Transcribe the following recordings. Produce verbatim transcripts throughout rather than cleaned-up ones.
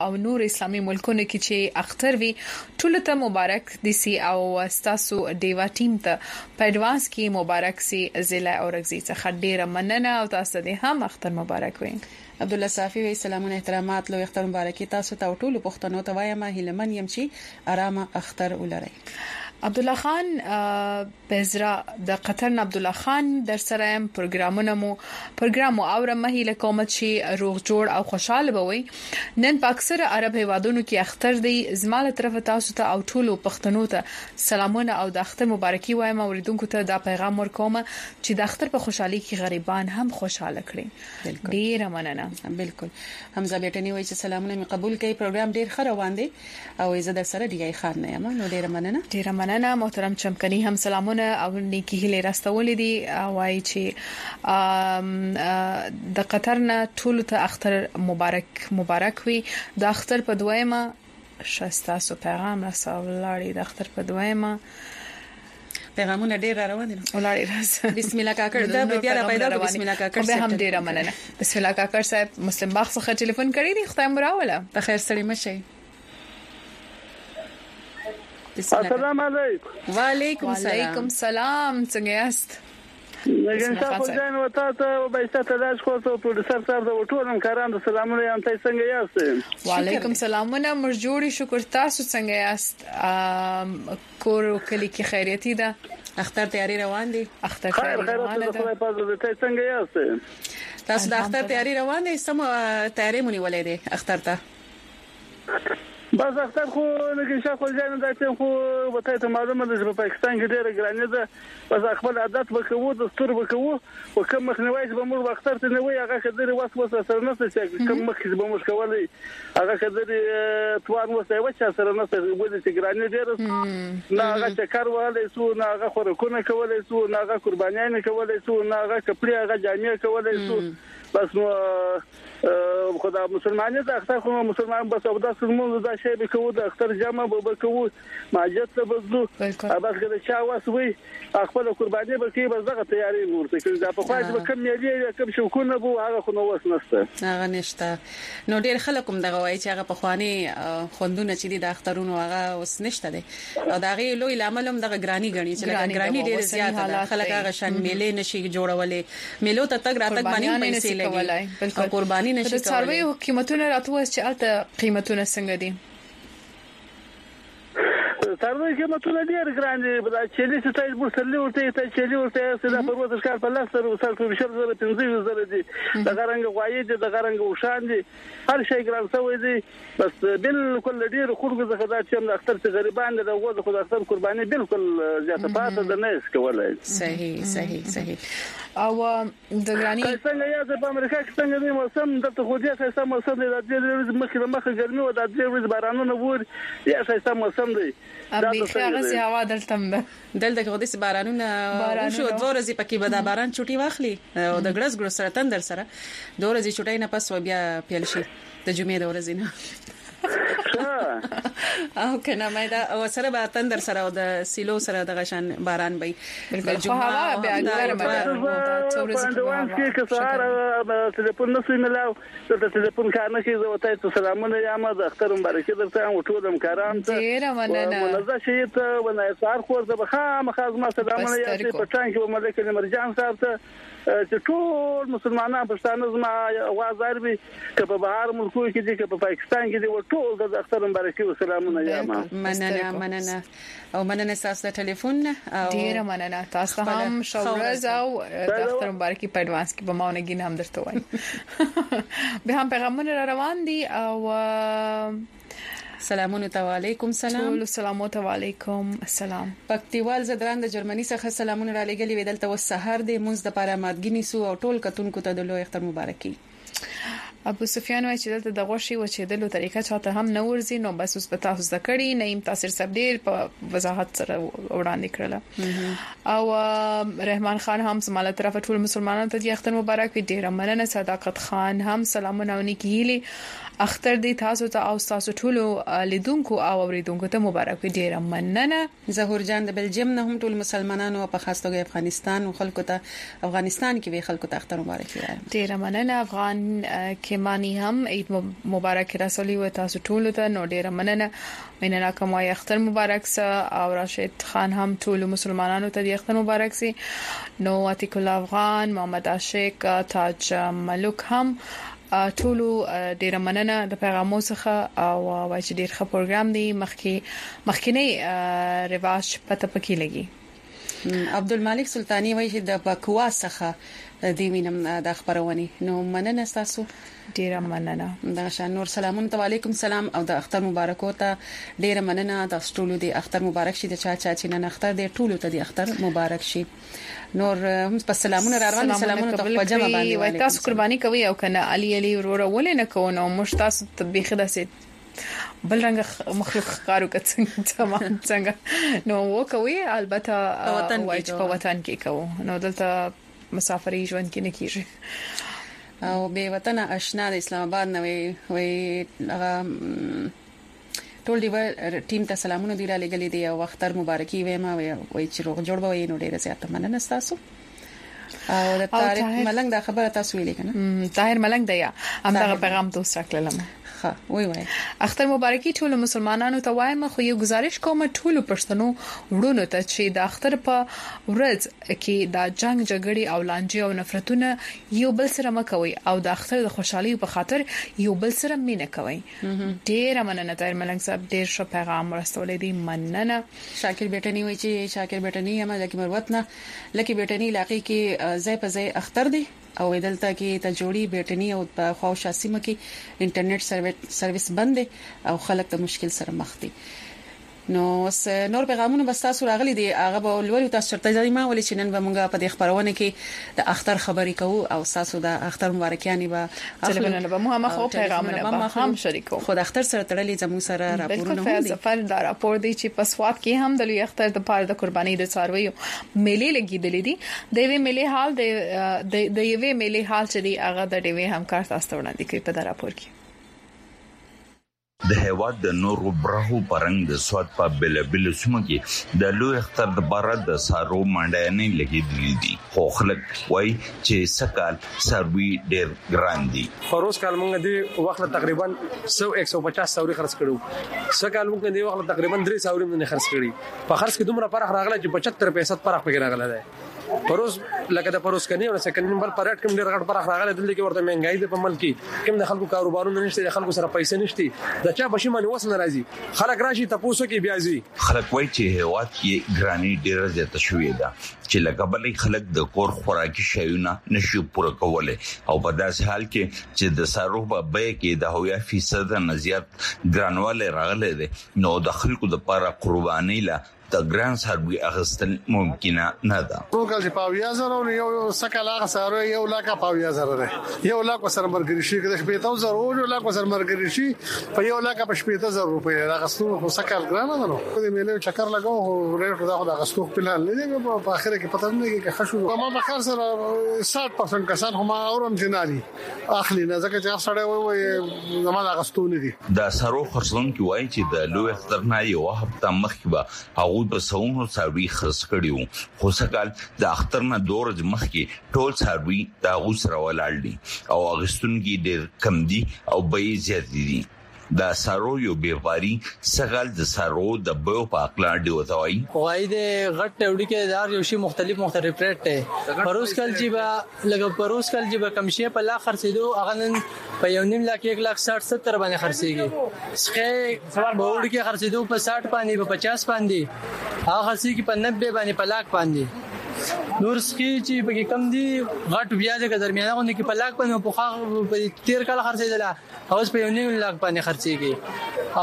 او نور اسلامي ملکونو کې چې اختر وي ټول ته مبارک دي سي او تاسو دیوا ټیم ته په اډوانس کې مبارک سي زله او رغزي څخه ډیره مننه او تاسو ته هم اختر مبارک وي. عبد الله صافي وی سلامونه احترامات لو اختر مبارکي تاسو ته ټول پښتنو ته وایم هیلمن يم چې آرامه اختر ولرئ. عبد الله خان بزرا د قطر نه عبد الله خان در سره هم پروګرامونه مو پروګرام او رمهله کوم چې روغ جوړ او خوشاله بوي. نن په اکثره عرب هیوادونو کې اختر دی زماله طرف تاسو ته او ټول پښتنو ته سلامونه او د اختر مبارکي وایم اوریدونکو ته دا پیغام ورکوم چې د اختر په خوشحالي کې غریبان هم خوشاله کړي. ډیره مننه. بالکل حمزه بیٹنی وایي چې سلامونه می قبول کړئ پروګرام ډیر ښه روان دی او زه در سره دی خان نه یم نو ډیره مننه. ډیره مننه محترم چمکنی هم سلامونه او نیکی هیله راستولې دي وایي چې د قطر نه ټول ته اختر مبارک مبارک وي. د اختر په دویمه شستا سو پیغام رسولاري د اختر په دویمه پیغامونه ډیر روان دي ولاري راز بسم الله کاکړ دا بیا را پیدا بسم الله کاکړ به هم ډیره مننه. بسم الله کاکړ صاحب مسلم باغ څخه ټلیفون کړی دی خدای مراوله په خیر سړی مشي. السلام علیکم. وعلیکم السلام. وعلیکم السلام. څنګه یاست؟ نګن تاسو ځان وتا ته بایسته تلاش کوته پروډوسر صاحب د ټولم کاران د سلامونه یم تاسو څنګه یاست؟ وعلیکم سلامونه موږ جوړی شکر تاسو څنګه یاست؟ کور کلی کې خیریتي ده؟ اختر تیاری روان دي؟ اختر تیاری روان دي تاسو څنګه یاست؟ تاسو د اختر تیاری روان دي سم تیاری مونږ ولې دي اختر ته؟ بس اختر خو نګین شاو ځان د ته خو وته ته معلومه ده چې په پاکستان کې ډېر ګرانه ده بس خپل عادت وکړو د ستور وکړو او کوم مخنیوي چې به موږ اختر ته نه وي هغه کډري واس واس سره نه څه کوم مخ چې به موږ کولای هغه کډري توان وسه و چې سره نه څه وځي چې ګرانه ډېر نه هغه چې کار وله سو نه هغه خورکونه کولای سو نه هغه قربانیان کولای سو نه هغه کپړي هغه جامې کولای سو بس نو خدا مسلمانې د اختر خو مسلمان بس او د سلمون د شی به کوو د اختر جامه به کوو ماجت ته بزلو بس کله چا واسوي خپل قرباني به کې بس دغه تیاری ورته کړي دا په خواږه به کم یې کم شوکونه بو هغه خو نو وسنسته هغه نشته نو ډیر خلک هم دغه وایي چې هغه په خواني خوندونه چې د اخترونو هغه اوس نشته دي او دا غي لوی لامل هم دغه ګرانی غني چې ګرانی ډیر زیات ده خلک هغه شان میلې نشي جوړولې میلو ته تګ راتګ باندې پیسې لګي او قرباني نشي کولای. څاروي قیمتونه راتوي چې الته قیمتونه څنګه دي؟ څاروي قیمتونه ډیر ګران دي بل چې دې ستایل بوسلې ورته ته چې ورته سره په ورته ښکار په لاس سره وسل په شر زره پنځه زره دي د غرنګ غوایي دي د غرنګ وشان دي هر شي ګران سوی دي بس بالکل ډیر خلکو زخه دا چې د اختر څخه غریبان دي دغه خو د اختر قرباني بالکل زیاته پاته ده نه اس کولای. صحیح صحیح صحیح. او د ګرانی څنګه یا د امریکا کې څنګه دی موسم د خو دې څه موسم دی د دې مخه مخه ګرمي او د دې بارانونه وور یا څه موسم دی ابي هغه سي هوا دلته ده دلته کې د بارانونه شو دوه ورځې پکې به د باران چټي واخلي او د ګړس ګړس سره تندر سره دوه ورځې چټي نه پس بیا پیل شي د جمعې د ورځې نه او کنه مې دا او سره به تندر سره او د سیلو سره د غشن باران به بالکل هوا بیا ګرمه ده څورز کې سهار ټلیفون نسوي ملاو ته ټلیفون کار نه کیږي او ته سلامونه یم د اختر مبارکي درته او ټول همکاران ته ډیر مننه منزه شي ته ونای سار خور د بخا مخاز ما سلامونه یم په ټان کې ملک مرجان صاحب ته چې ټول مسلمانان پښتانه زما आवाज عربي که په بهر ملکو کې دي که په پاکستان کې دي ټول د اختر مبارکي او سلامونه یم. مننه مننه او مننه تاسو ته ټلیفون او ډیر مننه تاسو هم شورز او د اختر مبارکي په اډوانس کې به ماونګین هم درته وایم. به هم پیغامونه را روان دي او سلامونه علیکم سلام ټول سلامات علیکم السلام. پکتیوال زدران د جرمني څخه سلامونه را لګلې ودلته وسحر د مونږ د پاره مادګینی سو او ټول کتونکو ته د لوی اختر مبارکي. ابو سفیان وايي چې دلته د غوښي و چې د لو طریقه چاته هم نه ورزي نو بس اوس په تاسو ذکرې نیم تاثیر سب ډیر په وضاحت سره وړاندې کړل او رحمان خان هم سماله طرف ټول مسلمانانو ته د اختر مبارک وي. ډیر مننه. صداقت خان هم سلامونه او نیکی هیلي اختر دې تاسو ته او تاسو ټول لیدونکو او اوریدونکو ته مبارک وي. ډیره مننه. ظهور جان د بلجیم نه هم ټول مسلمانانو په خاص توګه افغانستان او خلکو ته افغانستان کې وی خلکو ته اختر مبارک وي. ډیره مننه. افغان کمانی هم عید مبارک رسولي و تاسو ټول ته. نو ډیره مننه. مننه کوم اختر مبارک سه او راشد خان هم ټول مسلمانانو ته اختر مبارک سي. نو عتیق الله افغان، محمد عاشق، تاج ملک هم ټولو ډیره مننه د پیغامو څخه او وای چې ډیر ښه پروګرام دی. مخکې مخکینی رواج پته پکې لګي. عبدالمالک سلطانی وایي چې د پکوا څخه د وینم د خبرونی. نو مننه تاسو. ډیره مننه. دا شان نور سلامونه علیکم سلام او د اختر مبارک وته. ډیره مننه. د ټولو د اختر مبارک شي. د چا چا چې نن اختر دی ټولو ته د اختر مبارک شي. نور هم په سلامونه راروان سلامونه ته په جمع باندې وای تاسو قرباني کوي او کنه علي علي ورور ولې نه کوو. نو مش تاسو تطبیق داسې بل رنګ مخلوق کارو کڅنګ تمام څنګه نو وکوي. البته وای چې په وطن کې کوو. نو دلته مسافري ژوند کې نه کیږي او به وطن آشنا د اسلام آباد نه وي وي ټول دی ټیم ته سلامونه دی را لګلې دی او اختر مبارکي وایم وای چې روغ جوړ به وي. نو ډیره زیاته مننه تاسو. او د طارق ملنګ دا خبره تاسو ویلې کنه. طاهر ملنګ دی همدغه پیغام دوست راکلم. ها وای وای اختر مبارکي ټول مسلمانانو ته وایم. خو یو گزارش کوم ټول پښتنو وړونو ته چې د اختر په ورځ کې دا جنگ جګړې او لانجې او نفرتونه یو بل سره مکوي او د اختر د خوشحالي په خاطر یو بل سره مینه کوي. ډیر مننه طاهر ملنګ صاحب. ډیر ښه پیغام ورسولې دي. مننه. شاکر بیٹنی وای چې شاکر بیٹنی هم لکه مروت نه لکه بیٹنی علاقې کې ځای په ځای اختر دی او دلته کې ته جوړي بیٹنی او په خواوشا سیمه کې انټرنیټ سرویس بند دي او خلک د مشکل سره مخ دي. نو نور پیغامونه بس تاسو راغلي دي هغه به ولول تاسو ته ځای ما ولې چې نن به مونږه په دې خبرونه کې د اختر خبرې کوو او تاسو د اختر مبارکیاني به اخلو. به مو هم خو پیغامونه به هم شریکو. خو د اختر سره تړلې زموږ سره راپورونه هم دي. ظفر دا راپور دی چې په سواد کې هم د لوی اختر د پاره د قرباني د څارویو میلې لګیدلې دي. د یوې میلې حال د د یوې میلې حال چې دی هغه د ډیوې همکار تاسو وړاندې کوي په دا راپور کې. د هیواد د نورو برخو پرنګ د سواد په بلبل سیمه کې د لوی اختر د بار د سارو منډانې لګیدلې دي. خو خلک وای چې سکال سروي ډېر ګران دي. فروز کال مونږ دی وخت تقریبا سو یک سو پچاس سوري خرڅ کړو. سکال مونږ دی وخت تقریبا درې سوري نه خرڅ کړی. په خرڅ کې دومره فرق راغلی چې پچهتر فیصد فرق پکې راغلی دی. پروز لکه د پروز کني او سکند نمبر پرات کوم ډیر غټ فرق راغلی دلته کې ورته مهنګای د په ملک کې کوم د خلکو کاروبارونه نشته. د خلکو سره پیسې نشته. د چا بشي باندې وسن راځي خلک راشي تاسو کې بیا ځي. خلک وای چې هیواد کې ګرانی ډیره زیاته شوې ده چې لکه بلې خلک د کور خوراکي شیونه نشي پوره کولای او په داسې حال کې چې د سارو په بیه کې د هویا فیصد نه زیات ګرانواله راغله ده نو د خلکو د لپاره قرباني لا د ګران سروي اغستل ممکنه نه ده. روګل چې پاویا زره او یو سکه لاغه سره یو لاکه پاویا زره ده. یو لاکه سره مرګري شي کې د شپږ زره او یو لاکه سره مرګري شي په یو لاکه په شپږ زره روپۍ راغستو خو سکه ګران نه نو. د میلې چکر لګاو خو ریټ دا خو د غستو په پلان نه دی. په اخر کې پته نه کیږي خشو ما په خر سره سات پرسنټ کسان هم اورم جنالي اخلي نه ځکه چې سره وای زموږ غستو نه دي. د سارو خرڅون کې وای چې د لوی اختر نه یو هفته مخکې به هغه په سونو سروي خرڅ کړیو. خو سکال د اختر نه دور مخکې ټول سروي د غوسره ولاړ دي او اغستونکي ډېر کم دي او به زیات دي. دا سارو یو بیواری سغال د سارو د بیو په اقلا دی وتاوي. وای د غټ ټوډی کې دار یو شی مختلف مختلف ریټ ته پروس کل جیبا لګ پروس کل جیبا کم شی په لا خرڅېدو اغنن په یو نیم لاک یک لاک ساठ ستر باندې خرڅېږي. څخه سوال بوړ کې خرڅېدو په ساठ باندې په پچاس باندې هغه خرڅېږي په نبے باندې په لاک باندې. نور سخی چې په کم دي غټ بیا د درمیانه غونډه کې په لاک باندې په خاغ په تیر کال خرڅېدل اوس په یو نیم لاک باندې خرڅېږي.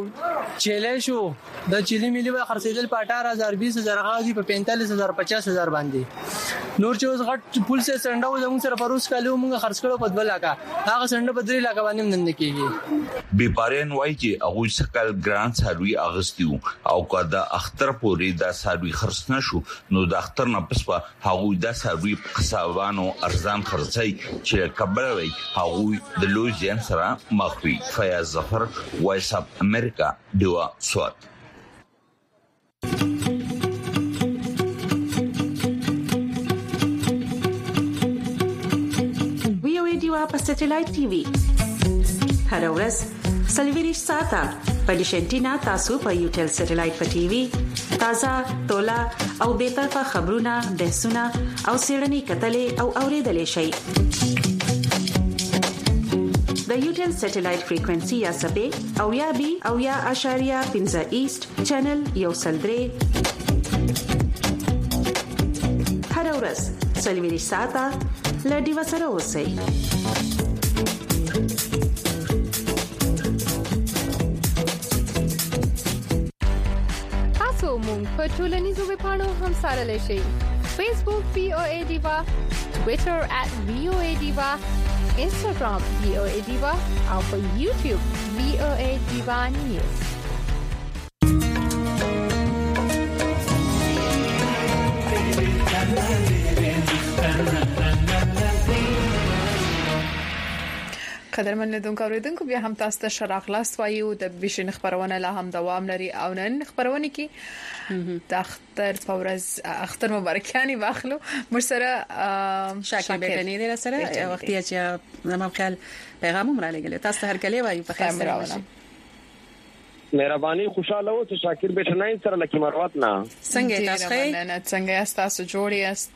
او چیلې شو د چيلي ملي به خرڅېدل په اٹھارہ ہزار بیس ہزار غاځي په پینتالیس ہزار پچاس ہزار باندې. نور چې اوس غټ پول سه سنداو زموږ سره پروس کالو موږ خرڅ کړو په دوه لاکه هغه سند په درې لاکه باندې نن کېږي. بیپارین وای چې هغه سکل ګران سروي اغستیو او کدا اختر پورې دا سروي خرڅ نشو نو د اختر نه پس په هغه د سروي قصابانو ارزان خرڅي چې کبروي هغه د لوزین سره مخوي. فیاض ظفر، وایس اپ امریکا، دیوا سوات. په سټلایټ ټي وي هر ورځ سلویریش ساته په ډیشنټینا تاسو په یوټل سټلایټ په ټي وي تازه تولا او به طرفه خبرونه بحثونه او سیړنی کتلې او اوریدلې شي. د یوټل سټلایټ فریکوئنسي یا سبې او یا بي او یا اشاریه پنځه ایست چینل یو سلدري هر ورځ سلویریش ساته لډي وسره اوسئ. تاسو مونږ په ټولنیزو ویبپاڼو هم سره لشي. فیسبوک وی او ای دیوا، ټوئیټر ات وی او ای دیوا، انسټاګرام وی او ای دیوا او په یوټیوب وی او ای دیوا نیوز. قدرمن لیدونکو اوریدونکو بیا هم تاسو ته شراغلاس وایو د بشین خبرونه لا هم دوام لري او نن خبرونه کې د اختر فورز اختر مبارکانی واخلو مرسره شاکر بیگانی دی سره وختي چې زموږ خیال پیغام مر لګل تاسو هر کله وایو په خیر سره مهرباني خوشاله و چې شاکر بیٹنای سره لکه مروت نه څنګه تاسو څنګه تاسو جوړی است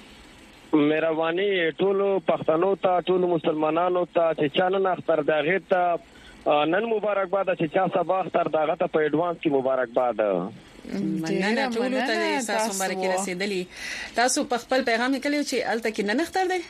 مهرباني ټول پښتنو ته ټول مسلمانانو ته چې چانن اختر دغه ته نن مبارکباد چې چا سبا اختر دغه ته په ایڈوانس کې مبارکباد. مننه ټول ته تاسو مبارکي رسیدلی. تاسو په خپل پیغام کلیو چې الته کې نن اختر دی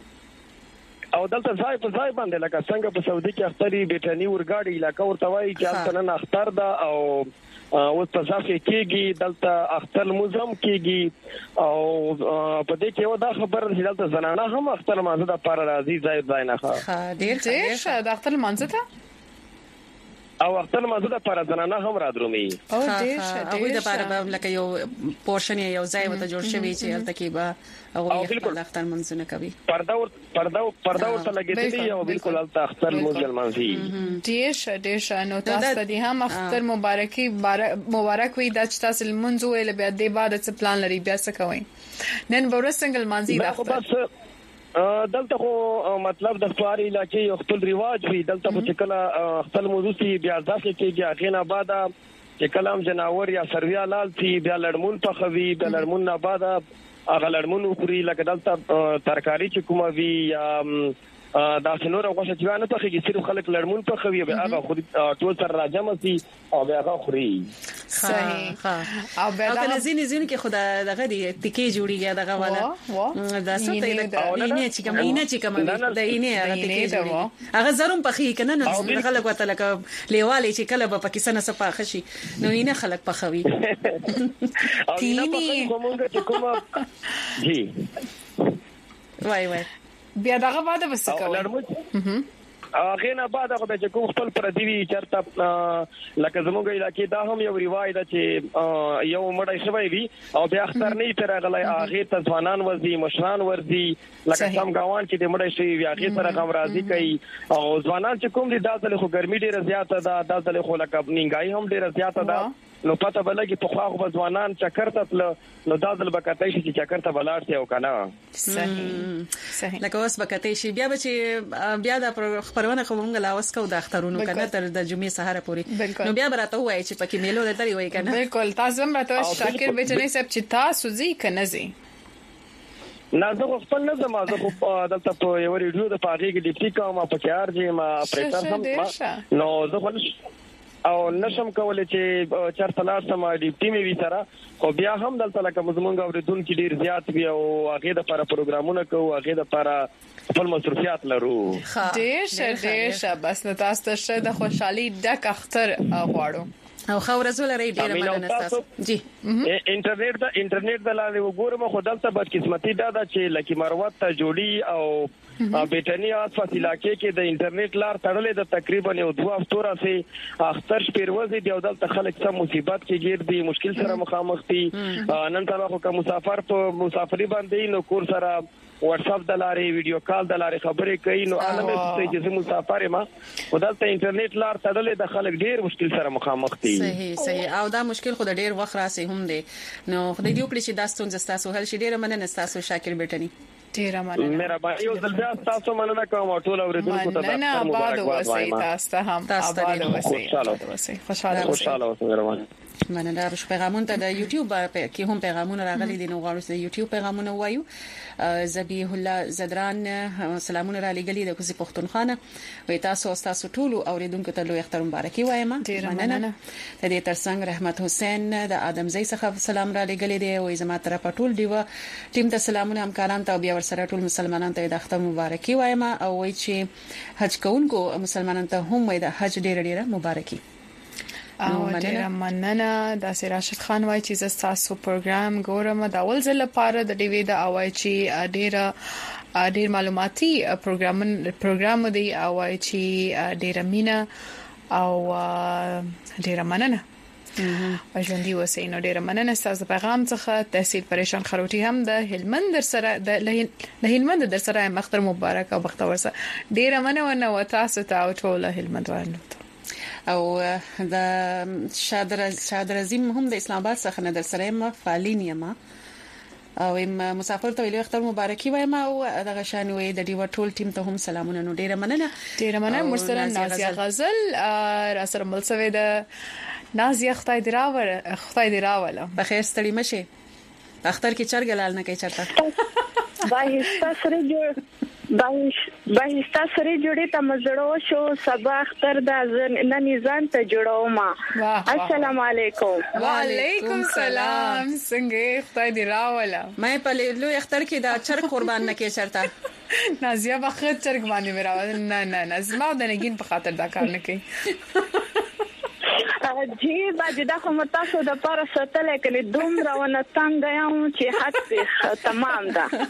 او دلته ځای په ځای باندې لکه څنګه په سعودي کې اختري بیٹنی ورګاډي علاقې ورته وایي چې الته نن اختر ده او او تاسو کېږي دلته اختر موزم کېږي او په دې کې یو دا خبر چې دلته زنانه هم اختر مانځه د پر راضي ځای ځای نه ښه ډېر ښه د اختر مانځه ته او اختر مانځه د پر زنانه هم را درومي او ډېر ښه هغه د پر لکه یو پورشن یو ځای وته جوړ شوی چې الته کې به او خپل اختر منځونه کوي پردا ور پردا پردا ورته لګیدلی او بالکل الته اختر موزل منځي ډېر ښه ډېر ښه نو تاسو ته هم اختر مبارکي مبارک وي د تاسو منځو له بیا د بعد څه پلان لري بیا څه کوي نن ورسنګل منځي د اختر دلته خو مطلب د فواري علاقې یو خپل رواج وي دلته چې کله خپل موضوع سي بیا ځکه کېږي غینا بعد چې کلام جناور یا سرویا لال سي بیا لړمون په خوي بیا لړمون نه بعد اغه لړمون خوري لکه دلته ترکاری چې کومه وی یا دا څنور غوښه چې نه پخېږي صرف خلک لړمون په خوي به هغه خوري ټول تر راجم سي او به هغه خوري صحیح ها او به دا زین زین کې خدا دغه دی تکي جوړیږي دغه والا دا څه ته نه چې کوم نه چې کوم دا نه هغه تکي جوړي هغه زروم پخې کنه نو خلک وته لکه لیوالې چې کله په پاکستان سره پخشي نو یې خلک پخوي تینی کومه چې کومه جی وای وای بیا دغه بعد وسه کوي هغه نه بعد هغه چې کوم خپل پردیوی چرته لکه زموږ علاقې دا هم یو روایت ده چې یو مړی شوی وي او بیا اختر نه تر غلای هغه ته ځوانان ورزي مشران ورزي لکه سم گاوان چې د مړی شوی وي هغه سره غم راضي کوي او ځوانان چې کوم دي داسې خو ګرمي ډیره زیاته ده داسې خو لکه نیګای هم ډیره زیاته ده نو پته بلګي په خواغ ځوانان چکر ته نو دازل بکاتای شي چې چکر ته بلاړ شي او کنه صحیح صحیح لکه اوس بکاتای شي بیا به بیا د خبرونه کومه لا اوس کو د اخترونو کنه تر د جمعې سهار پورې نو بیا براته وای چې پکې میلو درې وای کنه بالکل تاسو هم راته شاکر بیچنی صاحب چې تاسو زی کنه زی نه زه خپل نه زما زه دلته په یو ریډیو د پاغي کې ډیپټي کوم په کار چې ما پریټر هم نو زه او نشم کولای چې چرته لاړ سم ډیپټي می وی سره او بیا هم دلته لکه مزمنګ اوریدونکو ډیر زیات وی او هغه د لپاره پروګرامونه کوو هغه د لپاره خپل مصرفيات لرو ډیر شه ډیر شه بس نو تاسو ته شه د خوشحالي ډک اختر غواړو او خو رسول ری ډیر مننه تاسو جی انټرنیټ دا انټرنیټ د لارې وګورم خو دلته بد قسمتي دا ده چې لکه مروت ته جوړي او بیٹنی آسفاس علاقې کې د انټرنیټ لار تړلې د تقریبا یو دوه هفتو راځي اختر شپږ دی او دلته خلک څه مصیبت کې ګیر دي مشکل سره مخامخ دي نن سبا خو کوم مسافر په مسافری باندې نو کور سره واتس اپ د لارې ویډیو کال د لارې خبرې کوي نو علامه ستې چې مسافر ما ودلته انټرنیټ لار تړلې د خلک ډیر مشکل سره مخامخ دي صحیح صحیح او دا مشکل خو د ډیر وخت راسي هم دي نو خدای دې وکړي چې داستون زستاسو هل شي ډیر مننه تاسو شاکر بیٹنی ډیر مننه مهرباني او زلزلہ تاسو مننه کوم ټول اوریدونکو ته مننه آباد اوسئ تاسو هم آباد اوسئ خوشاله خوشاله اوسئ مهرباني مننه روش پیغامونه ته د یوټیوب کې هم پیغامونه راغلي دي نو غواړم چې د یوټیوب پیغامونه وایو زبیح الله زدران سلامونه را لګلي د کوزي پښتونخانه وي تاسو تاسو ټول اوریدونکو ته لوی اختر مبارکي وایم مننه د دې ترڅنګ رحمت حسین د ادم زئی څخه سلام را لګلي دی وي زما تر پټول دی و ټیم ته سلامونه همکاران ته بیا ورسره ټول مسلمانانو ته د اختر مبارکي وایم او وي چې حج کوونکو مسلمانانو ته هم وي د حج ډیره ډیره مبارکي او ډیره مننه د راشد خان وای چې تاسو پروګرام ګورم د اول ځل لپاره د ډي وی د اوای چې ډیره ډیر معلوماتي پروګرام پروګرام دی اوای چې ډیره مینا او ډیره مننه ژوندۍ اوسئ نو ډیره مننه تاسو پیغام څخه تحصیل پریشان خروټي هم د هلمند در سره د هلمند در سره مختر مبارک او بختور سره ډیره مننه و تاسو ته او ټول هلمند والو او د شادر شادر عظیم هم د اسلام آباد څخه نه در سره م فعالین یم او ام مسافر ته ویلو اختر مبارکي وایم او دغه شان وي د ډیو ټول ټیم ته هم سلامونه نو ډیره مننه ډیره مننه مرسل نازیه غزل را سره ملسوي د نازیه خدای دی راول خدای دی راول په خیر ستړي مشه اختر کې چرګلال نه کوي چرته بای سره جوړ بای بای سره جوړې ته مزړو شو سبا اختر د نن ځان ته جوړو ما السلام علیکم وعلیکم السلام څنګه خدای دی راوله مې په لوی اختر کې دا چرګ قربان نه کې چرته نازیه بخیر چرګ باندې میراول نه نه نه زما د نګین په خاطر دا کار نه کوي جی باندې دا کوم تاسو د پاره ستل کړي دومره ونه څنګه یم چې حد تمام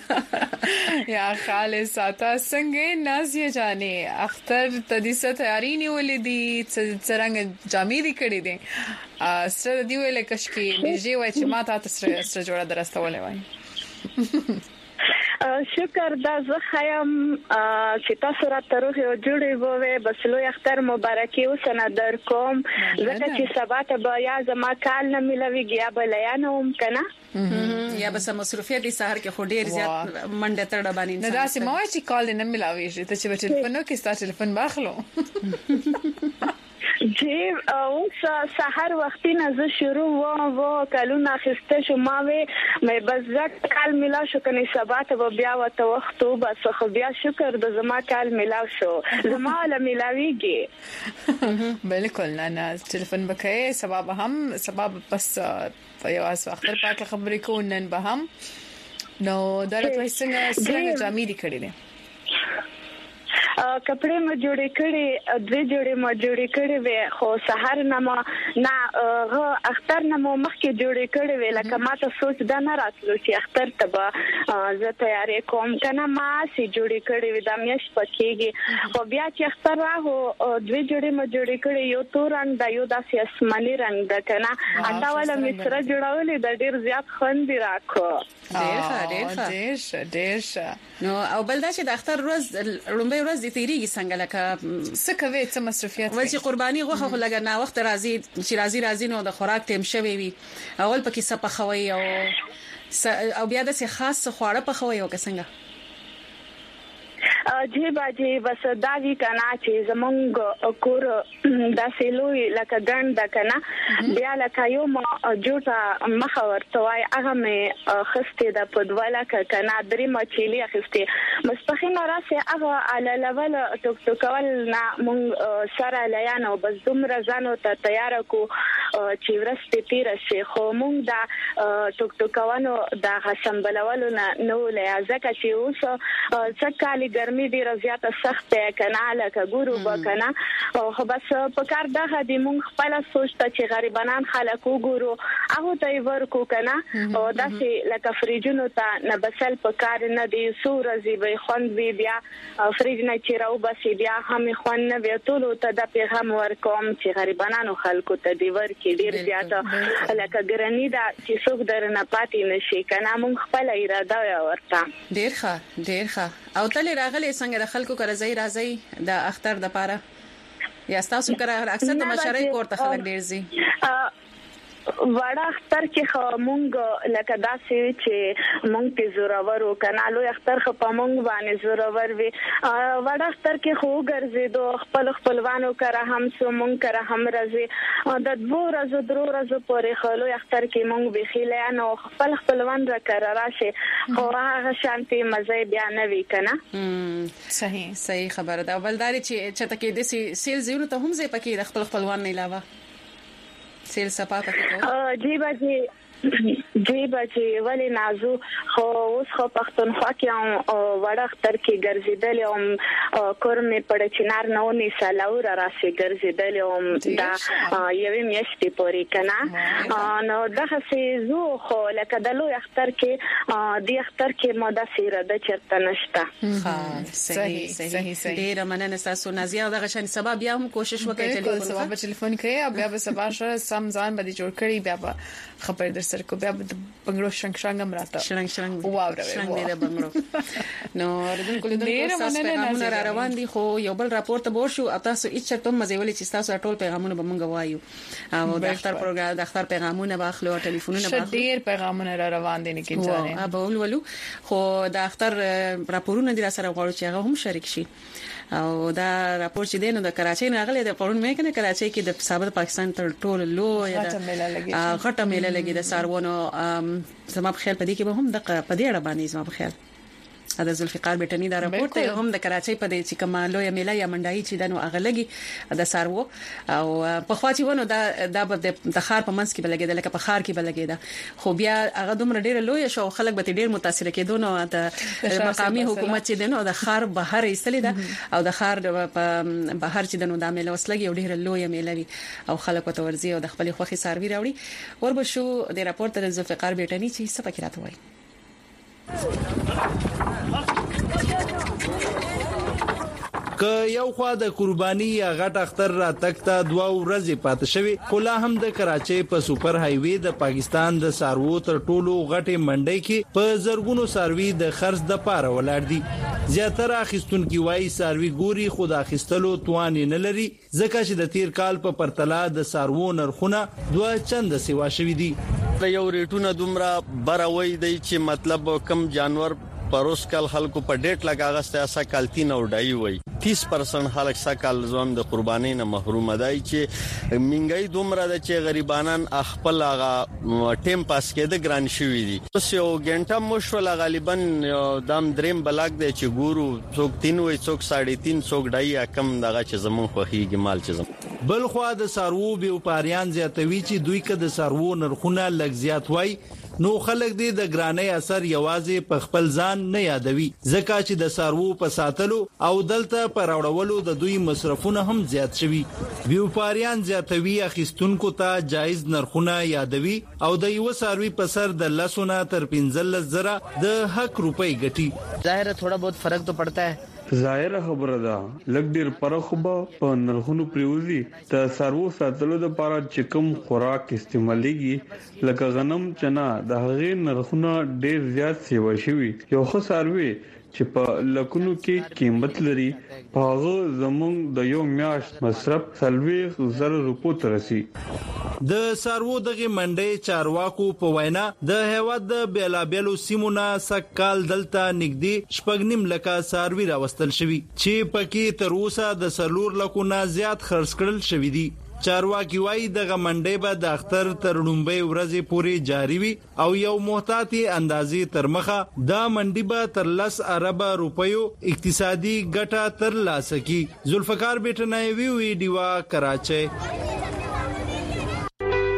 ده یا خالص اته څنګه نازیه جانې اختر تدیسه تیاری نیولې دي څنګه جامې دي کړې دي سره دی ویل کښ کې نږدې وای چې ما ته سره سره جوړه درستولې وای شکر دا زه خیم چې تاسو را تروه او جوړې ووې بس لوی اختر مبارکي وسنه در کوم ځکه چې سبا ته بیا زما کال نه ملويږي یا بلیا نه هم کنه یا بس مصروفیت دي سحر کې خو ډیر زیات منډه تړه باندې نه داسې ما چې کال نه ملاويږي ته چې ټلیفون کې ستاسو ټلیفون باخلو جی اوس سحر وختي نه ز شروع و و کلونه خسته شو ما وې مې بس ځکه کال ملا شو کني سبا ته بیا وته وختو بس خو بیا شکر د زما کال ملا شو زما له ملاويږي بالکل نه نه ټلیفون بکې سبب هم سبب بس په یو اس اخر پاک خبرې کو نن به هم نو درته څنګه څنګه جامې دي کړې دي کپڑے ما جوړې کړې دوی جوړې ما جوړې کړې وې خو سحر نه ما نه غو اختر نه مو مخکې جوړې کړې وې لکه ما ته سوچ دا نه راتلو چې اختر ته به زه تیاری کوم کنه ما سي جوړې کړې وې د میاش پکېږي خو بیا چې اختر راغو دوی جوړې ما جوړې کړې یو تور رنگ دا یو داسې اسماني رنگ دا کنه اته ولا مصر جوړولې د ډیر زیات خوند راکو ډیر ښه ډیر ښه ډیر ښه ډیر ښه نو او بل دا چې د اختر ورځ لومبه ورځ د تیریږي څنګه لکه څه کوي څه مصرفيات ول چې قرباني غوخه خو لګا نه وخت راځي چې راځي راځي نو د خوراک تیم شوي وي اول پکې سپه خوي او او بیا د څه خاص خواړه په خوي او څنګه جی باجی بس دا وی کنا چې زمونږ کور د سیلوي لکه ګند کنا بیا لکه یو ما جوړه مخه ورته وای هغه مې خسته د پدواله کنا درې مچيلي خسته مستخینه راسه هغه علی لیول ټوک ټوکول نه مونږ سره لیانو بس دومره ځانو ته تیار کو چې ورسته تیر شي خو موږ دا ټوک ټوکوانو دا سمبلولو نه نو لای ځکه چې اوس څه کالي ګرمي ډیره زیاته سخته کنه لکه ګورو وکنه خو بس په کار دغه د موږ خپل سوچته چې غریبانان خلک وګورو هغه ته ورکو کنه او دا چې لکه فریجونو ته نه بسل په کار نه دی سور زی به خوند بي بیا فریج نه چې راو بس بیا هم خوند نه وي ټول ته د پیغام ورکوم چې غریبانو خلکو ته دی ورکې ډیر زیاته لکه ګرانی دا چې څوک درنه پاتې نشي کنه مونږ خپل اراده ورته ډیر ښه ډیر ښه او تل راغلي څنګه د خلکو کرځي راځي د اختر د پاره یا تاسو کړه اکثر د مشرۍ کوړه خلک ډیر زی وړه اختر کې مونږ لکه داسې چې مونږ په زورور وکنالو اختر خو په مونږ باندې زورور وي وړه اختر کې خو ګرځېدو خپل خپلوانو کړه هم سو مونږ کړه هم راځي د دوه ورځې درو ورځې پورې خلو اختر کې مونږ به خیله نو خپل خپلوان را کړه راشي خو هغه شانتي مزه بیا نه وی کنه صحیح صحیح خبره ده بلداري چې چته کې د سیل زیرو ته هم زه پکې د خپل خپلوان نه علاوه سیل سپا پکې جی باجی جی باجی ولی نازو خو اوس خو پښتونخوا کې وړه اختر کې ګرځیدل او کورمه پړ چنار نو ني سلاو را راسي ګرځیدل او دا یوې میاشتې پورې کنه نو دغه سيزو خو لکه د لوی اختر کې د اختر کې ماده سیره د چرته نشته ها صحیح صحیح ډیر مننه تاسو نازیه دغه شان سبب بیا هم کوشش وکړئ ټلیفون سبب ټلیفون کړئ بیا به سبا سره سم ځان باندې جوړ کړی بیا به خبر در سره کو بیا د بنگلو شنګ شنګ هم راته شنګ شنګ واو شنګ دی بنگلو نو ردن کول دن تاسو پیغامونه را روان دي خو یو بل راپورټ به ورشو تاسو هیڅ چرته مزه ولې چې تاسو ټول پیغامونه به مونږ وایو او د اختر پروګرام د اختر پیغامونه باخلو او ټلیفونونه باخلو ډیر پیغامونه را روان دي نه کېږي وا به ولولو خو د اختر راپورونه دي را سره غواړو چې هغه هم شریک شي او دا راپور چې دینو د کراچۍ نه غلې د پرون مې کنه کراچۍ کې د سابق پاکستان تر ټولو لوی غټه میله لګي د سارونو زما په خیال پدې کې به هم د پدې اړه باندې زما په خیال د ذوالفقار بیٹنی دا راپورټ ته هم د کراچۍ په دې چې کومه لوی میله یا منډای چې دنو اغلګي د سارو او په خواچی ونه دا د خار په منځ کې بلګي د لکه په خار کې بلګي دا خو بیا هغه دومره ډیر لوی شو خلک به ډیر متاثر کېدو نو د مقامي حکومت چې دنو د خار بهر ایستلې ده او د خار په بهر چې دنو د میله وسلګي ډیر لوی میله وي او خلک په تورزي او د خپل خوخي ساروي راوړي وربشو د راپورټ د ذوالفقار بیٹنی چې څه پکې راته وایي که یو خوا د قرباني یا غټ اختر را تکتا دوا ورځې پات شوی کولا هم د کراچۍ په سوپر های وی د پاکستان د سارو تر ټولو غټه منډي کې په زرګونو ساروي د خرڅ د پاره ولاړ دي زیاتره اخیستون کی وای ساروي ګوري خدا اخیستلو توان نه لري ځکه چې د تیر کال په پرتلا د سارو نرخونه دوه چند سیوا شوی دي یو ریټونه دومره بروي دی چې مطلب کم جانور پروس کال خلکو په ډیټ لګاغسته اسا کالتی نو ډای وای تیس پرسنټ خلک سکل زوم د قرباني نه محروم دی چې منګي دومره د چې غریبانان خپل هغه ټیم پاس کېده ګران شوی دي اوس یو غنټه مشول غالبا دام دریم بلاک دی چې ګورو څوک تین وای څوک ساړه تین څوک ډای کم دغه چې زمون خوخيږي مال چې زمون بل خو د سارو به پاریان زیاتوي چې دوی کده سارو نرخونه لګ زیات وای نو خلک دې د ګرانۍ اثر یوازې په خپل ځان نه یادوي ځکه چې د سارو په ساتلو او دلته پر اورولو د دوی مصرفونه هم زیات شوي ویوپاریان زیاتوي اخیستونکو ته جایز نرخونه یادوي او د یو ساروي په سر د لسونه تر پنځلس زره د حق روپۍ ګټي ظاهر थोड़ा बहुत फर्क तो पड़ता है ظاهر خبره ده لګ ډیر پرخبه په نرخونو پریوزي د سارو ساتلو د لپاره چې کوم خوراک استعماليږي لکه غنم چنا د هغې نرخونه ډیر زیات سیوا شوی یو خو ساروي چې په لکونو کې قیمت لري په هغه زمونږ د یو میاش مصرف سلوي زره روپو ترسي د سارو دغه منډي چارواکو په وینا د هیواد د بیلابېلو سیمونه سکال دلته نګدي شپږنیم لکه ساروي راوستل شوی چې پکې تر اوسه د سلور لکونه زیات خرڅ کړل شوی دي چارواکي وایي دغه منډي به د اختر تر لومبۍ ورځې پورې جاری وي او یو محتاطي اندازې تر مخه دا منډي به تر لس ارب روپیو اقتصادي ګټه تر لاسه کی ذوالفقار بیٹنی وی وی ډیوا کراچۍ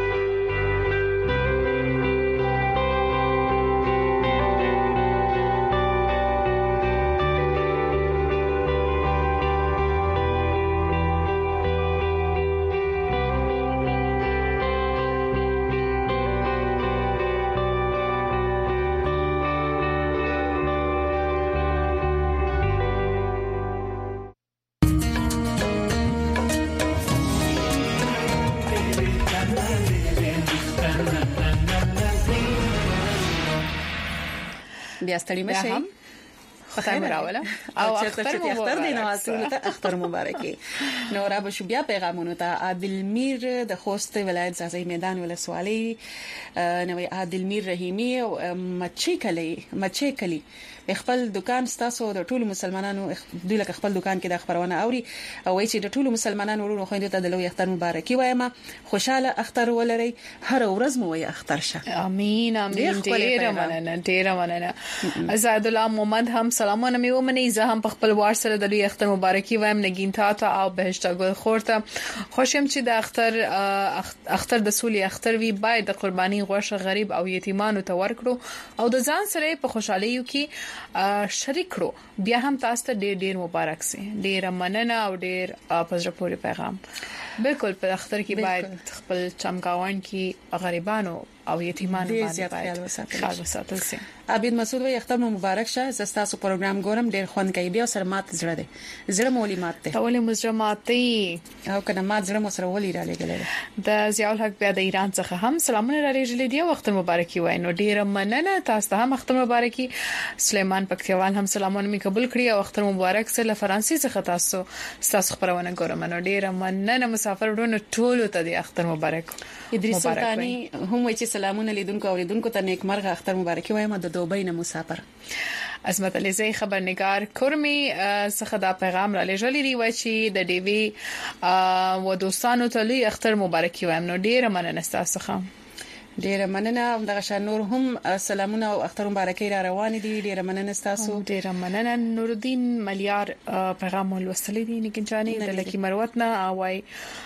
بیا ستړي مشه خدای مراوله او اختر مبارک دی نو اصل ته اختر مبارکي نو را به شو بیا پیغامونه ته عادلمیر د خوست ولایت زازي میدان ولسوالۍ نو عادلمیر رحیمی او مچي کلی مچي کلی خپل دکان ستاسو د ټولو مسلمانانو دوی لکه خپل دکان کې د خبرونه اوري او وایي چې د ټولو مسلمانانو ورونو خويندو ته د لوی اختر مبارکي وایم خوشاله اختر ولري هر ورځ مو وي اختر شه امين امين ډیر مننه ډیر مننه آزاد الله محمد هم سلامونه مې ومني زه هم په خپل وار سره د لوی اختر مبارکي وایم نگین تا ته او بهشت ګل خورته خوشم چې د اختر اختر د سولي اختر وی باید د قرباني غوښه غریب او یتیمانو ته ورکړو او د ځان سره په خوشحالي کې شریک کړو بیا هم تاسو ته ډیر ډیر مبارک سي ډیر مننه او ډیر پزره پورې پیغام بالکل په اختر کې باید خپل چمکاوان کې غریبانو او یتیمانو باندې خیال وساتل سي عبید مسعود وي اختر مبارک شه زستاسو پروګرام ګورم ډیر خوند کوي بیا سره مات زړه دي زړه مولي مات ته ولې مزره ماتي او کنه مات زړه مو سره ولي را لګل د ضیاء الحق بیا د ایران څخه هم سلامونه را لېږلې دی وخت مبارکي وای نو ډیر مننه تاسو ته هم وخت مبارکي سليمان پکتیوال هم سلامونه می قبول کړی او وخت مبارک سره فرانسې څخه تاسو تاسو خبرونه ګورم نو ډیر مننه مسافر ورونو ټول ته د اختر مبارک ادریس سلطانی هم وایي سلامونه لیدونکو او لیدونکو ته نیکمرغه اختر مبارکي وایم د دوبۍ نه مسافر عظمت علیزی خبرنگار کرمی څخه دا پیغام را لېږلی دی وای چې د ډیوی و دوستانو ته لوی اختر مبارکي وایم نو ډیره مننه تاسو ښه ډیره مننه دغه شان نور هم سلامونه او اختر مبارکي را روان دي ډیره مننه تاسو ډیره مننه نور الدین ملیار پیغام ولوستلی دی نګنجانی د لکی مروتنا اوای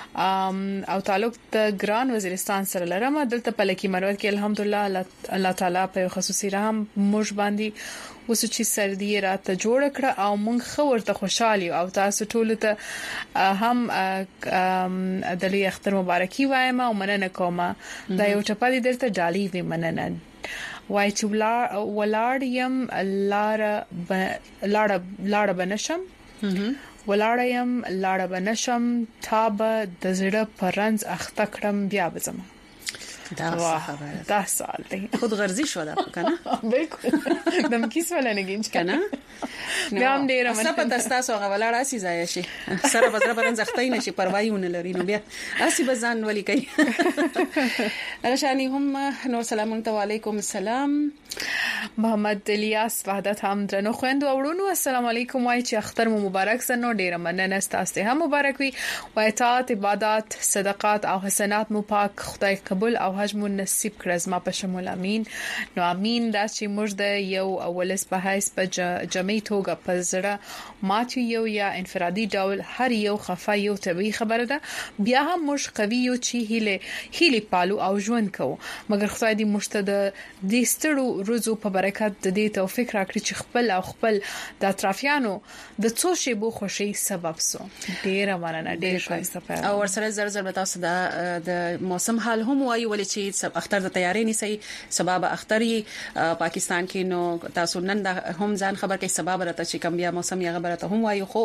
او تعلق د ګران وزیرستان سره لرم دلته په لکی مروت کې الحمدلله الله تعالی په خصوصي رحم موږ باندې وسو چې سردی راته جوړ کړ او موږ خو ورته خوشاله او تاسو ټول ته هم د لوی اختر مبارکي وایم او مننه کوم دا یو چپادي درته جالي وي مننه وای چې ولاړ يم لار لار لار بنشم ولاړ يم لار بنشم تاب د زړه پرنځ اخته کړم بیا بزم دا خبره دا سال دی خود غرضی شو دا کنه بالکل دم کیس ولا نگینچ کنه بیا هم ډیر مننه سپه تاسو غولاړ اسی ځای شي سره بزره پرنځ اخته نه شي پروايونه لري نو بیا اسی بزان ولي کوي رشانی هم نور سلام علیکم السلام محمد الیاس وحدت هم درنو خويندو اورونو السلام علیکم وای چې اختر مو مبارک سنو ډیر مننه تاسو هم مبارک وي وای اطاعت عبادت صدقات او حسنات مو پاک خدای قبول او حج مو نصیب کړه زما په شمول امين نو امين دا چې موږ د یو اولس په حیث په جمعي توګه په زړه ماتو یو یا انفرادي ډول هر یو خفا یو طبي خبره ده بیا هم موږ قوي یو چې هله هله پالو او ژوند کوو مګر خدای دې مشته د دې ستړو روزو په برکت د دې توفیق راکړي چې خپل او خپل د اطرافیانو د څو شی بو خوشي سبب سو ډیر مننه ډیر ښه او ورسره زر زر تاسو د موسم حال هم وایي ولې چې سب اختر د تیاری نيسي سبب اختري پاکستان کې نو تاسو نن هم ځان خبر کې سبب راته چې کوم بیا موسم یې خبره ته هم وایي خو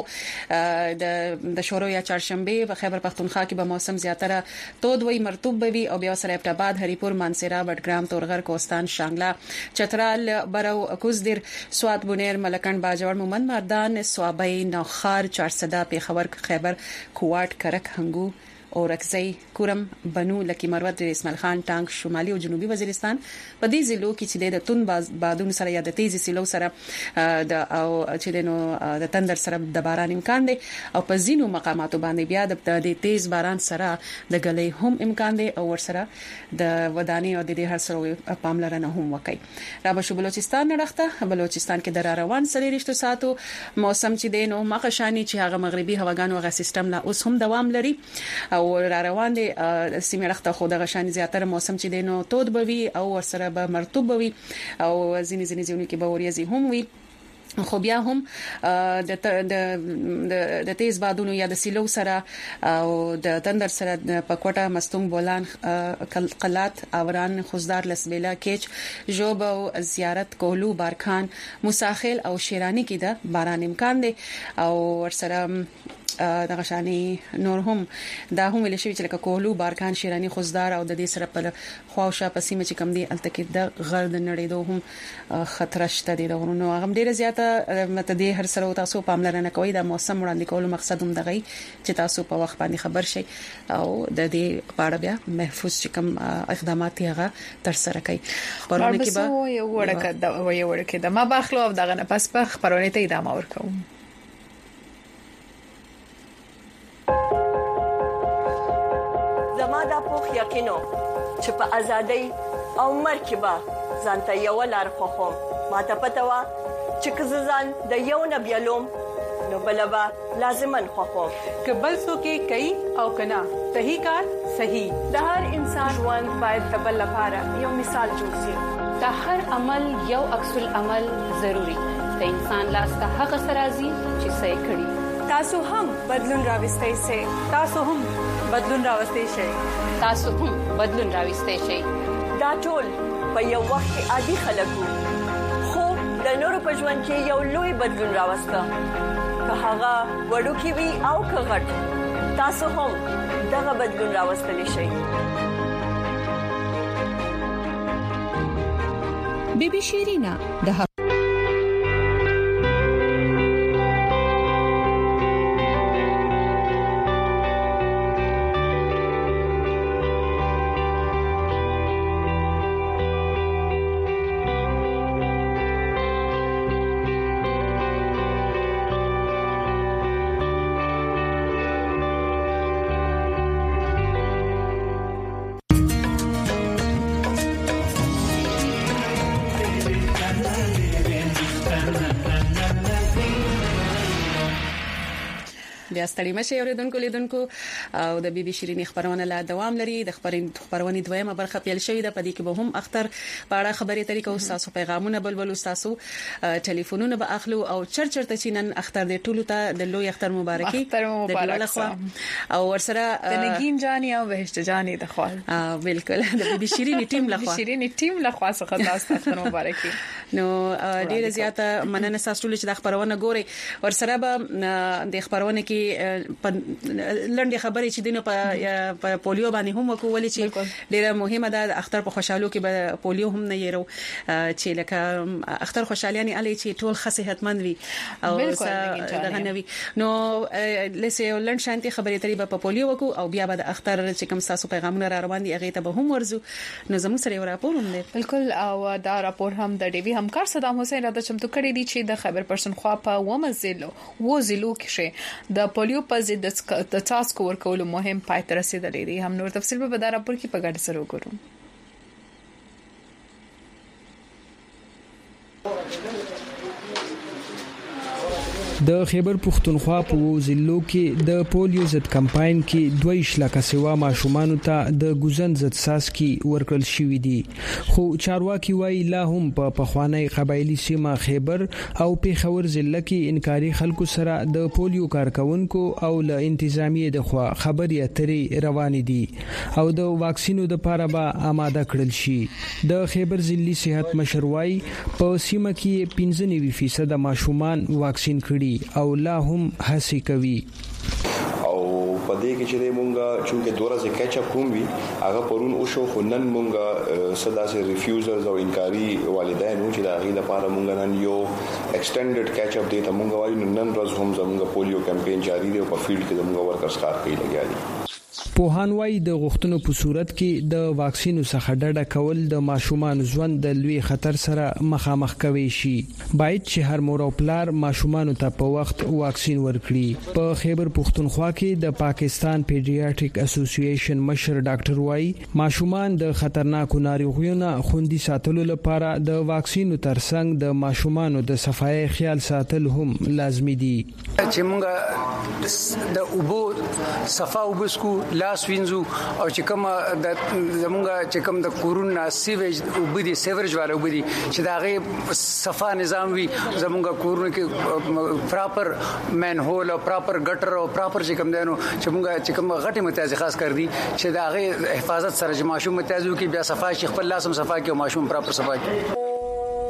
د د شورو یا چهارشنبه په خیبر پختونخوا کې به موسم زیاتره تود وي مرطوب وي او بیا سره ابتاباد هریپور مانسیرا بټګرام تورغر کوستان شانګلا چترال برو کوزدر سوات بونیر ملکن باجوړ مومن مردان سوابای نوخار چارسدا پیښور خیبر کوټ کرک هنګو اورکزی کورم بنو لکی مروت اسماعیل خان ټانک شمالي او جنوبي وزیرستان په دې ضلعو کې چې د تون بادون سره یا د تیزي سیلو سره د او چې نو د تندر سره د باران امکان دی او په ځینو مقاماتو باندې بیا د تیز باران سره د غلې هم امکان دی او ورسره د وداني او د دې هر سره پاملرنه هم وکړي را به شو بلوچستان نړخته بلوچستان کې د روان سړي رښتو ساتو موسم چې دی نو مخشانی چې هغه مغربي هواګانو غا سیستم لا اوس هم دوام لري او را روان دي سیمه رخته خو د غشان زیاتره موسم چې دینو تود بوي او ورسره به مرطوب بوي او ځینې ځینې ځینې کې به وریځي هم وي خو بیا هم د د د تیز بادونو یا د سیلو سره او د تندر سره په کوټه مستونګ بولان قلات اوران خوزدار لسبیلا کیچ جوب او زیارت کولو بارخان مساخل او شیرانی کې د باران امکان دی او ورسره دغه شاني نور هم دا هم ویل شوی چې لکه کولو بارکان شیرانی خوزدار او د دې سره په خواوشا پسیمه چې کم دي التکې د غرد نړیدو هم خطر شته دي دغونو هغه ډیره زیاته متدي هر سره تاسو پاملرنه کوي د موسم وړاندې کولو مقصد هم دغه چې تاسو په وخت باندې خبر شئ او د دې په اړه بیا محفوظ چې کوم اقدامات هغه تر سره کوي خبرونه کې به یو ورکه د یو ورکه د ما باخلو او دغه نه پس په خبرونه ته ادامه ورکوم. زما دا پوخ یقینو چې په ازادۍ او مرکبه ځانته یو لار خوخم ماته پته وا چې کززان د یو نبیلوم نو بلبا لازمن خوخم کبل سو کې کوي او کنا صحیح کار صحیح د هر انسان ژوند باید تبل لپاره یو مثال جوړ شي د هر عمل یو عکس العمل ضروری د انسان لاس ته هغه سرازي چې صحیح کړي تاسو هم بدلون راوستئ سي تاسو هم بدلون راوستئ شئ تاسو هم بدلون راوستئ شئ دا ټول په یو وخت کې عادي خلکو خو د نورو په ژوند کې یو لوی بدلون راوسته که هغه وړوکی وي او که غټ تاسو هم دغه بدلون راوستلی شئ. بیبي شیرینا د بیا ستړي مشه اوریدونکو لیدونکو او د بي بي شيرين خبرونه لا دوام لري د خبرونه دویمه برخه پیل شوې ده په دې کې به هم اختر پاړه خبرې طریقو تاسو پیغامونه بلبل تاسو ټلیفونونه به اخلو او چرچرته چینن اختر د ټولو ته د لوی اختر مبارکي اختر مبارک او ورسره د نگین جاني او بهشت جاني د خپل بالکل د بي بي شيرين ټیم له خوا شيرين ټیم له خوا څخه تاسو اختر مبارکي نو ډیره زیاته مننه تاسو ټول چې د خبرونه ګوري ورسره به د خبرونه کې لنډه خبرې چې دینو په پولیو باندې هم وکولې چې ډیره مهمه ده د اختر په خوشحالو کې به پولیو هم نه یېرو چې لکه اختر خوشحالياني علي چې ټول صحتمند وي او دغه نوي نو لسه لنډ شانتي خبرې ترې په پولیو وکړو او بیا به د اختر چې کوم تاسو پیغامونه را روان دي هغه ته به هم ورزو نو زموږ سره یو راپور هم دی بالکل او دا راپور هم د ډي وی همکار صدام حسین راته چمتو کړی دی چې د خبر پرسن خوا په ومزلو و زلو کې د پولیو په ضد د تاسو ورکول مهم پای تر رسیدلې دي هم نور تفصیل په دا راپور کې په ګډه سره وګورو. د خیبر پختونخوا په ضلعو کې د پولیو ضد کمپاین کې دوه اشلاکه سوا ماشومان ته د ګوزن ضد ساسکي ورکړل شوې دي خو چارواکي وایي لا هم په پخوانی قبایلی سیمه خیبر او پیښور ضلع کې انکاري خلکو سره د پولیو کارکونکو او له انتظامیه د خوا خبري اترې روان دي او د واکسینو د لپاره به آماده کړل شي. د خیبر ضلعي صحت مشروي په سیمه کې پنځه نوي فیصد ماشومان واکسین کړي او لا هم هڅه کوي او په دې کې چې مونږه چې دوره ځکه کیچ اپ کوم وی هغه پرون او شو خنن مونږه صدا سي ریفیوزرز او انکاري والدین چې دا غي لپاره مونږ نن یو ایکسټندډ کیچ اپ دی ته مونږ وایو نن ورځ هم زموږ پولیو کمپاین جاری دی او په فیلډ کې زموږ ورکرز کار کوي لګیا دي. پوهان وايي د غوښتنو په صورت کې د واکسینو څخه ډډه کول د ماشومان ژوند د لوی خطر سره مخامخ کوي شي. باید چې هر مور او پلار ماشومان ته په وخت واکسین ورکړي. په خیبر پختونخوا کې د پاکستان پیډیاټریک اسوسییشن مشر ډاکټر وايي ماشومان د خطرناکو ناروغیونو خوندي ساتلو لپاره د واکسینو ترڅنګ د ماشومان د صفای خیال ساتل هم لازمي دي. چې موږ د اوبو صفا وبسکو لاس وینځو او چې کوم د زمونږ چې کوم د کورونا سیویج وبدي سیوریج والو وبدي چې دا غي صفا نظام وي زمونږ کورونا کې پراپر مین هول او پراپر ګټر او پراپر چې کوم دینو چې موږ چې کوم غټي متیازي خاص کړ دي چې دا غي حفاظت سره چې ماشوم متیازو کې بیا صفا شي خپل لاسم صفا کې او ماشوم پراپر صفا کې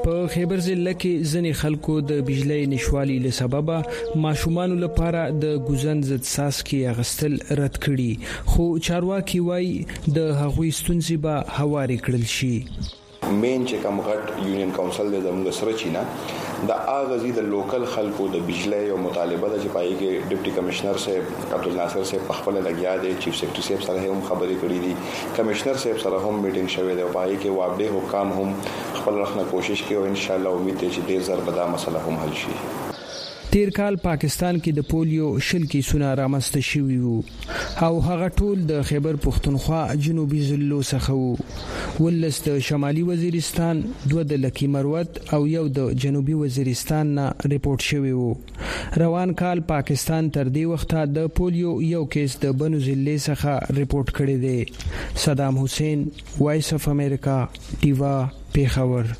په خیبر ضلع کې ځنې خلکو د بجلی نشوالي له سببه ماشومان لپاره د ګوزن ضد څاڅکي اغستل رد کړي خو چارواکي وایي د هغوی ستونزې به هواري کړل شي. مین چې کوم غټ یونین کونسل د زموږ سره چینا د اغازي د لوکل خلکو د بجلی او مطالبه د چپای کې ډیپټي کمشنر صاحب عبد الناصر صاحب په خپل لګیا دي چیف سیکریټری صاحب سره هم خبرې کړې دي کمشنر صاحب سره هم میټینګ شوې ده او پای کې وابډه حکام هم خپل رخنه کوشش کوي او ان شاء الله امید ده چې ډیر زر به دا مسله هم حل شي. تیر کال پاکستان کې د پولیو شل کیسونه رامنځته شوي وو او هغه ټول د خیبر پختونخوا جنوبي ضلعو څخه وو. ولس د شمالي وزیرستان، دوه د لکی مروت او یو د جنوبي وزیرستان نه ریپورت شوی وو. روان کال پاکستان تر دې وخته د پولیو یو کیس د بنو ضلع څخه ریپورت کړی دی. صدام حسین، وایس اف امریکا، ډیوا، پیښور.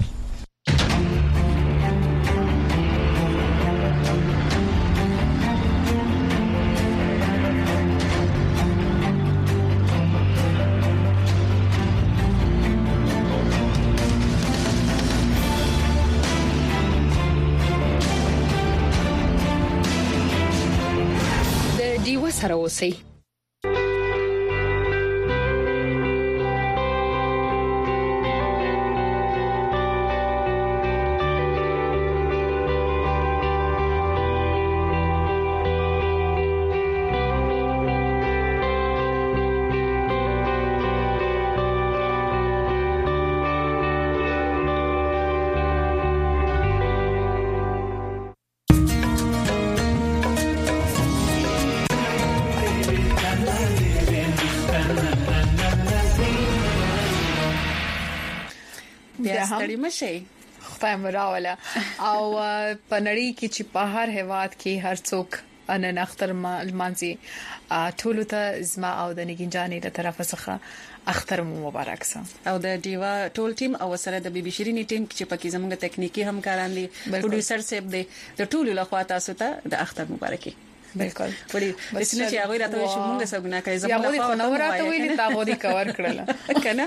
سره اوسئ. ستړي مشي خدای مراوله او په نړۍ کې چې په هر هواد کې هر څوک ان اختر المانزي ټول ته زما او د نګینجانې له طرفه څخه اختر مبارک سم او د ډیوا ټول ټیم او سره د بي بي شيريني ټیم چې پکې زموږ تکنیکی همکاران دي پروډوسر صاحب دي د ټول له خوا تاسو ته د اختر مبارکي. بالکل وړي اسنه چې هغه راته شو موږ څنګه نه کوي زموږ له خوا نو راته ویلي تا غوډي کور کړل کنه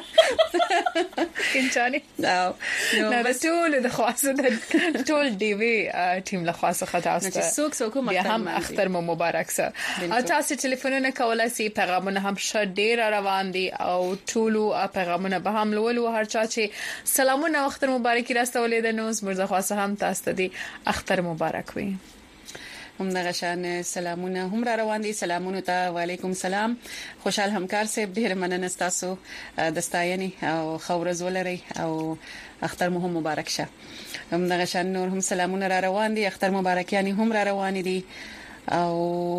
کینچاني نو نو ټول د خاصه د ټول ډي وی ټیم له خاصه خطا است چې څوک څوک هم اختر مو مبارک سره تاسو ټلیفونونه کولای شئ پیغامونه هم شه ډیر روان دي او ټول پیغامونه به هم لولو هر چا چې سلامونه اختر مبارک راستولې د نوز مرزه خاصه هم تاسو ته دي اختر مبارک وي. هم دغه شان سلامونه هم را روان دي. سلامونه ته وعليكم سلام. خوشحال همکار صاحب ډیر مننه تاسو د ستاینې او خورز ولري او اختر مو مبارک شه. هم دغه شان نور هم سلامونه را روان دي اختر مبارک یعنی هم را روان دي او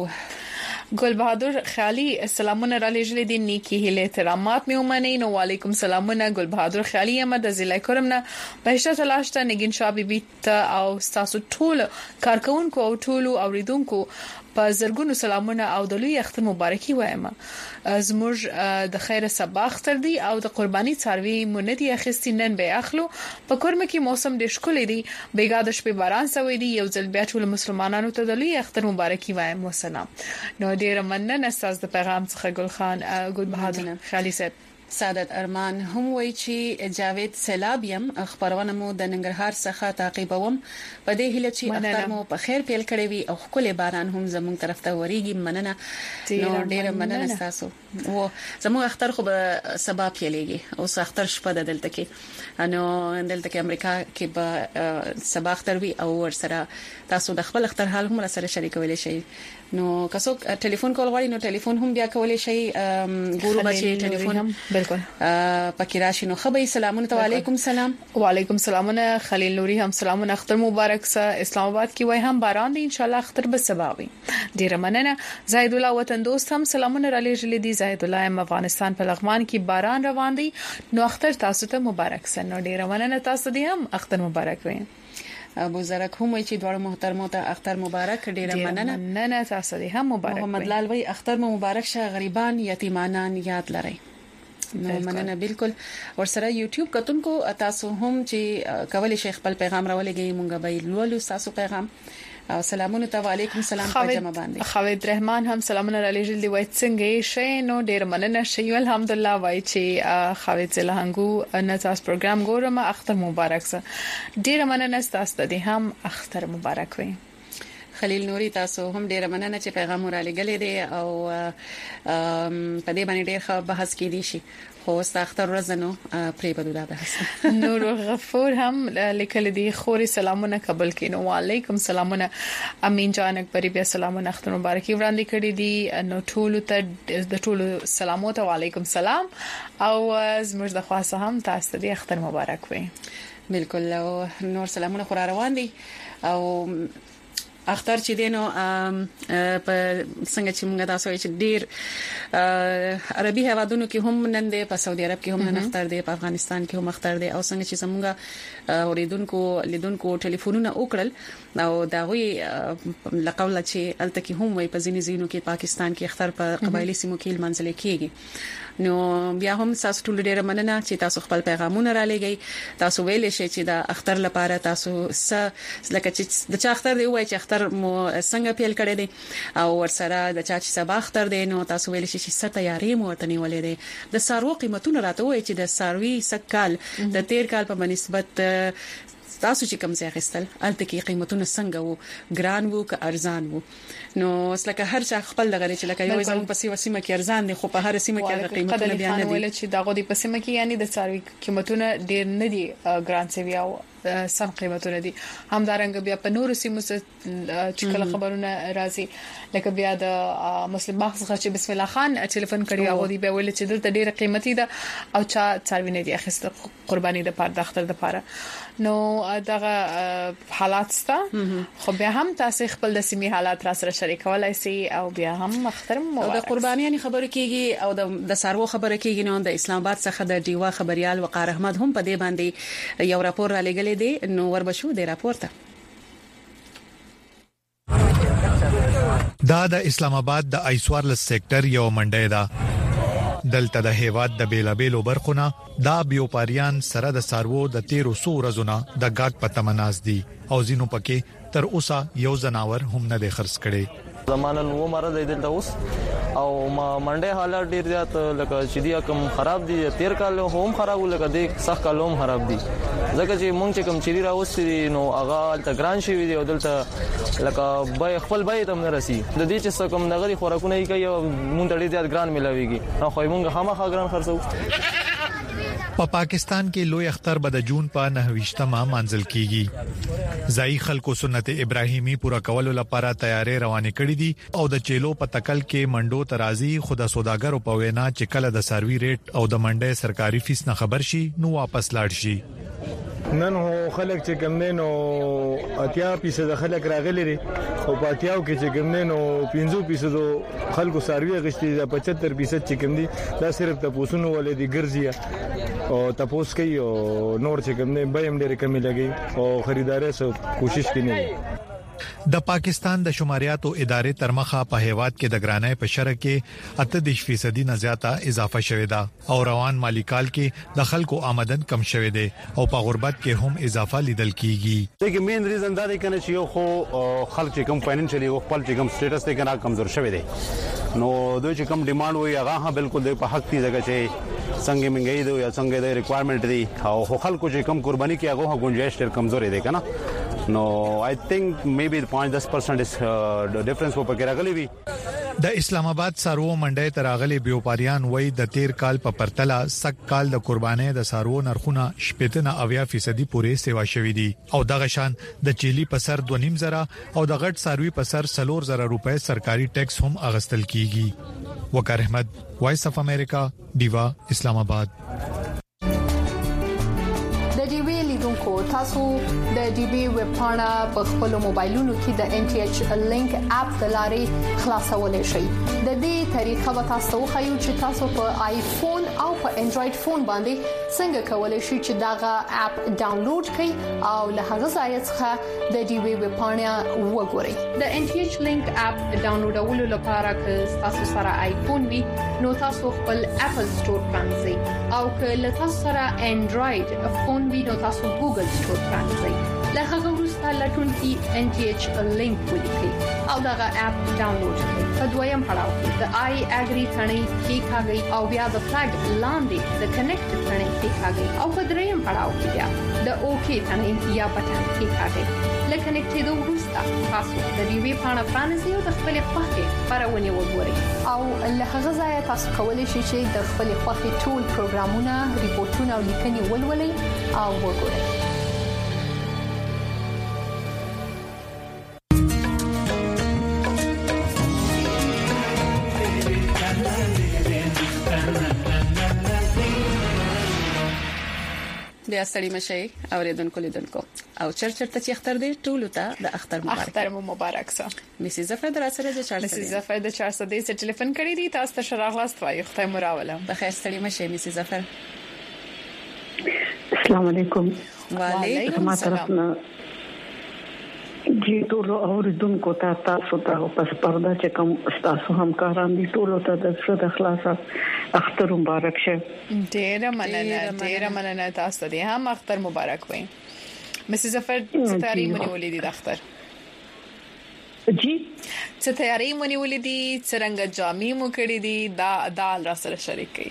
ګل بهادر خیالي سلامونه را لېږلې دي نیکی هله احترامات مې ومني. نو وعليكم سلامونه ګل بهادر خیالي احمد د ضلع کرم نه بهشته تلاشته نگین شابي بیت او تاسو ټول کارکونکو او ټول اوریدونکو په زرګونو سلامونه او د لوی اختر مبارکي وایم. زموږ د خیره صباح اختر دی او د قرباني څاروي مونږ اخیستي نن به اخلو. په کورم کې موسم ډېر ښکلی دی، بیګا د شپې باران سوي دی. یو ځل بیا ټول مسلمانانو ته د لوی اختر مبارکي وایم. والسلام. نو ډېر مننه تاسو د پیغام څخه ګل خان ګل بهادر خیالي صاحب. سعادت ارمان هم وای چې جاوید سیلابیم خبرونه مو د ننګرهار څخه تعقیبوم په دې هله چې اختر مو په خیر پیل کړی وي او خپل باران هم زموږ طرف ته وريږي. مننه نو ډیره مننه تاسو. و زموږ اختر خو به سبا پیلېږي او اختر شپه د دلته کې انو دلته کې امریکا کې به سبا اختر وي او ور سره تاسو د خپل اختر حال هم سره شریکولای شئ. نو کڅو ټلیفون کول غواړي نو ټلیفون هم بیا کولای شي ګورو بچي ټلیفون هم بالکل پکې راشي. نو خبري سلامونه علیکم سلام. وعلیکم سلامونه خلیل نوري هم سلامونه اختر مبارک سه اسلام آباد کې وای هم باران دي ان شاء الله اختر به سبا وي. ډیر مننه. زاهد الله وطن دوست هم سلامونه را لېږلې دي. زاهد الله افغانستان په لغمان کې باران روان دي نو اختر تاسو ته مبارک سه. نو ډیر مننه تاسو دې هم اختر مبارک وي. ابو زرک هم چې دوړ محترمو ته اختر مبارک. ډیره مننه. مننه تاسو دې هم مبارک. محمد لال وی اختر مو مبارک شه. غریبان یتیمانان یاد لرئ. نو مننه بالکل. ورسره یوټیوب کتونکو تاسو هم چې کولای شي خپل پیغام راولېږئ مونږ به لولو تاسو پیغام او سلامونه ته وعلیکم السلام په جمع باندې. خالد رحمان هم سلامونه را لېږل دی وای څنګه شي نو ډیر مننه شي الحمدلله وای چې خالد زلهنګو نه تاسو پروګرام ګورم اختر مبارک سه ډیر مننه تاسو ته هم اختر مبارک وي. خلیل نوري تاسو هم ډیر مننه چې پیغام را لګلې دي او په دې باندې ډیر ښه بحث کړي شي خو ستاختر ورځنو پرې بدو دا بحث. نور غفور هم لیکل دي خوري سلامونه قبول کینو وعلیکم سلامونه امین جان اکبری بیا سلامونه اختر مبارکي وړاندې کړي دي نو ټول ته د ټول سلامات وعلیکم سلام او زموږ د خاصه هم تاسو ته اختر مبارک وي. بالکل او نور سلامونه خور روان دي او اختر چې دینو په څنګه چې موږ تاسو چې ډیر عربي هوادونو کې هم نن دی په سعودي عرب کې هم نن اختر دی په افغانستان کې هم اختر دی او څنګه چې زموږ اوریدونکو لیدونکو ټلیفونونه وکړل او دا وی لقوله چې الته کې هم وي په ځینې ځینو کې پاکستان کې اختر په قبایلی سیمو کې منځل کېږي نو بیا هم تاسو ټول ډیره مننه چې تاسو خپل پیغامونه را لګی تاسو ویل شئ چې د اختر لپاره تاسو س لکه چې د چا اختر دی وای چې اختر مو څنګه پیل کړی دی او ورسره د چا چې سبا اختر دی نو تاسو ویل شئ چې ست تیاری مو ورته نیولې دی د سارو قیمتونه راته وای چې د ساروي سکال د تیر کال په نسبت تاسو چې کوم ځای غستل الته کې قیمتونه څنګه وو ګران وو که ارزان وو نو لکه هر څه خپل دغه چې لکه یو ځم په سیمه کې ارزان دي خو په هر سیمه کې قیمتونه بیان دي ول چې دغه د پسمه کې یعنی د ساروي قیمتونه ډیر نه دي ګران سی بیا سم قیمتونه دي همدارنګ بیا په نور سیمو چې کله خبرونه راځي لکه بیا د مسلم ماخذ چې بسم الله خان ټلیفون کړی او دی به ول چې دلته ډیره قیمتي ده او چا ساروي نه دي اخیسته قرباني د پاره د اختر د پاره نو دغه حالات ستا خو بیا هم تاسو خپل د سیمه حالات را سره شریکولای شي او بیا هم اختر مو د قربانیانی خبرې کیږي او د سارو خبرې کیږي نو د اسلام آباد څخه د دیوا خبريال وقار احمد هم په دې باندې یو راپور را لګلې دی نو وربشو د راپور ته دا د اسلام آباد د ایسوارلس سېکټر یو منډه ده دلته د هیواد د بیلابېلو برخونه دا بیوپاریان سره د سارو د تیرو سو ورځونه د گاګ پتمناز دي او زینو پکې تر اوسه یو زناور هم نه د خرڅ کړي زمانن و مرز دلته اوس او ما منډه حالات ډیر زیات لکه چې دی کوم خراب دي تیر کال هم خراب لکه د سخت کالوم خراب دي ځکه چې مونږ چې کوم چيري راوستي نو هغه الته ګران شي وي او دلته لکه بای خپل بای ته نه رسی د دې چې څوک نغري خوراکونه کوي مونږ ډیر زیات ګران ملاويږي نو خو مونږ خامخا ګران خرڅو په پاکستان کې لوی اختر به د جون په نهويشتمه منځل کیږي ځای خلکو سنت ابراهیمی پورا کولو لپاره تیارې روانې کړې دي او د چيلو په تکل کې منډو ترازی خود سوداګرو په وینا چې کله د سروي ریټ او د منډه سرکاري فیس نه خبر شي نو واپس لاړ شي نن هو خلک چې کمنو اتیا فیصد خلک راغلي دي او په اتیاو کې چې کمنو پنځه فیصد خلکو سروي غشتي د پچهتر فیصد چې کم دي دا صرف د پوسونو ولې دي ګرځي او تاسو کوي او نور چې کوم نه به هم ډېر کمی لګي او خریداري سره کوشش کوي د پاکستان د شماریاتو ادارې ترمخه په هیواد کې د ګرانۍ په شرک کې اته فیصد نه زیاته اضافه شوې ده او روان مالی کال کې د خلکو آمدن کم شوې ده او په غربت کې هم اضافه لیدل کیږي دغه مین ریزن دا دی کنه چې یو خو خلک چې کم فاینانشلی او خپل چې کم سټیټس ته کنه کمزور شوی دی نو دوی چې کم ډیماند وي هغه ها بالکل د په حق دي ځکه چې څنګه منګي دی یا څنګه د ریکوایرمنٹ دی او خلکو چې کم قرباني کې هغه گنجائش ډېر کمزوري دی کنه نو آی تھنک میبي five to ten percent is ډیفرنس په پکې راغلی وي د اسلام آباد سارو منډه تراغلي بیوپاریان وای د تیر کال په پرتله سک کال د قرباني د سارو نرخونه شپږ نه اویا فیصد پورې سیوا شوې دي او دغه شان د چيلي په سر دوه نیم زره او د غټ ساروي په سر سلور زره روپے سرکاري ټیکس هم اغستل کیږي وقار احمد وایس اف امریکا دیوا اسلام آباد د ډي وی لیدونکو تاسو د ډي وی ویب پاڼه په خپل موبایلونو کې د ان ټي ایچ لینک اپ د لارې خلاصولای شئ د دې طریقه به تاسو خو چې تاسو په آیفون او په انډراید فون باندې څنګه کولای شئ چې داغه اپ ډاونلوډ کړئ او له هغه ځای څخه د ډي وی ویب پاڼه وګورئ د ان ټي ایچ لینک اپ ډاونلوډولو لپاره که تاسو سره آیفون وي نو تاسو خپل اپل سٹور پرانځئ او که له تاسو سره انډراید فون وي نو تاسو ګوګل سٹور پرانځئ له هغه وروسته ته لټونکي ان ټي ایچ لینک ولیکي او دا اپ ډاونلوډ کړئ. په دویم پړاو کې د آی اګری ثنې کې ښاګي او بیا د فلګ لاندې د کنیکټ ثنې کې ښاګي او په دریم پړاو کې بیا د اوکی ثنې یا بټن کې ښاګي. لکه کنیکټېدو وروسته تاسو د دې وی پاڼه فرانسې او د خپل خوښې خبرونه وګورئ او له هغه ځایه تاسو کولی شئ چې د خپل خوښې ټول پروګرامونه، ریپورتونه او لیکنې ولولئ او وګورئ. د استړی مشي اوریدونکو لیدونکو او چرچرته چې اختر دی ټولو ته د اختر مبارک. اختر مو مبارک سه. مسز ظفر در سره د چارلز مسز ظفر د چارلز د ټلیفون کړی دی تاسو ته شراغلاست وایي خدای مو راوله. بخیر استړی مشي مسز ظفر. السلام علیکم. وعلیکم السلام. جی ټول اوریدونکو ته تاسو ته په پرده چې کوم تاسو همکاران دي ټول ته د څه د خلاصه اختر مبارک شه. ډیره مننه ډیره مننه تاسو ته هم اختر مبارک وي. مسز ظفر څه تیاری مونږ ولیدي د اختر؟ جی څه تیاری مونږ ولیدي څنګه جامې مو کړې دي دا دال را سره شریک کړئ.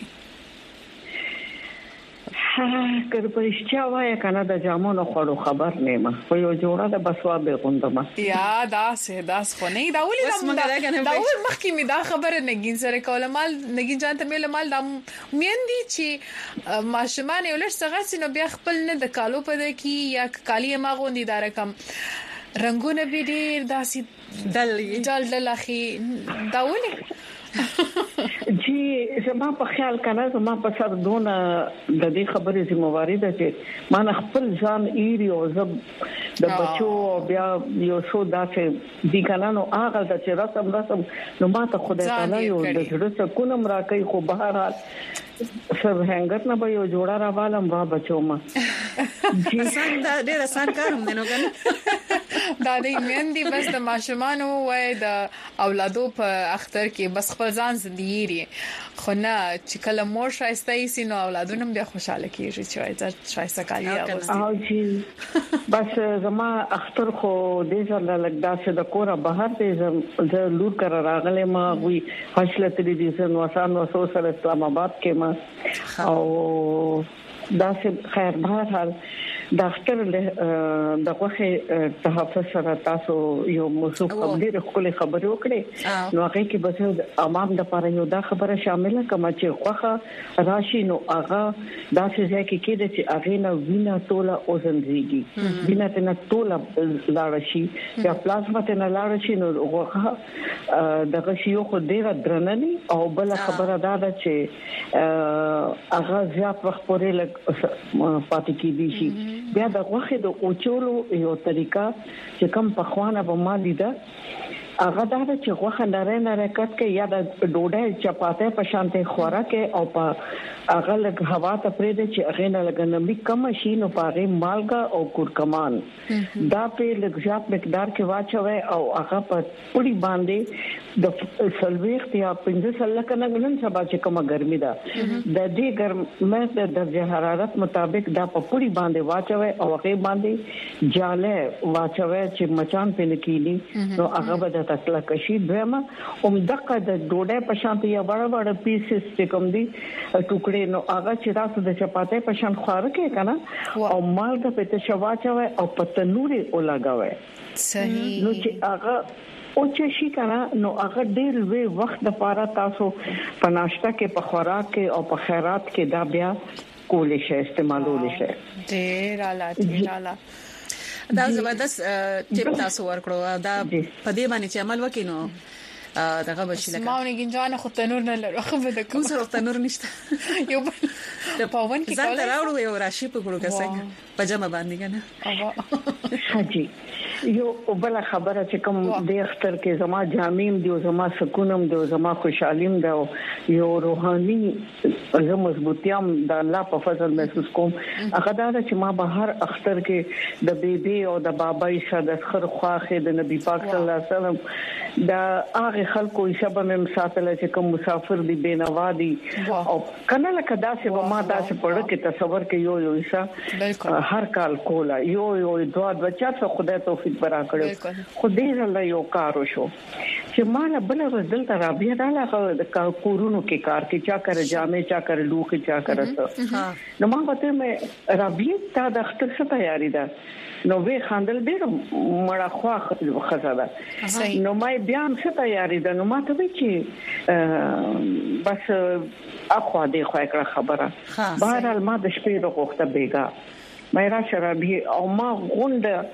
ها کله پرېشچا وای کنه د جامونو خورو خبر نیمه خو یو جوړه د بسوا به غوندمه یا دا سه داس خو نه دا ولې دا دا ول مخکې می دا خبره نګین سره کوله مال نګین جانته مل مال د میندي چې ماشومان یو لږ څنګه سينو بیا خپل نه د کالو په د کی یا کالی ما غوندي دا رقم رنگونه به ډیر داسي دل دل دل اخی دا ولې جی زما په خیال کنه زما په سر دونه د دې خبرې ذمہواری ده چې ما خپل ځان ایری او زب د بچو بیا یو څو داسې دي کنه نو هغه چې رسم رسم نو ما ته خدای تعالی یو د زړه سکون مرا کوي خو بهر حال سب هنګر نه به یو جوړه را والم وا بچو ما جی څنګه ډېر آسان کار هم نه کنه دا دې مېندې بس د ماشومان وای د اولادو په اختر کې بس خپل ځان زندګی خو نه چې کله مور شایسته یې نو اولادونه هم بیا خوشاله کیږي چې وای شایسته کالی او جی بس زما اختر خو دې ځل لګدا چې د کوره بهر دې ز لور کر راغله ما وی حاصله ترې دې سن وسان وسو سره اسلام آباد کې ما او دا څه خیر بهر حال د اختر له دغه تحفظ سره تاسو یو موضوع خبرې خپل خبرې وکړي نو هغه کې بس عوام د لپاره یو دا خبره شامله کما چې خوخه راشي نو هغه دا څه کې کېده چې هغه نه وینا توله او زندګي وینا ته نه توله لاړ شي یا پلازما ته نه لاړ شي نو هغه دغه شی خو ډیره درنني او بل خبره دا ده چې هغه زیات وخت پورې لګ پاتې کیږي شي بیا د غوخه د اوچولو یو طریقہ چې کوم په خوانه به مالي ده هغه دا چې غوخه لاره نه رکټ کې یا د ډوډۍ چپاته په شانته خوراکه او په هغه لګ هوا ته پرې د چې هغه نه لګنمې کم شي نو پاره مالګه او کورکمان دا په لږات مقدار کې واچوي او هغه په پړي باندې د سلويخت یا پنځه سل کنه نن سبا چې کومه ګرمي ده د دې ګرمه د درجه حرارت مطابق دا په پړي باندې واچوي او هغه باندې جاله واچوي چې مچان په نکېلي نو هغه به د تکلا کشي دمه اوم دغه د ډوډۍ په شانته یا وړ وړ پیسز چې کوم دي ټوکړې نو هغه چې تاسو د چپاته په شان خواره کې کنه او مالګه په تشواچوي او په تنوري ولګوي صحیح نو چې هغه او چې شي کنه نو هغه ډېر وی وخت د پاره تاسو په ناشته کې په خوراک کې او په خیرات کې دا بیا کولې شي استعمالول شي ډېر اعلی ډېر اعلی دا زبردست ټیپ تاسو ورکړو دا په دې باندې چې عمل وکینو دغه بشي لکه ما ونګین جان خو تنور نه لرو خو به د کوم سره تنور نشته یو د پاون کې ځان راوړو یو راشي په ګړو کې څنګه پجامه باندې کنه حاجی یو بل خبره چې کوم د اختر کې زما جامیم دی زما سکونم دی زما خوشحالیم دی یو روحاني زما مضبوطیام د الله په فضل محسوس کوم هغه دا چې ما به هر اختر کې د بیبي او د بابای سره د خر خواخه د نبی پاک صلی الله علیه وسلم دا هغه دغه خلکو حساب مې مسافر چې کوم مسافر دي بینوا دي او کنه لکه داسې به ما داسې پړ کې تصور کې یو یو حصہ هر کال کولا یو یو دوا بچا څه خدای توفیق برا کړو خدای الله یو کار وشو چې ما نه بل ورځ دلته رابیا رااله د کورونو کې کار کې چا کر جامې چا کر لوخ چا کر نو ما وته مې رابیا تا د اختر څه تیاری ده نو وی خاندل ډیر مړه خوا خزاده نو مې بیا هم څه تیاری ده نو ما ته وی چې بس اخوا دې خو کړه خبره بهرحال ما د شپې د وخت بیګا مې را شرابي او ما غونډه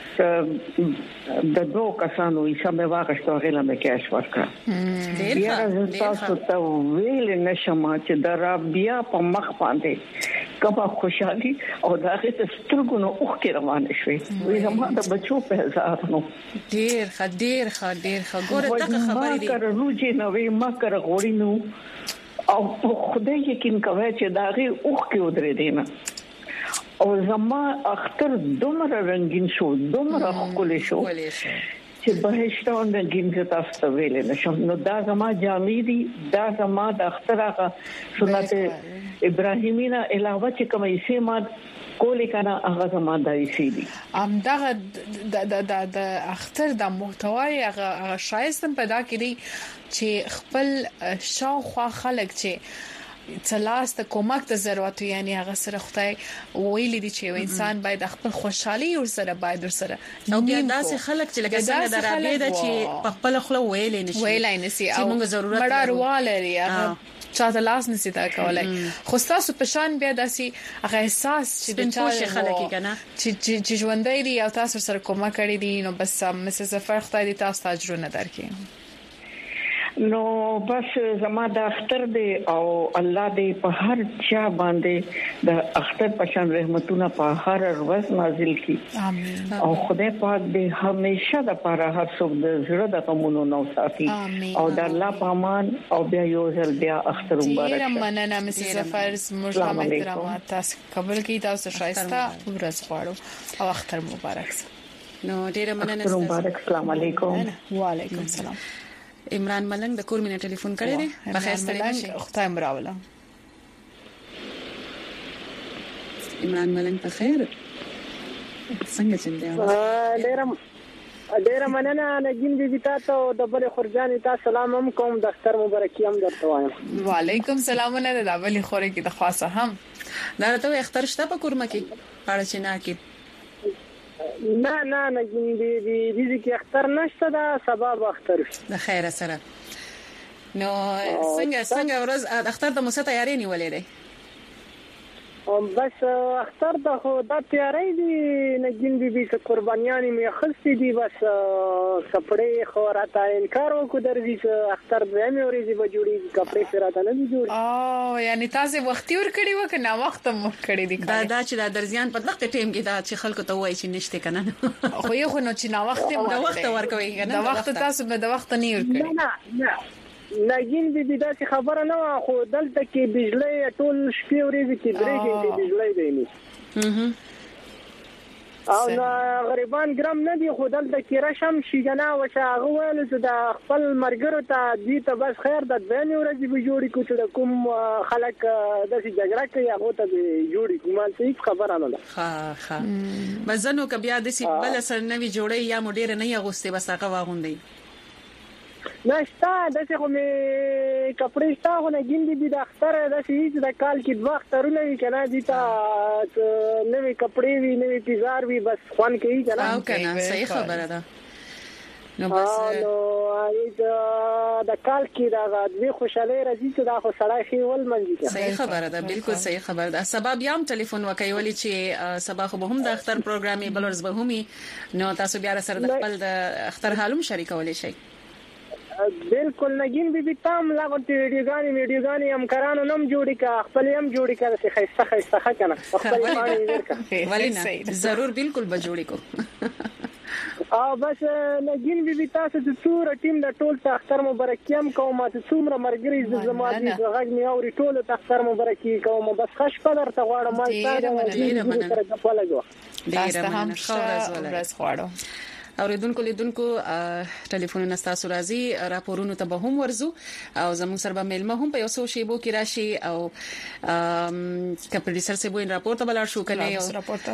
د دوه کسانو یې سمه واغشتو غلا مې کېش ورکړه ډیر ښه تاسو ته ویل نشم چې درابیا په مخ باندې کبا خوشحالي او داغه سترګونو اوخ کې روانه شوې وې زما د بچو په هزار نو ډیر ښه ډیر ښه ډیر ښه ګوره تاسو خبرې دي ما کر روجي نو ما کر غوړی نو او خدای یقین کوي چې داغه اوخ کې ودرې دینه او زما اختر دومره رنگین شو دومره خولي شو چې بهشتون د ګینځ تاسو ویل نشم نو دا زما جامې دي دا زما د اختر هغه سنت ابراهیمینا علاوه چې کومه یې ما کولې کنه هغه زما دای سي دي ام دا د د د اختر د محتوای هغه شایستم پیدا کړي چې خپل شاوخوا خلک چې تلاس ته کومک ته ضرورت یعنی هغه سره خدای ویل دي چې انسان باید خپل خوشحالي ور سره باید ور سره نو بیا داسې خلک چې لکه څنګه درابې ده چې په خپل خپل ویلې نشي ویلای نشي چې موږ ضرورت مړه روالري هغه چاته لاس نشي تا کولای خو تاسو په شان بیا داسې هغه احساس چې د چا خلک کنه چې چې ژوندۍ دي او تاسو سره کومک کړی دي نو بس مسز زفر خدای دې تاسو تجربه نه درکړي نو بس زما د اختر دی او الله دې په هر چا باندې د اختر پشان رحمتونه په هر ورځ نازل کړي امين او خدای پاک دې همیشه د پاره هر څوک د زړه د غمونو نو ساتي او د الله په امان او بیا یو ځل بیا اختر مبارک ډیر مننه مسز زفر موږ هم احترام تاسو قبول کړئ تاسو شایسته ورځ غواړو او اختر مبارک نو ډیر مننه اختر مبارک السلام علیکم وعلیکم السلام عمران ملنګ د کور مینه ټلیفون کړی دی بخیر ستړي نشئ خدای مراوله عمران ملنګ په خیر څنګه چندې ډیر ډیر مننه نګین بي بي تاسو د بل خورجان تاسو سلام هم کوم د اختر مبارکي هم درته وایم وعلیکم السلام نه د بل خوري کې د خاصه هم دا ته اختر شته په کورمه کې پاړه چې نه کې نه نه نه دې دې کې اختر نشته دا سبب اختر د خیره سره نو څنګه څنګه ورځ اختر د موسه تیاری نیولې ده او بس اختر د خو د تیاری دي نګین بي بي څخه قربانيان مې خستې دي بس کپڑے خو راته انکار وکړ درځي چې اختر به مې ورېږي به جوړي کپڑے سره ته نه دي جوړ او یعنی تاسو وختي ور کړی وکنه وخت مو کړی دي دا دا چې د درځيان په وخت ټیم کې دا چې خلکو ته وایي چې نشته کنه خو یو نو چې نا وخت مو د وخت ورکوي کنه د وخت تاسو به د وخت نه ور کړی نه نه نګین بي بي دا چې خبره نه خو دلته کې بجلی ټول شپې ورځې کې درې غنټې بجلی دی نه او نو غریبان ګرام نه دي خو دلته کې راشم شي کنه او هغه ویل چې د خپل مرګرو ته دي ته بس خیر د دوه ورځې به جوړی کو چې کوم خلک د سي جګړه کوي هغه ته جوړی کومال څه خبره نه ده ها ها مزنو کبیا د سي بل سر نوي جوړي یا مډیر نه یغوسته بس هغه واغوندي نشتا د څه کومې کپڑے شتا خو نه ګیندې دي د اختر د شي د کال کې دوه اخترونه وی کنه دي تا نوې کپڑے وی نوې پیزار وی بس خوان کوي کنه او کنه صحیح خبره ده نو بس نو د کال کې دا د خوشاله راځي چې دا خو سړی خي ول منځي صحیح خبره ده بالکل صحیح خبره ده سبب یم ټلیفون وکي ولی چې سبا خو به هم د اختر پروګرامي بلورز به همي نو تاسو بیا سره د خپل د اختر حالم شریکولای شئ بالکل نګین بي بي تام لا غوټي ویډیوګانی ویډیوګانی هم کرانو نم جوړی کا خپل هم جوړی کا چې خیسته خیسته کنه خپل باندې ورکا ولینا ضرور بالکل به جوړی کو او بس نګین بي بي تاسو د ټول ټیم د ټول اختر مبارکي هم کوم چې څومره مرګري د زمادي غږ می اوري ټول اختر مبارکي کوم بس خوش پدر ته غواړم ما تاسو سره په لګو ډیر مننه خو ورځ غواړم اوریدونکو لیدونکو ټلیفون نستاسو راځي راپورونو ته به هم ورزو او زموږ سره به ملما هم په یو څو شیبو کې راشي او کمپیوټر سره به راپور ته بلار شو کنه یو راپور ته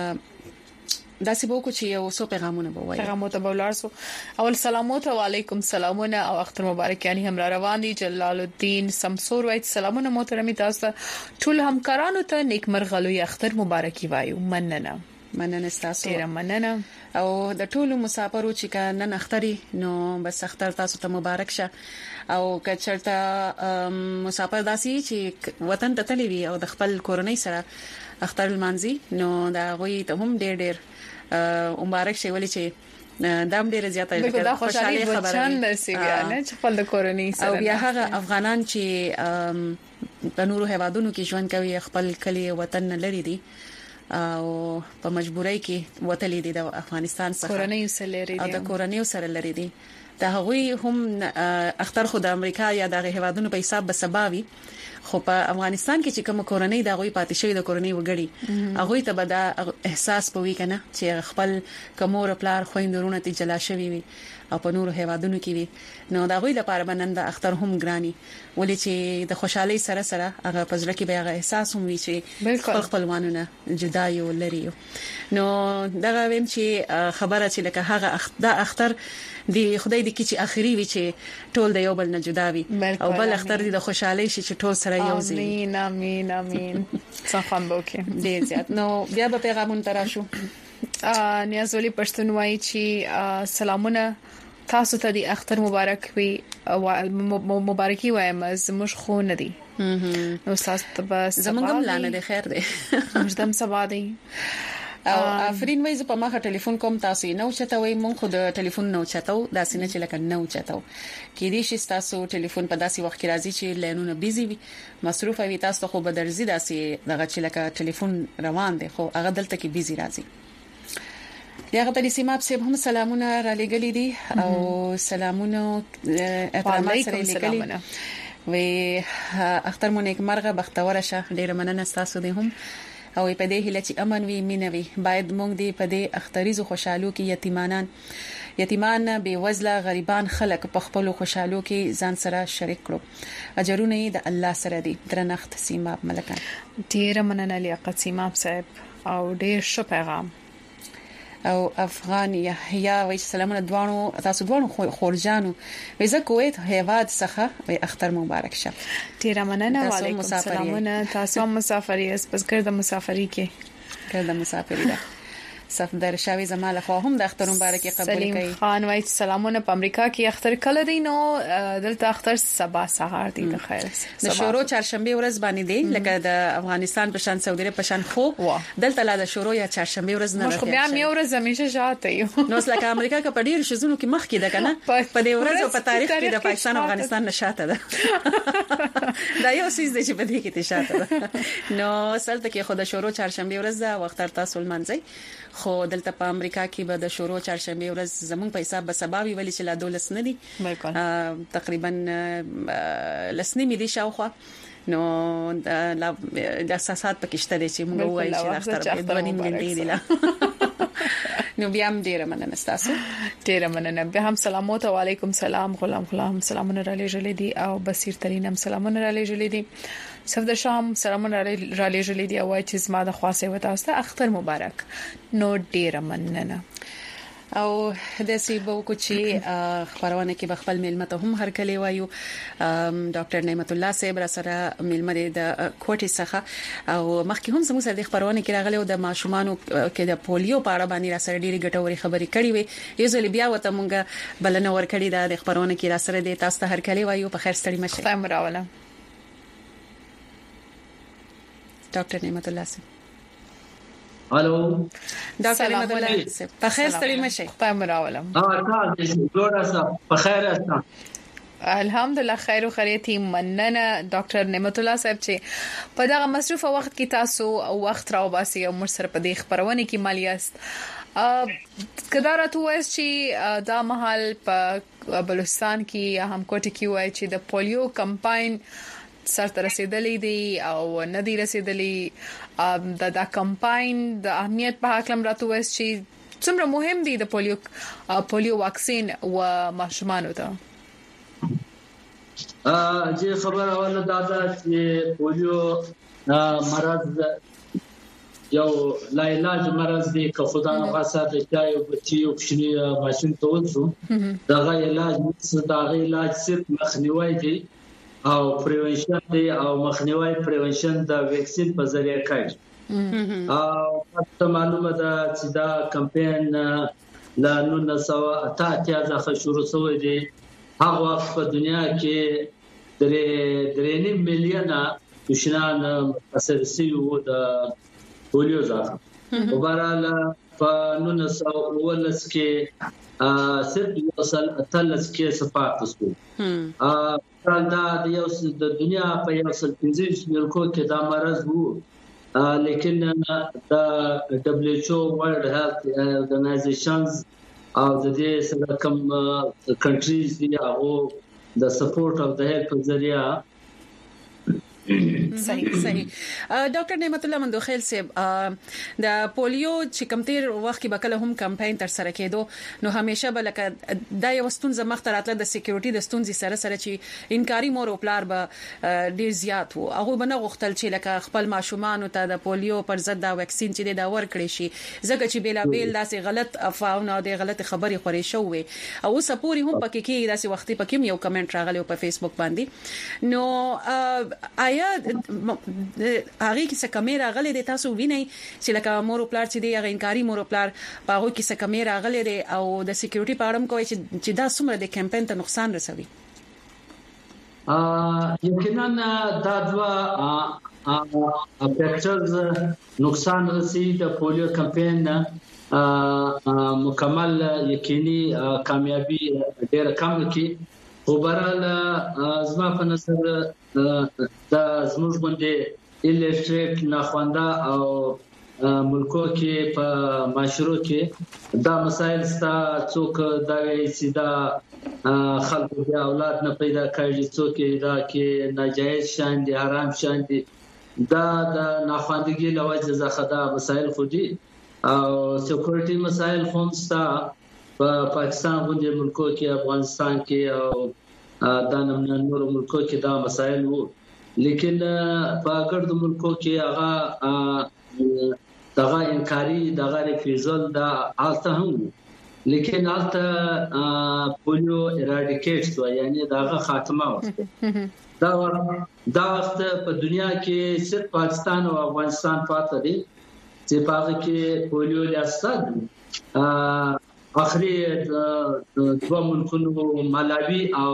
دا سی بو کو چې یو څو پیغامونه به وایي پیغامونه به ولار سو اول سلامات علیکم سلامونه او اختر مبارک یعنی هم را روان دي جلال الدین سمسور وایي سلامونه محترمي تاسو ټول همکارانو ته نیکمرغلوي اختر مبارکي وایو مننه مننه تاسو ډیر مننه او د ټولو مسافرو چې کانن اختري نو بس اختر تاسو ته مبارک شه او کچرته مسافر داسي چې وطن ته تللی وي او د خپل کورنۍ سره اختر المانزي نو دا غوي ته هم ډیر ډیر مبارک شي ولې چې دام ډیر زیاته د خوشالي خبره ده چې خپل د کورنۍ سره او بیا هغه افغانان چې په نورو هیوادونو کې ژوند کوي خپل کلی وطن لري دي او په مجبورۍ کې وتلې دي د افغانستان څخه کورنۍ سره لري دي او د کورنۍ سره لري دي دا هغوی هم اختر خو د امریکا یا د هیوادونو په حساب به سباوي خو په افغانستان کې چې کوم کورنۍ دا غوي پاتې شوی د کورنۍ وګړي هغه ته به دا احساس پوي کنه چې خپل کومور پلار خويندرونه ته جلا شوی وي او په نورو هیوادونو کې وي نو دا غوي لپاره بنند اختر هم ګراني ولې چې د خوشحالي سره سره هغه پزړه کې به هغه احساس هم وي چې خپل خپلوانونه جدا یو لري نو دا ویم چې خبره چې لکه هغه دا اختر دی خدای دې کې چې اخري وي چې ټول د یو بل نه جدا وي او بل اختر دې د خوشحالي شي چې ټول سره یو ځي امين امين امين څنګه وکي ډیر زیات نو بیا به پیغامون تراشو ا نیازولي پښتون وایي چې سلامونه تاسو ته د اختر مبارک وي مبارکي وایم زموږ خو نه دي نو تاسو ته بس زمونږ لانه د خیر دی مجدم سبا دی او افرین وایي په ماخه ټلیفون کوم تاسو نو چتوي مونږ خو د ټلیفون نو چتاو داسې نه چې لکه نو چتاو کې دې شي تاسو ټلیفون په داسې وخت کې راځي چې لینونه بيزي وي مصروف وي تاسو خو به درځي داسې دغه چې لکه ټلیفون روان دي خو هغه دلته کې بيزي راځي یاغه په سیماب سیب هم سلامونه را لګلې دي او سلامونه احترامات سره لګلې وي اختر مو نیک مرغه بختوره شه ډیر مننه تاسو دې هم او په دې هله چې امن وي مینوي باید موږ دې په دې اختریزو خوشحالو کې یتیمانان یتیمان بے وزله غریبان خلک په خپل خوشحالو کې ځان سره شریک کړو اجرونه د الله سره دي درنښت سیماب ملکان ډیر مننه لیاقت سیماب صاحب او ډیر ښه پیغام او افغان یحیی وای سلامونه دوانو تاسو دوانو خورجانو وزه کویت هیواد څخه وي اختر مبارک شه ډیر مننه وعلیکم السلام تاسو مسافری اس پس ګرځم مسافری کې ګرځم مسافری ده صفدر شاوی زماله خو هم د اختر مبارکي قبول کړي سلیم خان وای سلامونه په امریکا کې اختر کله دی نو دلته اختر سبا سهار دی د خیر د شورو چهارشنبه ورځ باندې دی لکه د افغانستان په شان سعودي عرب په شان خو دلته لا د شورو یا چهارشنبه ورځ نه راځي خو بیا مې ورځ همیشه شاته یو نو لکه امریکا کې په ډیر شزونو کې مخ کې ده کنه په دې ورځ په تاریخ کې د پاکستان او افغانستان نشاته ده دا یو څه دی چې په دې کې تشاته ده نو سلطه کې خود شورو چهارشنبه ورځ دا وخت تر تاسو منځي خو دلته په امریکا کې به د شورو چهارشنبه ورځ زمونږ په حساب به سباوي ولې چې لا دولس نه دي تقریبا لسنی مې دي شاوخوا نو د اساسات پکشته دي چې موږ وایو چې اختر په دوه نیم غنټې دی لا نو بیا هم ډیر مننه تاسو ډیر مننه بیا هم سلامات او علیکم سلام غلام غلام سلامونه را لېږلې دي او بصیر ترینم سلامونه را لېږلې دي صفد شام سلامونه را لېږلې دي او چې زما د خاصه و تاسو اختر مبارک نو ډیر مننه او د سیبو کوچی خبرونه کې بخپل ملمته هم هر کلی وایو ډاکټر نعمت الله صاحب را سره ملمه د کوټي څخه او مخکې هم زموږ سره د خبرونه کې راغلي او د ماشومانو کې د پولیو په اړه باندې را سره ډېری ګټوري خبرې کړې وي یو ځل بیا وته مونږ بلنه ور کړې د خبرونه کې را سره د تاسو ته هر کلی وایو په خیر ستړي مشه خیر مراوله ډاکټر نعمت الله صاحب الو ډاکټر نعمت الله صاحب په خیر ستړي مشه خیر مراوله ها تاسو جوړه صاحب په خیر استا الحمدلله خیر او خیریت مننه ډاکټر نعمت الله صاحب چې په دغه مصروفه وخت کې تاسو او وخت راو باسي او مر سره په دې خبرونه کې مالیاست ا کدارت وایس چې دا محل په بلوچستان کې هم کوټه کې وای چې د پولیو کمپاین سره رسیدلې دي او ندي رسیدلې د دا کمپاین د اهمیت په حق لم راته وایس چې څومره مهم دي د پولیو پولیو واکسین او ماشومانو ته؟ ا چې خبر اوله دا ده چې پولیو مرض یو لا علاج مرض دی که خدا نه خاصه د چای او بچي او شنی ماشين ته ورسو دا غي علاج دا غي علاج صرف مخنیوي دی او پریونشن دی او مخنیوي پریونشن د ویکسین په ذریعہ کوي او تاسو معلومه ده چې دا کمپاین لا نو نسو اته اتیا ځخه شروع شوی دی هغه وخت په دنیا کې درې درې میلیونه مشران متاثر شوي د پولیو ځخه وبراله په نو نسو ولس کې صرف یو سل اتلس کې صفات وسو ا دا د یو د دنیا په یو سل پنځه ملکو کې دا مرض وو لیکن دا دبليو ایچ او ورلد هیلث اورګنایزیشنز او د دې سره کوم کنټریز دی او د سپورټ اف د هیلث په ذریعہ صحیح صحیح ډاکټر نعمت الله مندوخیل صاحب د پولیو چې کم تیر وخت کې بکله هم کمپاین تر سره کېدو نو همیشه بلکه د یو ستونزه مخ ته راتله د سکیورټي د ستونزې سره سره چې انکاري مور او پلار به ډیر زیات وو هغه بنه غوښتل چې لکه خپل ماشومان ته د پولیو پر ضد د ویکسین چې د ورکړي شي ځکه چې بیل بیل داسې غلط افواهونه او د غلط خبري خوري شوې او سپوري هم پکې کې داسې وخت پکې یو کمنټ راغلی په فیسبوک باندې نو یا هغه کې څه کیمرا غلې د تاسو ویني چې لکه مور او پلار چې دی هغه انکاري مور او پلار په هغه کې څه کیمرا غلې دی او د سکیورټي په اړه کوي چې دا څومره د کمپاین ته نقصان رسوي؟ ا یقینا دا دوا فیکټرز نقصان رسي د پولیو کمپاین مکمل یقیني کامیابی ډېر کم کی وبراله زما په نظر دا زموږ باندې الستریټ ناخوانده او ملکو کې په معاشرو کې دا مسایل ستا څوک دا چې دا خلکو د اولاد نه پیدا کړي څوک دا کې ناجایز شان دي حرام شان دي دا د ناخواندګي لوجه زخدا مسایل خو دي او سکیورټي مسایل هم ستا په پاکستان باندې ملکو کې افغانستان کې او دا نمونه نور ملکو کې دا مسایل وو لیکن په ګرد ملکو کې هغه دغه انکاري دغه ریفیوزل دا آلته هم لیکن آلته پولیو ایرادیکیټ و یعنی دغه خاتمه و دا دا وخت په دنیا کې صرف پاکستان او افغانستان پاتې دي چې پاره کې پولیو لاستاد اخري دوه ملکونو مالاوي او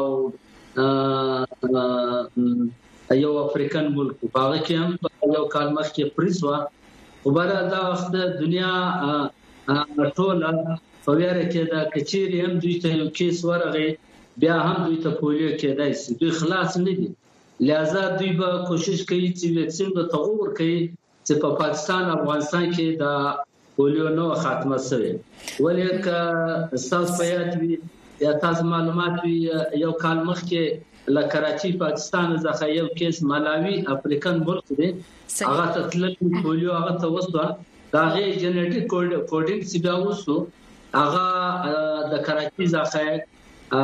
یو افریقن ملک په هغه کې هم یو کال مخکې پریسوا وبره دا وخت دنیا ټول په ویره کې دا کچيري هم دوی ته یو کیس ورغی بیا هم دوی ته پولیو کېدای شي دوی خلاص نه دي لہذا دوی به کوشش کوي چې ویکسین به تغور کوي چې په پاکستان افغانستان کې دا پولیو نو خاتمه شوه ولیکه استاد پیات وی یا تاسو معلومات وی یو کال مخکې ل کراچي پاکستان ځخه یو کیس مالاوي افریقن ملک دی هغه تطلق پولیو هغه توسط دا غي جنټیک کوډینګ سی بیا وسو هغه د کراچي ځخه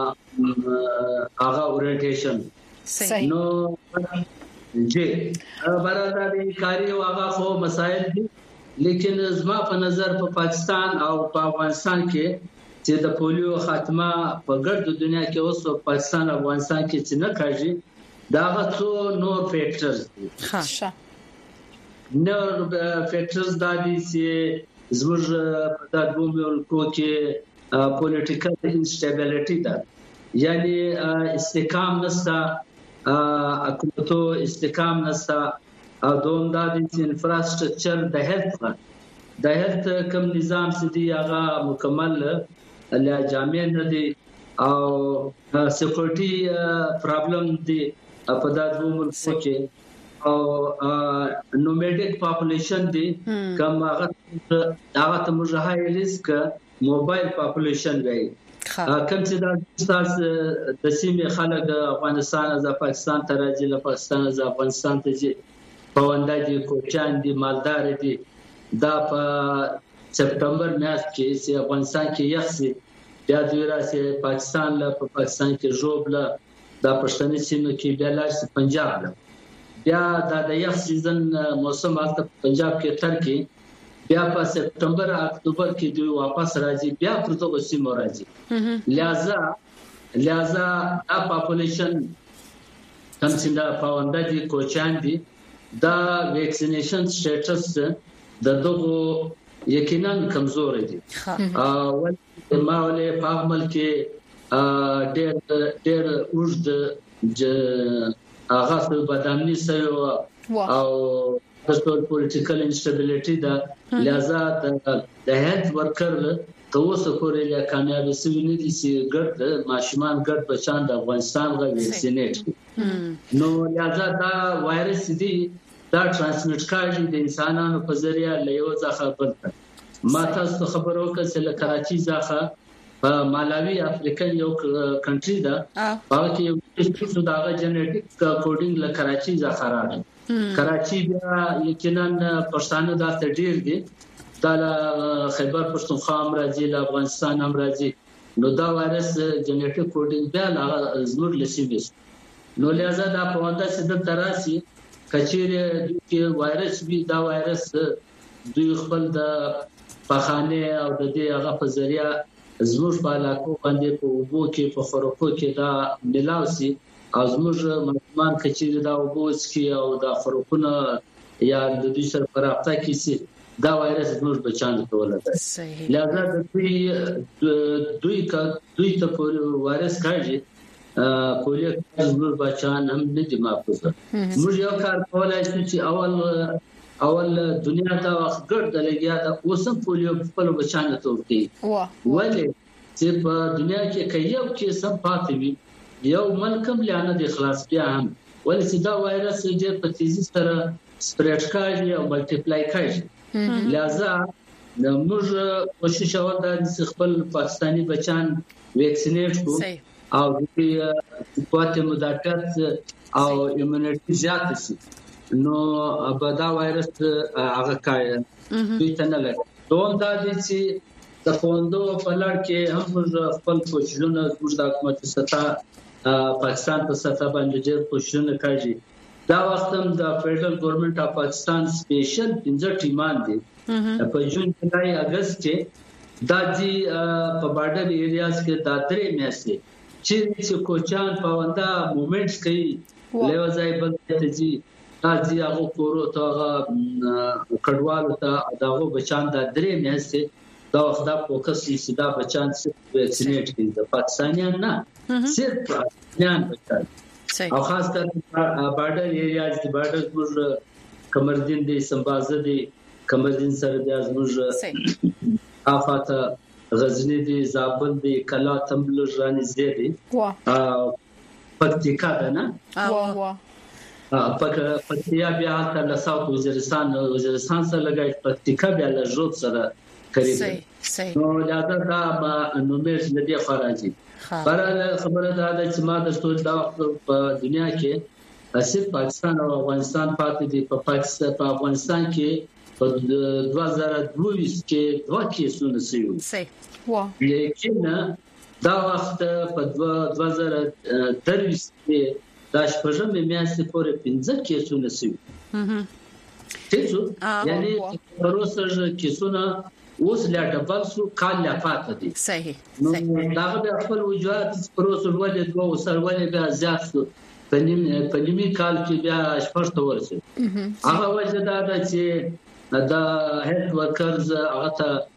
هغه اورینټیشن نو جی برادر کاری هغه خو مسائل دي لیکن زما په نظر په پاکستان او په افغانستان کې چې د پولیو خاتمه په ګرد دنیا کې اوس په پاکستان افغانستان کې چې نه کاږي دا غوښتو نور فیکټرز دي ښه نور فیکټرز د دې چې زموږ په دغه ملکو کې پولیټیکل انسټیبিলিټی ده یعنی استحکام نشته حکومتو استحکام نشته او دوم دا د انفراستراکچر د هیلث د هیلث کوم نظام سدي هغه مکمل لا جامع نه دي او سکیورټي پرابلم دي په دغه ملکو کې او نومیډیک پاپولیشن دي کوم هغه هغه ته مجهای ریسک موبایل پاپولیشن دی کوم چې دا تاسو د سیمې خلک افغانستان از پاکستان ته راځي له پاکستان از افغانستان ته ځي پونده دي کوچان دي مالدار دي دا په سپټمبر میاشت کې چې افغانستان کې یخسي بیا د راسي پاکستان له پاکستان کې جوړ له د پښتني سیمو کې بیا لارسي پنجاب له بیا د یخ سیزن موسم هلته پنجاب کې تر کې بیا په سپټمبر اکتوبر کې دوی واپس راځي بیا پر دغه سیمو راځي لہذا لہذا د پاپولیشن هم څنګه پاونده دي کوچان دي دا ویکسینیشن سټیټس د دغه یقینا کمزور دي او ما ولې په عمل کې ډېر ډېر اوږد هغه په بدامني سره او پرسنل پولیټیکل انسټابیلیټي دا لہذا د هیلث ورکر ته اوسه پورې لا کامیاب شوی نه دي چې ګډ ماشومان ګډ بچان د افغانستان غو ویکسینیټ نو لہذا دا وایرس دی دا ترانسمیټ کیږي د انسانانو په ذریعہ له یو ځخه بل ته ما تاسو خبرو کړه چې له کراچي ځخه په مالاوي افریقا یو کنټری دا هغه کې یو څه داغه جنټیک کوډینګ له کراچي ځخه راغی کراچي بیا یقینا پښتانه دا ډیر دي دا خیبر پښتونخوا هم راځي له افغانستان هم راځي نو دا وایرس جنټیک کوډینګ بیا لا زموږ لسیبس نو لہذا دا په واندا چې د تراسي کچېره کې وایرس وی دا وایرس دوی خپل د پخانه او د دې هغه په ذریعہ زموږ په علاقو باندې په وبو کې په خورکو کې دا ملاوسي او زموږ ماشومان کچېره دا وبو سکي او دا خورکونه یا د دې سره پراپتا کې سي دا وایرس زموږ بچان ته ولته لہذا د دوی دوی کا دوی ته په وایرس کاږي پولیو زموږ بچان هم نه دي محفوظ موږ یو کار کولای شو چې اول اول دنیا ته وخت ګرځ لګیا دا اوسم پولیو خپل بچان ته ورتي ولې چې په دنیا کې کيو کې سم پاتې وي یو ملکم لانه د اخلاص بیا هم ولې چې دا وایرس چې په تیزی سره سپریډ کوي او ملټیپلای کوي لہذا موږ کوشش وکړو چې خپل پاکستانی بچان ویکسینیټ کړو او د قوت مدافعت او ایمونټی زیات شي نو ابدا وایرس هغه کای دوی ته نه لګي دوم دا دي چې د فوندو په لړ کې هم خپل کوششونه د حکومت ستا پاکستان په ستا باندې ډېر کوششونه کوي دا وخت هم د فدرل ګورنمنت اف پاکستان سپیشل پنځه ټیمان دي په جون جولای اگست کې دا دي په بارډر ایریاز کې دا درې میاشتې چې کوچان پاوندا موومېنټس کوي لوځای بل ته دي تاسو هغه کورو ته هغه کډوالو ته داغه بچان د درې میاشتې دا وخت دا فوکس یې دا بچان چې ویکسینیټ کړي د پاکستانیان نه صرف پاکستانیان بچان او خاص کر بارډر ایریاز د بارډر پر کمردین دي سمبازه دي کمردین سره د ازموږ افات غزنی دي زابل دي کلا تمبل ژوند دي او پکتیکا ده نه واه واه پکتیا بیا تر لساوت وزیرستان وزیرستان سره لګای پکتیکا بیا له جوړ سره قریب صحیح نو لہذا دا نومیر د دې خراجي برابر خبره دا چې ما د ټول دا په دنیا کې صرف پاکستان او افغانستان پاتې دي په پاکستان په افغانستان کې په دوه زره دوه کې دوه کیسونه سيو صحیح واه لیکن دا وخت په دوه زره درویش کې دا شپږم میاشتې پورې پنځه کیسونه سوي څه یعنی پروسه کیسونه اوس لا ډبل سو کال لا پاتې دي صحیح نو دا د خپل وجوهات پروسه ولې دوه وسر ولې بیا زیات سو په نیمه په نیمه کال کې بیا شپږ ته ورسېد هغه وجه دا ده چې دا هیلث ورکرز هغه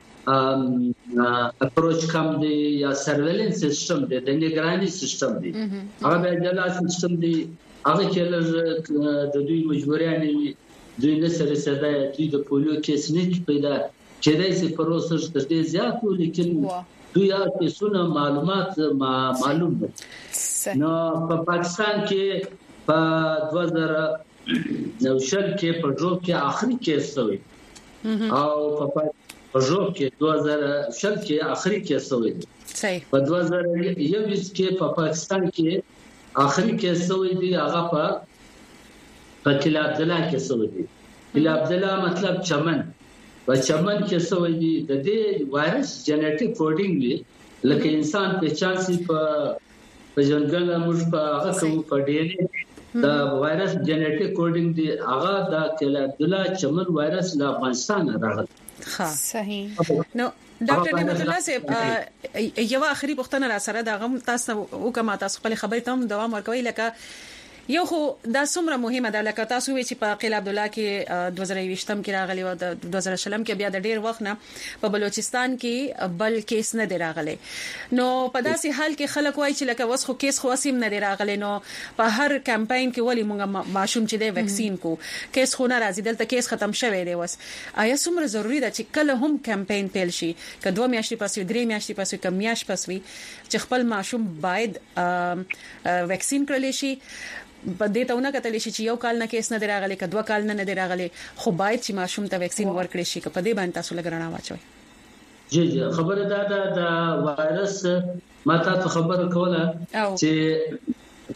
ته اپروچ کم دی یا سرویلنس سیستم دی د نگرانی سیستم دی هغه به جلا سیستم دی هغه کې د دوی مجبورانه دوی نه سره سده دوی د پولیو کیس نه پیدا کېدای شي پروسه د دې زیات وو لیکن دوی هغه څونه معلومات معلوم دي نو په پاکستان کې په دوه زره نو شل کې په جوړ کې آخري کیس وي او په پژو کې دوه زره شل کې آخري کیس وي صحیح په دوه زره یو کې په پاکستان کې آخري کیس وي دی هغه په په کلا عبد الله کې وي کلا عبد الله مطلب چمن په چمن کې سوې دي د دې وایرس جنټیک کوډینګ دی لکه انسان په چانسي په په جنګل موږ په هغه کوم په ډي ان اي دا وایرس جنټیک کوډینګ دی هغه د کله عبدالله چمن وایرس له افغانستان راغلی ها صحیح نو ډاکټر نعمت الله صاحب یو اخري پوښتنه را سره دا غم تاسو وکما تاسو خپل خبرې ته دوام ورکوي لکه یو خو دا څومره مهمه ده لکه تاسو وی چې په قلعه عبدالله کې دوه زره یوولسم کې راغلی و د دوه زره شلم کې بیا د ډیر وخت نه په بلوچستان کې بل کیس نه دی راغلی نو په داسې حال کې خلک وایي چې لکه وس خو کیس خو اسیم نه دی راغلی نو په هر کمپاین کې ولی مونږه ماشوم چې دی ویکسین کو کیس خو نه راځي دلته کیس ختم شوی دی وس آیا څومره ضروری ده چې کله هم کمپاین پیل شي که دوه میاشتې پس وي درې میاشتې پس وي کم میاشت پس وي چې خپل ماشوم باید ویکسین کړل شي په دې ته ونه کتل شي چې یو کال نه کیس نه دی راغلی که دوه کال نه دی راغلی خو باید چې ماشوم ته ویکسین ورکړي شي که په دې باندې تاسو لګرانه واچوي جی جی خبره دا ده د وایرس ما تاسو خبره کوله چې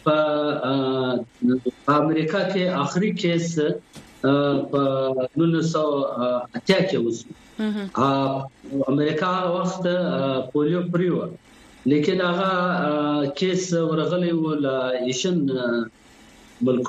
په امریکا کې آخري کیس په نولس سوه اتیا کې وشو امریکا وخت پولیو پریو لیکن هغه کیس ورغلی ول ایشن ملکو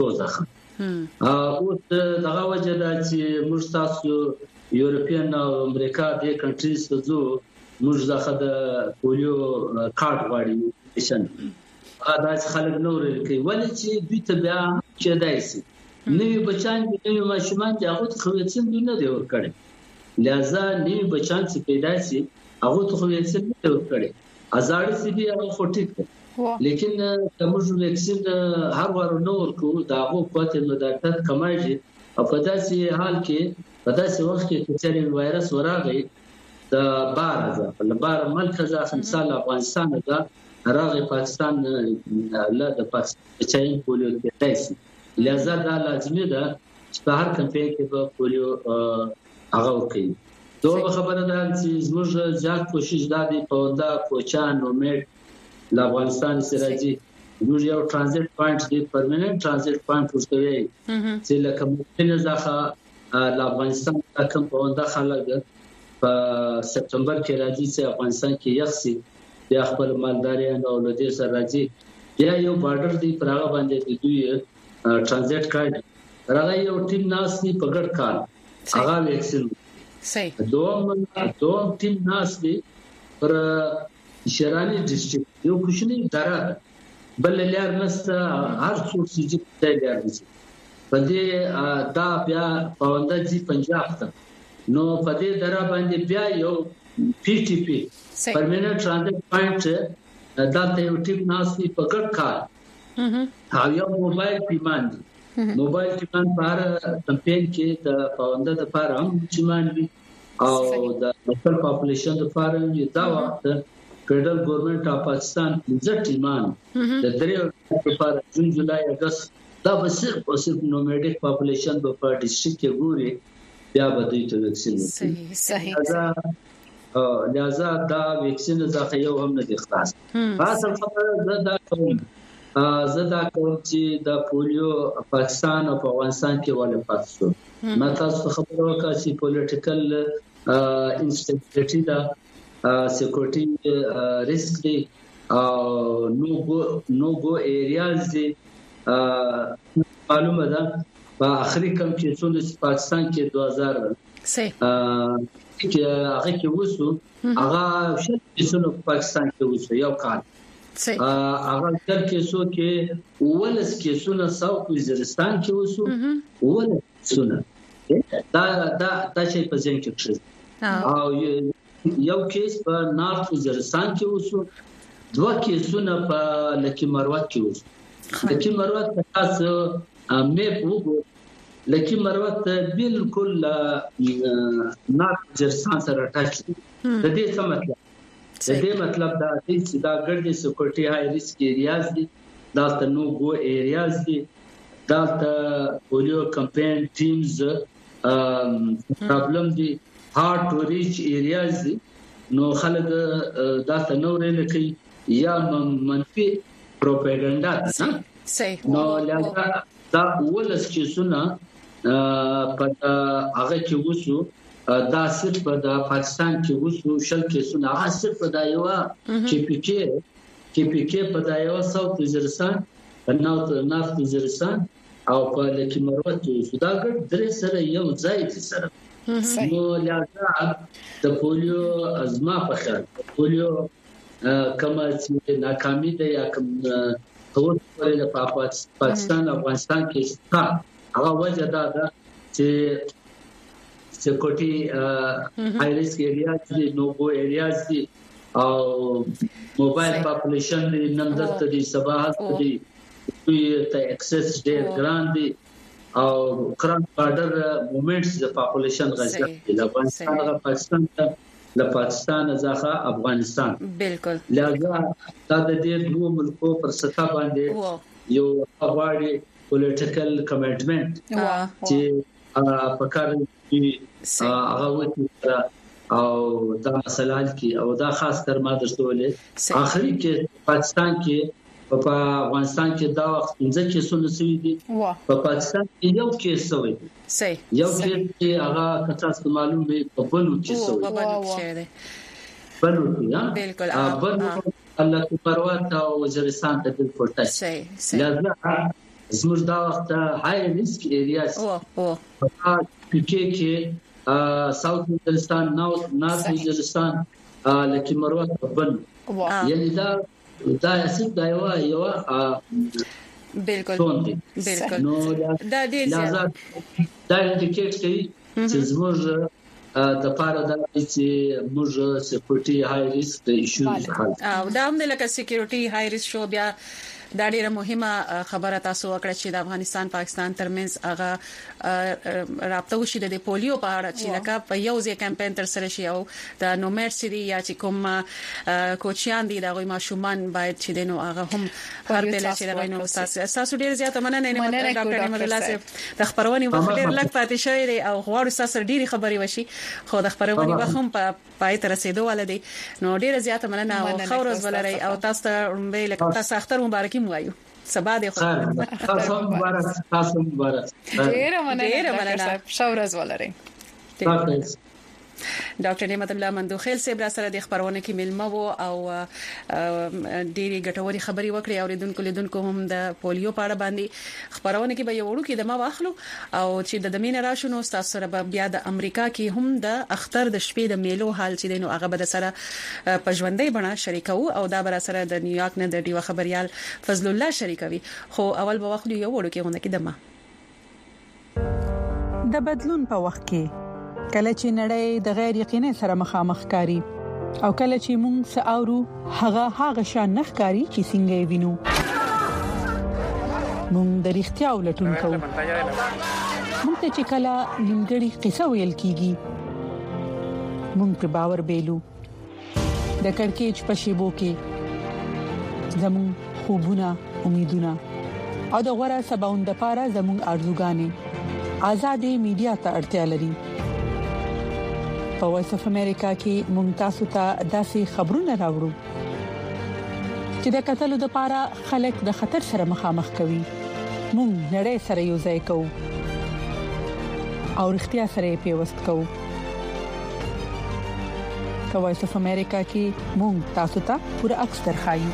ځخه او دغه وجه دا چې موږ تاسو یورپین او امریکا د کنټریز ته زو موږ ځخه د پولیو کارت غواړي ایشن هغه د خلک نور کوي ولې چې دوی ته بیا کېدای شي نوې بچان دي نوې ماشومان دي هغه خو ویکسین نه دی ورکړي لہذا نوې بچان چې پیدا شي هغه خو ویکسین نه دی ورکړي ازاړ سي بي هغه خو ټیک دی لیکن کومج ویکسین هر وار نو ورکو دا هغه پته مدارت کمایږي او په داسې حال کې په داسې وخت کې چې وایرس وراغی د بار ځه په بار ملک ځه مثال افغانستان دا راغی پاکستان له د پاکستان چاین پولیو کې تاسو لہذا دا لازمي ده چې په هر کمپاین کې په پولیو هغه کوي دوه خبره ده چې زموږ ځاګ کوشش دا دی په دا کوچان او میټ ل افغانستان سره چې موږ یو ترانزیت پوینټ دی پرمننت ترانزیت پوینټ ورته چې لکه ممکن ځخه ل افغانستان کوم په دا خلک په سپتمبر کې راځي چې افغانستان کې یخسي بیا خپل مالداري او لدې سره راځي بیا یو بارډر دی پر هغه باندې د دوی ترانزیت کارت راغی یو ټیم ناس دی په ګډ کار هغه ویکسین صحیح دوم دوم ټیم ناس دی پر شرانی ډیسټریکټ یو کوشنی اداره بل لار نست هر څو سيجي ته لار دي په دې دا بیا پوند دي پنجاب ته نو په دې درا باندې بیا یو پی ټی پی پرمننت ترانزیت پوینټ دا ته یو ټیم ناس دی په ګډ کار او یو موبایل پیمان دی موبایل پیمان بهر کمپاین کې د پوند د لپاره هم چمان دي او د لوکل پاپولیشن لپاره یو دا وخت فدرال ګورنمنت اف پاکستان د ټیمان د درې لپاره جون جولای اگست دا به صرف او صرف نوماډیک پاپولیشن په ډیسټریکټ کې ګوري بیا به دوی ته ویکسین صحیح صحیح لہذا دا ویکسین ځکه یو هم نه دي خلاص اصل خبره دا کوم زدا کوم چې د پولیو پاکستان او افغانستان کې ولې پاتې شو ما تاسو خبرو وکړه چې پولیټیکل انسټیټیوټي دا سکیورټي ریسک دی او نو گو نو گو ایریاز دي معلومه ده په اخري کم کې څو پاکستان کې دوه هزار صحیح چې هغه کې وسو هغه شل سنو پاکستان کې وسو یو کال صحیح هغه تر کې سو کې ولس کې سونه ساوث وزیرستان کې وسو ولس سونه دا دا دا چې په ځین کې کړی او یو کیس په نارث وزیرستان کې وسو دوه کیسونه په لکی مروت کې وسو لکی مروت په تاسو مې وګورئ لکی مروت بالکل نارث وزیرستان سره ټاچ دی د دې څه مطلب د دې مطلب دا دی چې دا ګرځي سکیورټي هاي ریسک ایریاز دي دا ته نو گو ایریاز دي دا ته پولیو کمپاین ټیمز پرابلم دي هارد ټو ریچ ایریاز دي نو خلک دا ته نو لري یا منفي پروپاګاندا ده صحیح نو لږه دا ولس چې سونه په هغه کې وسو دا صرف د پاکستان کې وسو شل کیسونه هغه صرف د یو کې پی کې کې پی کې په د یو ساوث وزیرستان نارث نارث وزیرستان او په لکه مروت سوداګر درې سره یو ځای دي سره نو لازم د پولیو ازما په خیال پولیو کما چې ناکامي ده یا کوم ټول په پاکستان افغانستان کې ستا هغه وجه ده چې سکوټي هاي ریسک ایریاز دي نوګو ایریاز دي او موبایل پاپولیشن دي نندرت دي سباحت دي ته اکسس ډېر ګران دي او کران بارډر موومېنټس د پاپولیشن غزا د افغانستان او پاکستان د پاکستان ځخه افغانستان بالکل لږه دا د دې دوه ملکو پر سطح باندې یو اواړي پولیټیکل کمټمنټ چې په کار کې هغه وتی او دا مسله کې او دا خاص تر ما درته ولې اخري کې پاکستان کې په افغانستان کې دا وخت څنګه کې سونه سوي دي په پاکستان کې یو کې سوي دي صحیح یو کې هغه کتاب معلوم دی په بلو کې سوي په بلو کې دی بلو کې ها بالکل بلو الله کو پروات او وزیرستان ته بالکل ټچ صحیح صحیح لازم زموږ دا وخت هاي ریسک ایریاز او او په کې کې ساوث وزیرستان نارث وزیرستان لکه مروت په بلو یعنی دا دا اساس دا یو یو بالکل بالکل نو دا دې لازم دا انډیکیټ کوي چې زموږ د پاره د چې موږ سکیورټي هاي ریسک ایشوز حل او دا هم د لکه سکیورټي هاي ریسک شو بیا دا ډیره مهمه خبره تاسو وکړه چې د افغانستان پاکستان ترمنځ هغه رابطه وشي د پولیو په اړه چې لکه په یو ځای کمپاین تر سره شي او د نومر سری یا چې کوم کوچیان دي دا غوي ماشومان باید چې دینو هغه هم ورته لشي دا غوي نو تاسو ډیر زیاته مننه نه ډاکټر نعمت الله صاحب د خبرونې وخت ډیر لږ پاتې شوی دی او غواړو تاسو ډیره خبري وشي خو د خبرونې وخت هم په پای تر رسیدو ولدي نو ډیر زیاته مننه او خورز ولري او تاسو ته لکه تاسو اختر مبارکي مو سبا دې خو تاسو مبارک تاسو مبارک ډیره مننه شاورز ولري ډاکټر نعمت الله مندوخیل صاحب را سره د خبرونه کې ملمه وو او ډېری ګټوري خبري وکړي او ریدونکو لیدونکو هم د پولیو په اړه باندې خبرونه کې به یو وړو کې د ما واخلو او چې د دمین راشونو تاسو سره بیا د امریکا کې هم د اختر د شپې د میلو حال چې دینو هغه به سره پښوندې بڼه شریکو او دا بر سره د نیویارک نه د ډیو خبريال فضل الله شریکوي خو اول به واخلو یو وړو کې غونډه کې دمه د بدلون په وخت کې کله چې نړۍ د غیر یقیني سره مخامخ کاری او کله چې موږ ساورو هغه هغه شان نخکاری چې څنګه وینو موږ د اړتیا ولټون کوو موږ ته چې کله نیمګړی قصه ویل کیږي موږ په باور بیلو د کڑکېچ په شیبو کې زموږ خوبونه امیدونه او د غوړه سباوند لپاره زموږ ارزوګانې آزادې میډیا ته اړتیا لري په وایس اف امریکا کې ممتاز ته داسې خبرونه راوړو چې د قتل لپاره خلک د خطر سره مخامخ کوي موږ نړۍ سره یو ځای کوو او اړتیا سره پیوست کوو په وایس اف امریکا کې موږ تاسو ته پوره عکس درخایو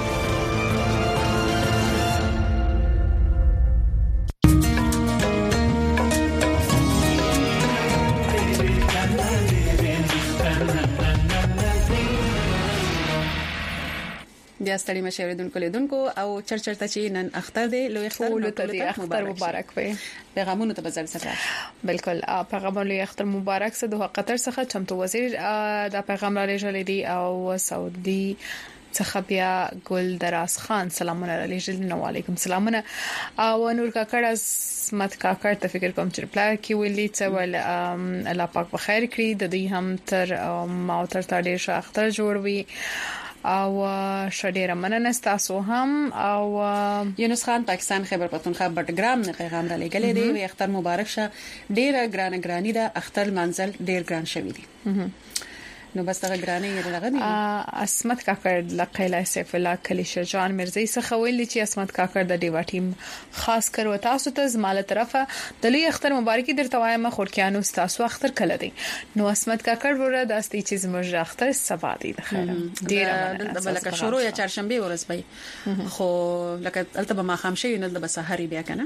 بیا ستړي مشه ورېدونکو لیدونکو او چرچرته چې نن اختر دی لوی اختر اختر مبارک وي پیغامونه ته بزر سره بالکل پیغام لوی اختر مبارک سه د قطر څخه چمتو وزیر دا پیغام را لېږلی دی او سعودي څخه بیا ګل دراز خان سلامونه را لېږل نو علیکم سلامونه او نور کاکړ اسمت کاکړ ته فکر کوم چې پلا کې ویلي څه ول الله پاک په خیر کړی د دې هم تر ما تر تاړي اختر جوړوي او شډیره مننه تاسو هم او یونس خان پاکستان خیبر پختونخوا بټګرام نه پیغام را لګلې دی وي اختر مبارک شه ډیره ګران ګرانی دا اختر منزل ډیر ګران شوی دی نو بس هغه ګرانې لغنی اسمت کاکړ لقیلا سیف الله کلی شجاع مرزي څخه ویلي چې اسمت کاکړ د ډیوا ټیم خاص کر وتا تاسو ته زماله طرفه د لوی اختر مبارکي درته وایم خورکیانو تاسو اختر کله دی نو اسمت کاکړ ورته د استي چې زموږ اختر سبا دی د خیر ډیر د بلکه شروع یا چهارشنبه ورځ به خو لکه البته ما خامشي نه د بسحري بیا کنه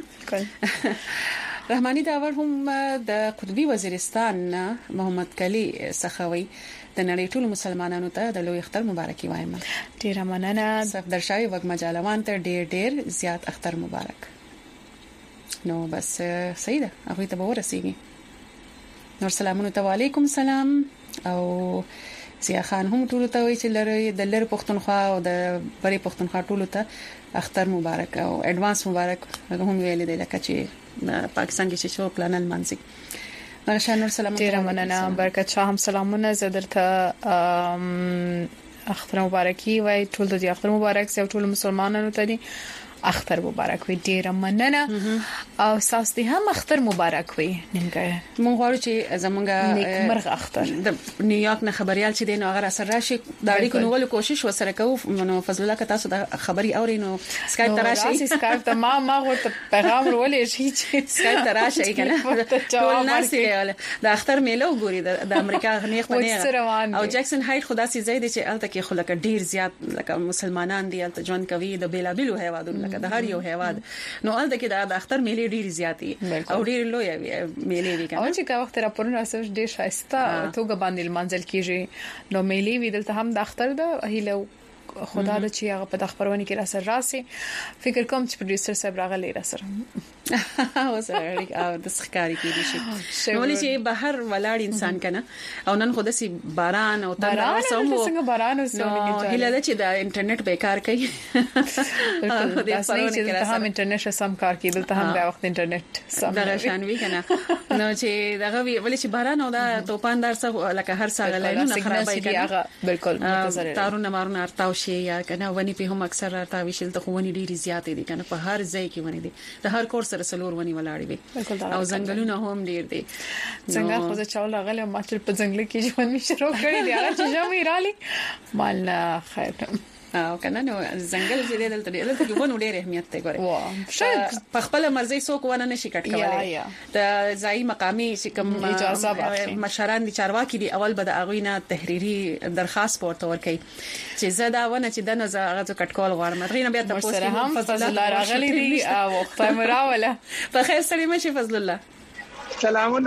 رحماني داور هم د قطبي وزیرستان محمد کلی سخوي د نړۍ ټول مسلمانانو ته د لوی اختر مبارکي وایم ډیر مننه صفدر شای وګما جالوان ته ډیر ډیر زیات اختر مبارک نو بس سیده هغه ته ورسیږي نور سلامونه ته وعلیکم سلام او زیا خان هم ټول ته وی چې لری د لری پښتونخوا او د بری پښتونخوا ټول ته اختر مبارک او اډوانس مبارک هم ویل دي لکه چې پاکستان کې شو پلانل مانځي نشه نور سلام ډیر مننه برکت شاه هم سلامونه زدرته اختر مبارکي وای ټول د اختر مبارک سه ټول مسلمانانو ته دي اختر مبارک وي ډیر مننه او تاسو ته هم اختر مبارک وي ننګه مونږ غواړو چې زمونږه نیکمرغ اختر د نیویارک نه خبريال چې دین هغه سره راشي د اړیکو نوول کوشش وسره کوو نو فضل الله که تاسو د خبري اوري نو سکایپ تراشي سکایپ ته ما ما ورته پیغام ورولې شي چې سکایپ تراشي کنه ټول ناس د اختر میلو ګوري د امریکا غنیخ باندې او جکسن هایټ خدا سي زید چې الته کې خلک ډیر زیات لکه مسلمانان دي الته ژوند کوي د بیلابلو هیوادونو د هر یو هیواد نو ال دغه د اختر میلې ډیر زیاتې او ډیر لوی میلې وی کنه او چې کا وخت را پرونه اساس ډیر شایسته توګه باندې منځل کیږي نو میلې وی دلته هم د اختر د هیله خدا د چې هغه په خبرونه کې را سره راسي فکر کوم چې پروډوسر صاحب راغلی را سره او سره او د ښکاری کې دي شي نو لې چې بهر ولاړ انسان کنه او نن خو د سي باران او تر اوسه څنګه باران اوسه نو هله د چې د انټرنیټ بیکار کوي د پرونه کې هم انټرنیټ سم کار کوي دلته هم د وخت انټرنیټ سم دغه شان وی کنه نو چې دغه ولې چې باران او د توپاندار څخه لکه هر څنګه لاینونه خرابای کنه بالکل متضرر تارونه مارونه ارتاو شي یا کنه ونی په هم اکثر ارتاوي شل ته خو ونی ډیری زیاتې دي کنه په هر ځای کې ونی دي د هر کور سره سلور ونی ولاړې وي او ځنګلونه هم ډیر دي څنګه خو ځا چاول غل ما چې په ځنګل کې ژوند می شروع کړی دی هغه چې جامې رالي مال خیر او کنه نو ځنګل چې دلته دی دلته ونه ډېر اهمیت دی ګوره شاید په خپل مرزي څوک ونه نشي کټ کولای د ځای مقامي چې کوم اجازه واخلي مشران دي چارواکي دي اول به د اغوینه تحریری درخواست پورته ورکړي چې زدا ونه چې دنه هغه کټ کول غواړم غوښنه بیا تاسو هم فضل الله راغلي دي او وخت مراوله په خیر سړي مشي فضل الله سلامونه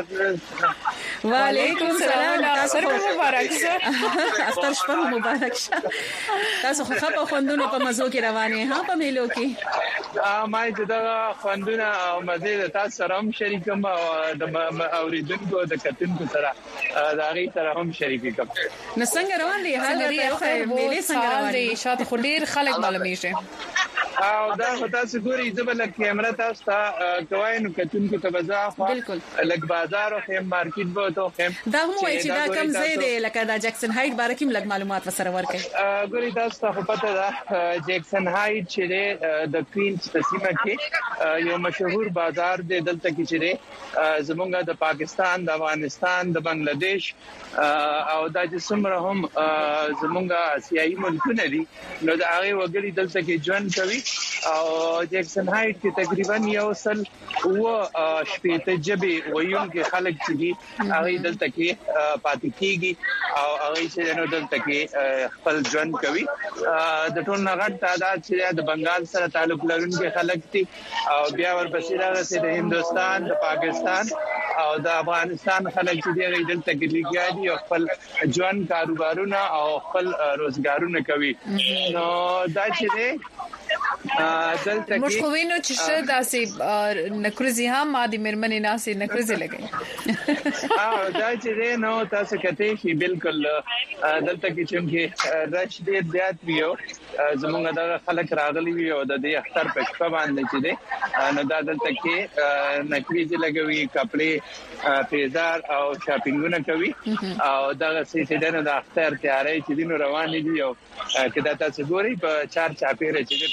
وعلیکم السلام تاسو مبارک شه اختر شپه مبارک شه تاسو خو په خوندونو په مزو کې روانه ها په میلو کې ما چې دا خوندونه او مزه تاسو سره هم شریکم او د اوریدونکو د کتونکو سره دا غي سره هم شریک کوم نو څنګه روان دي حال ته میلې څنګه روان دي شاته خو ډیر خلک معلومیږي او دا تاسو ګوري زبل کیمرا تاسو ته کوي نو کتونکو ته بازار بالکل لګ بازار او خیم مارکیټ به ته خیم دا هم وایي چې دا کم ځای دی لکه دا جکسن هایټ باره کې لګ معلومات وسره ورکړي ګوري تاسو ته پته ده جکسن هایټ چې د کوینز په سیمه کې یو مشهور بازار دی دلته کې چې زمونږ د پاکستان د افغانستان د بنگلاديش او د جسمره هم زمونږ آسیایي ملکونه دي نو دا هغه وګړي دلته کې ژوند کوي او جکسن هایټ کې تقریبا یو سل و شپږ جبې ویون کې خلک چې دي هغه دلته کې پاتې کیږي او هغه چې نو دلته کې خپل ژوند کوي د ټول نغټ تعداد چې د بنگال سره تعلق لرونکي خلک دي او بیا ورپسې راځي د هندستان د پاکستان او د افغانستان خلک چې دي دلته کې لګیا دي او خپل ژوند کاروبارونه او خپل روزګارونه کوي نو دا چې دلته کې مشخوینو چې شه داسې نکرزي هم مادي مرمنې ناسي نکرزي لګي او دا چې نو تاسو کته شي بالکل دلته کې چې رش دې زیات ویو زمونږ د خلک راغلي وي او د دې اختر په شپه باندې چې دې نو دا دلته کې نکرزي لګوي کپڑے پیزار او شاپینګونه کوي او دا چې دنه د اختر تیارې چې دینو روان دي او کدا تاسو ګوري په چار چاپیره چې په دې مارکیټ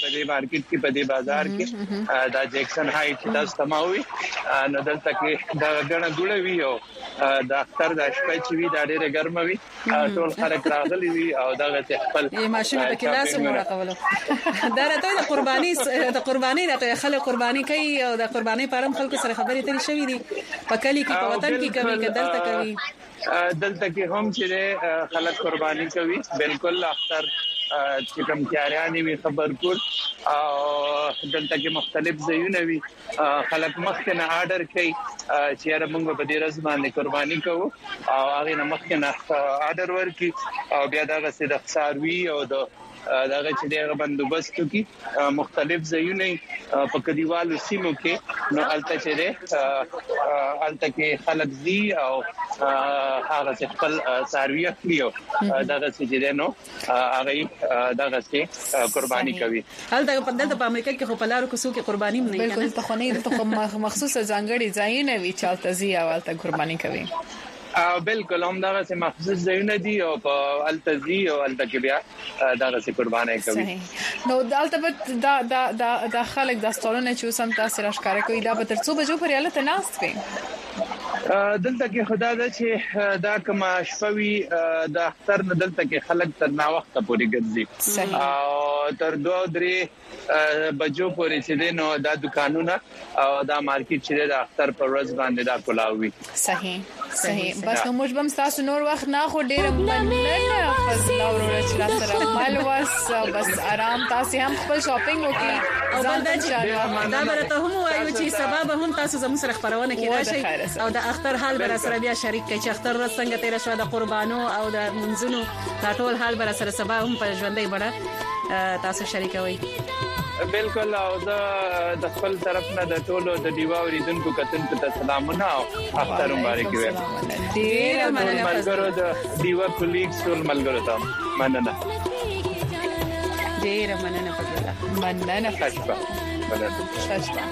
مارکیټ کې په دې بازار کې دا جیکسن هاي چې تاسو تماوي نو دلته کې دا غنه ګړوي او د اختر د شپې چې وی دا ډېره ګرمه وي ټول خلک راغلي وي او دا خپل یې ماشين په کلاس مو راکولو دا راته د قرباني د قرباني راته خلک قرباني کوي او د قرباني پرم خلکو سره خبرې ترې شوې دي په کلی کې په وطن کې کوي که دلته کوي دلته کې هم چې خلک قرباني کوي بالکل اختر چې کوم تیاریانې وي خبرپور او دلته کې مختلف ځایونه وي خلک مخکې نه آرډر کوي چې موږ په دې ورځ باندې قرباني کوو او هغه نه مخکې نه آرډر ورکي او بیا دا غسه د څاروي او د داغه چې دغه بندوبست کی مختلف ځایونه په کډیوالو سیمو کې نو الته چې ده الته کې خلک دي او هغه چې خپل څاروي اخلي او داغه چې ده نو هغه داغه چې قرباني کوي الته په دلته په امریکا کې خو په لارو کې څوک قرباني نه کوي بالکل ته خو نه ته مخصوصه ځانګړي ځایونه وی چې الته زی او الته قرباني کوي او بالکل هم دا څه مخصوص ځایونه دي او په التزی او الته بیا دا څه قرباني کوي نو دالته دا دا دا د خلک د ستورونه چې سم تاسو راښکاره کوي دا به تر څو بجو پرې الته ناست وي دلته کې خدا دا چې دا کوم شپوي د اختر نه دلته کې خلک تر نا وخت پورې ګرځي او تر دوه درې بجو پورې چې دینو دا دکانونه او دا مارکیټ چې د اختر پر ورځ باندې دا کولاوي صحیح صحیح بس نو موږ بم تاسو نور وخت نه خو ډیر مننه فضل او رچلا سره مال واس بس آرام تاسو هم خپل شاپینګ وکړئ او بل دا چې دا برته هم وایو چې سبب هم تاسو زموږ سره خبرونه کې راشي او د اختر حال بر سره بیا شریک کړي چې اختر څنګه تیر شو د قربانو او د منځونو دا ټول حال بر سره سبا هم په ژوندۍ بڑا تاسو شریکوي بالکل او زه د خپل طرف نه د ټولو د دیوا اوریدونکو کتونکو ته سلامونه او اختر مبارک وي ډیر مننه ملګرو د دیوا کولیګز ټول ملګرو ته مننه ډیر مننه فضل مننه شاشبا مننه شاشبا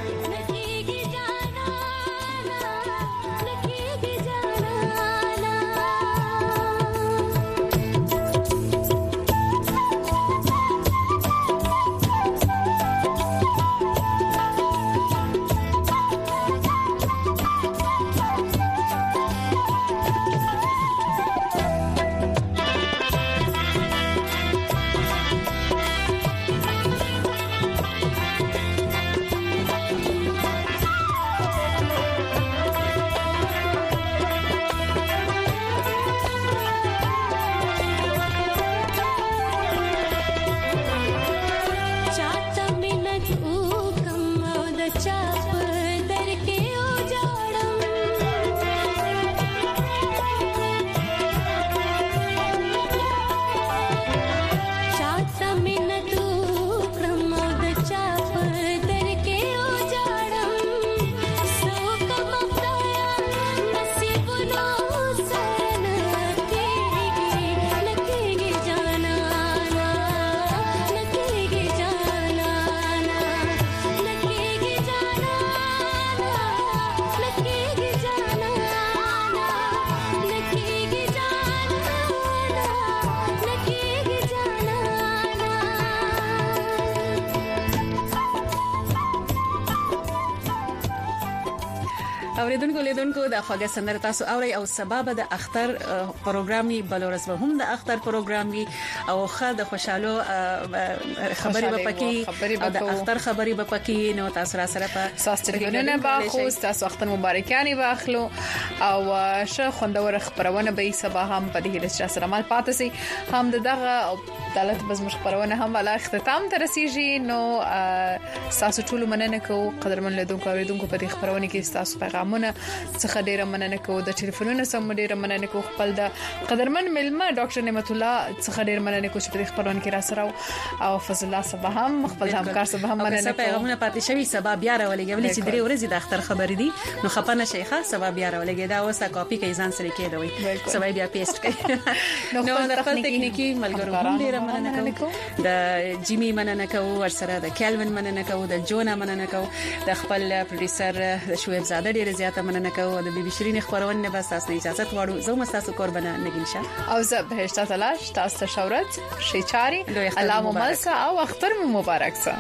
اوریدونکو لیدونکو د خواږه سندره تاسو اوري او سبب د اختر پروګرامي بلورس به هم د اختر پروګرامي او خا د خوشاله خبري به پکې د اختر خبري به پکې نو تاسو را سره په ساسترګونه به خو تاسو اختر مبارکاني واخلو او شه خوندور خبرونه به سبا هم په دې هیله سره مال پاتې سي هم دغه دلته بس مش خبرونه هم ولا اختتام ته رسیږي نو تاسو ټول مننه کوو قدرمن لیدونکو اوریدونکو په دې خبرونه کې تاسو پیغامونه څخه ډیره مننه کوو د ټلیفونونو سم ډیره مننه کوو خپل د قدرمن ملما ډاکټر نعمت الله څخه ډیره مننه کوو چې په دې خبرونه کې را سره او فضل الله صبح هم خپل همکار صبح هم مننه کوو پیغامونه پاتې شوی سبا بیا راولېږي ولې چې درې ورځې د اختر خبرې دي نو خپانه شیخه سبا بیا راولېږي دا اوسه کاپی کې ځان سره کېدوي سبا بیا پیسټ کوي نو د خپل تکنیکی ملګرو هم ډیره مننه کوو د جیمی مننه کوو ورسره د کیلوین مننه کوو د جونا مننه کوو د خپل پروډوسر شعیب زاده ډیره زیاته مننه کوو د بي بي شيرين خبرونه به تاسو نه اجازه غواړو زه مستاسو قربانه نگین شه او زه بهشته تلاش تاسو شورت شیچاری الله مملسه او اختر مبارک سه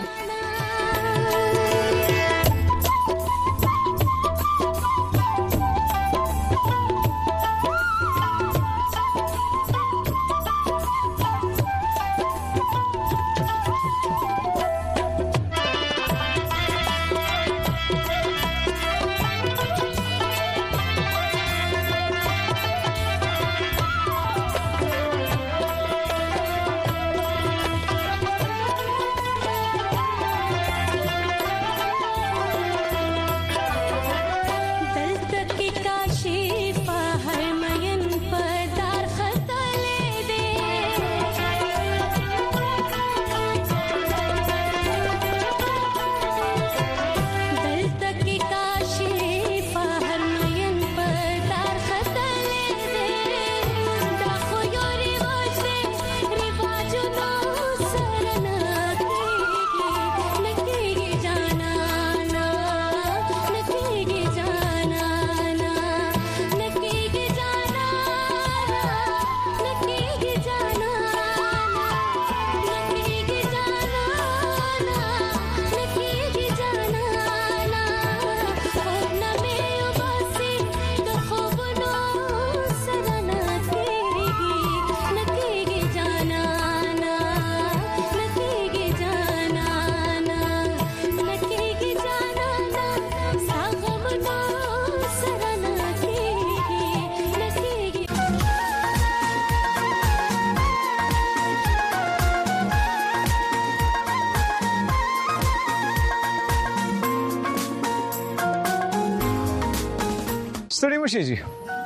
ستړي مشي جی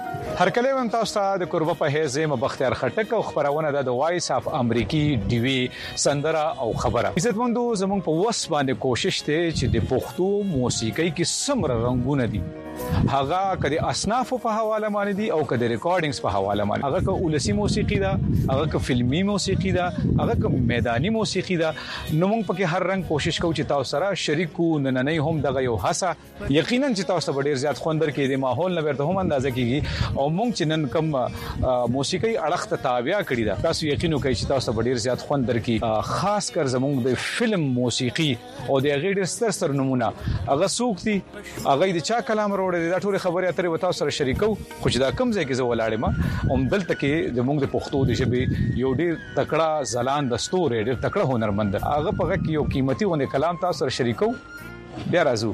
هر کله هم تاسو ته د قربه په هیڅ م بختیار خټک او خبرونه د وایس اف امریکي ډي وی سندره او خبره عزتمندو زموږ په وس باندې کوشش ته چې د پښتو موسیقۍ کې سمره رنگونه دي هغه کدي اصناف په حواله باندې دي او کدي ریکارډینګز په حواله باندې هغه ک اولسی موسیقي ده هغه ک فلمي موسیقي ده هغه ک میداني موسیقي ده نو موږ پکې هر رنگ کوشش کوو چې تاسو سره شریکو نننې هم دغه یو هڅه یقینا چې تاسو ډیر زیات خوندر کې د ماحول نه ورته هم اندازه کیږي او موږ چې نن کم موسیقي اړخ ته تابع کړی ده تاسو یقین وکړئ چې تاسو ډیر زیات خوندر کې خاص کر زموږ د فلم موسیقي او د غیر ستر ستر نمونه هغه سوق دي هغه د چا کلام وروړي دا ټول خبرې اترې وتا سره شریکو خو چې دا کم ځای کې زه ولاړم هم دلته کې د موږ د پښتو د ژبې یو ډیر تکړه زلان د ستوري ډیر تکړه هنرمند هغه په کې یو قیمتي ونه کلام تاسو سره شریکو بیا راځو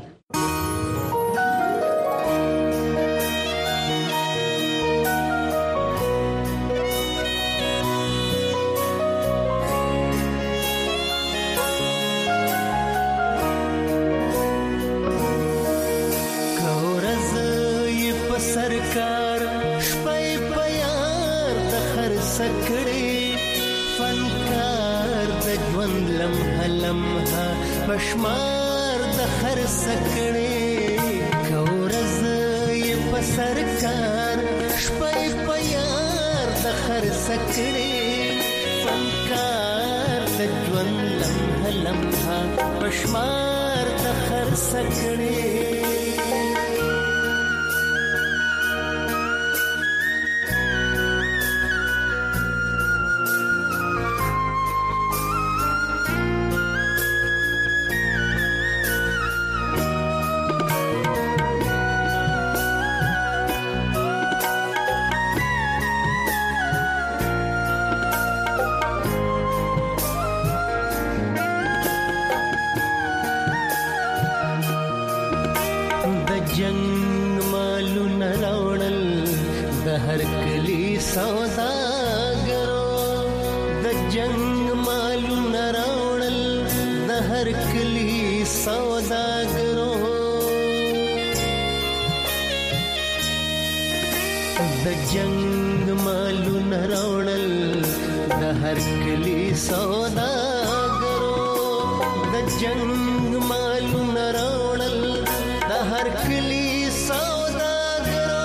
بشمار د خر سکړې کورز یې په سرکار شپې په یار د خر سکړې فنکار د ژوند لمحه لمحه بشمار د خر سکړې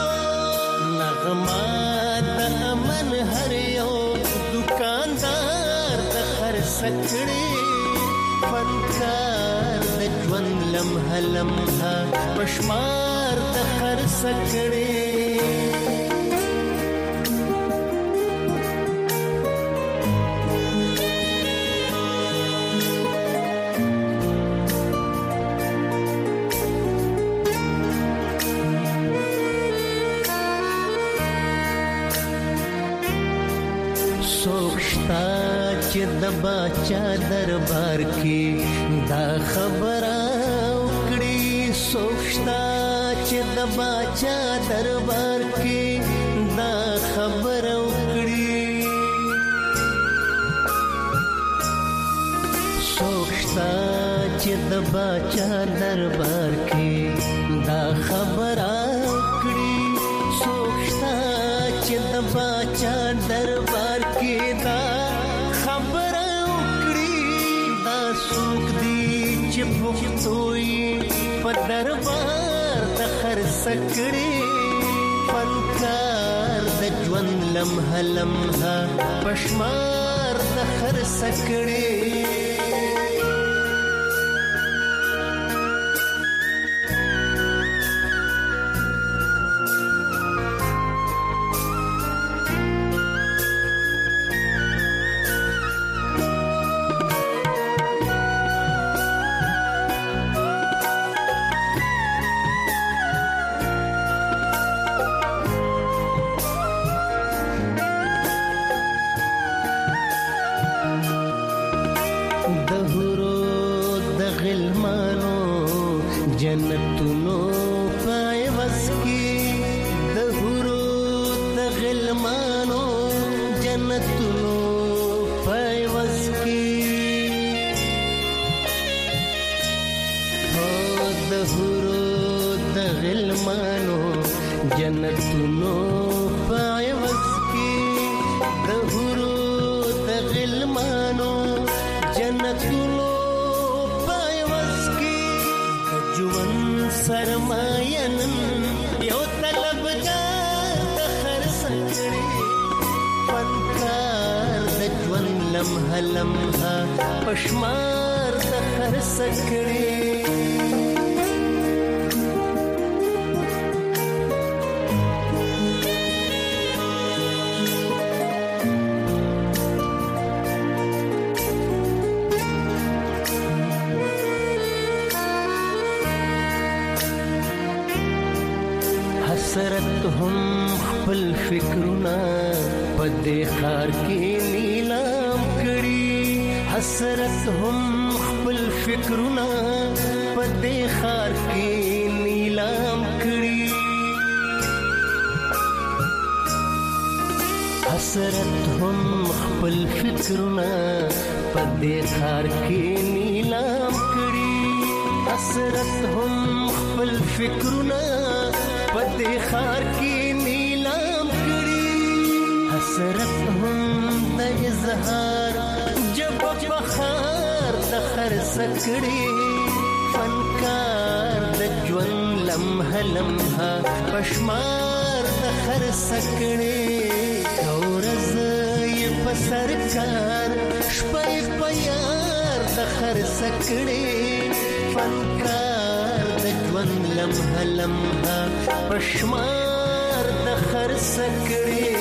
नगमा त अमन हर यो दुकानदार سکړې فنکار د ژوند لمحه لمحه پشمار د خر سکړې سوکشتا چې د باچا دربار کې دا خبره وکړي سوکشتا چې د باچا دربار کې دا خبره وکړي سوکشتا چې د باچا دربار کې دا خبره وکړي سوکشتا چې د باچا دربار کې دا خبره وکړي دا څوک دی چې پښتوي په دربار د خر سکړي فنکار د ژوند لمحه لمحه پشمار د خر سکړي جنتونو پای وسکی د هورو د غلمانو جنتونو پای وسکی هو د هورو د غلمانو جنتونو پای وسکی د هورو د غلمانو جنتونو سرماینن یو طلبګار د خر سکړي فنکار د ژوند لمحه لمحه پشمار د خر سکړي حسرت هم خپل فکرونه پدې خار کې نیلام کړي حسرت هم خپل فکرونه پدې خار کې نیلام کړي حسرت هم خپل فکرونه پدې خار کې نیلام کړي حسرت هم خپل فکرونه پدې خار کې نیلام کړي حسرت هم د اظهار جب بخار د خر سکړي فنکار د ژوند لمحه لمحه پشمار د خر سکړي ورځ یې په سرکار شپه په یار د خر سکړي فنکار د ژوند لمحه لمحه پشمار د خر سکړي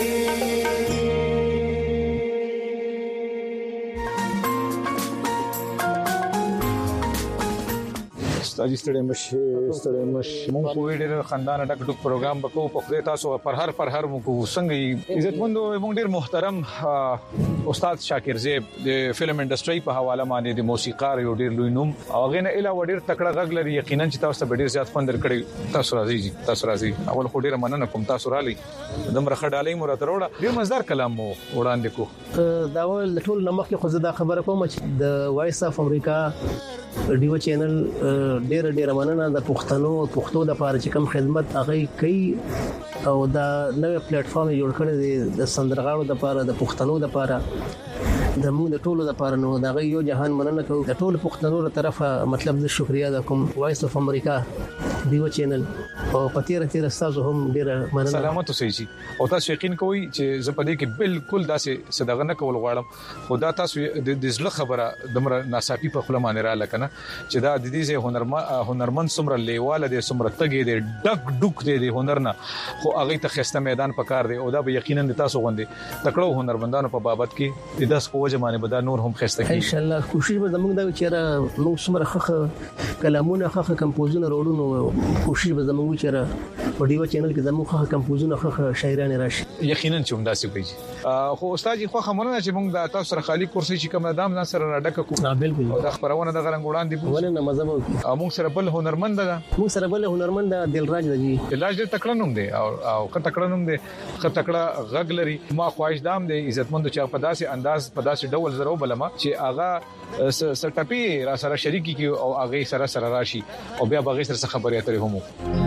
استاد ستړي مشه ستړي مشه مونږ په ډېر خاندان ډک ډک پروګرام وکړو په خدای تاسو پر هر پر هر مونږ څنګه عزتمند مونږ ډېر محترم استاد شاکر زیب د فلم انډستری په حواله باندې د موسیقار یو ډېر لوی نوم او غنه اله وړ تکړه غږ لري یقینا چې تاسو ته ډېر زیات خوند درکړي تاسو راځي تاسو راځي اول خو ډېر مننه کوم تاسو رالي دمر خډالې مراد وروړه ډېر مزدار کلام مو وړاندې کو دا ول ټول نمخ خو زه دا خبره کوم چې د وایس اف امریکا ډیو چینل ډېر ډېر مننه د پښتنو پښتو د لپاره چې کوم خدمت هغه کوي او دا نوې پلیټ فارم جوړ کړی دی د سندرغاړو د لپاره د پښتنو د لپاره د موږ د ټولو لپاره نو دا یو جهان مننه کوم د ټولو پښتنو تر طرفه مطلب د شکریا د کوم وایس اف امریکا دیو چینل او پتیره تیر استاسو هم ډیره مننه سلامت اوسئ شي او تاسو یقین کوئ چې زه په دې کې بالکل داسې صدقه نه کول غواړم خدا تاسو د ځل خبره دمر ناصافي په خپل معنی را لکنه چې دا د دې هنرمن هنرمن سمره لیواله د سمره تګې د ډک ډک د هنر نه خو هغه ته خسته میدان پکار دی او دا به یقینا تاسو غوندي تکړو هنرمندانو په بابت کې د داس په وجه باندې به دا نور هم خسته کیږي ان شاء الله کوشش به زموږ دا چې را موږ سمره خخه کلامونه خخه کمپوزونه وروړو کوشش به زموږ چې را په دیو چینل کې زموږ خخه کمپوزونه خخه شاعرانه راشي یقینا چې هم داسې کوي خو استاد خو خمرونه چې موږ د تاسو سره خالی کورسي چې کوم دام ځان سره راډک کو نه بالکل د خبرونه د غرنګ وړاندې بو ولنه مزه وو موږ سره بل هنرمند ده موږ سره بل هنرمند ده دلراج دی دلراج د تکړه نوم دی او او که تکړه نوم دی که تکړه غږ لري ما خواهش دام دی عزتمند چې په داسې انداز په داسې ډول زرو بلما چې اغا سټپی را سره شریکی کی او اغه سره سره راشي او بیا بغیر سره خبرې اترې هم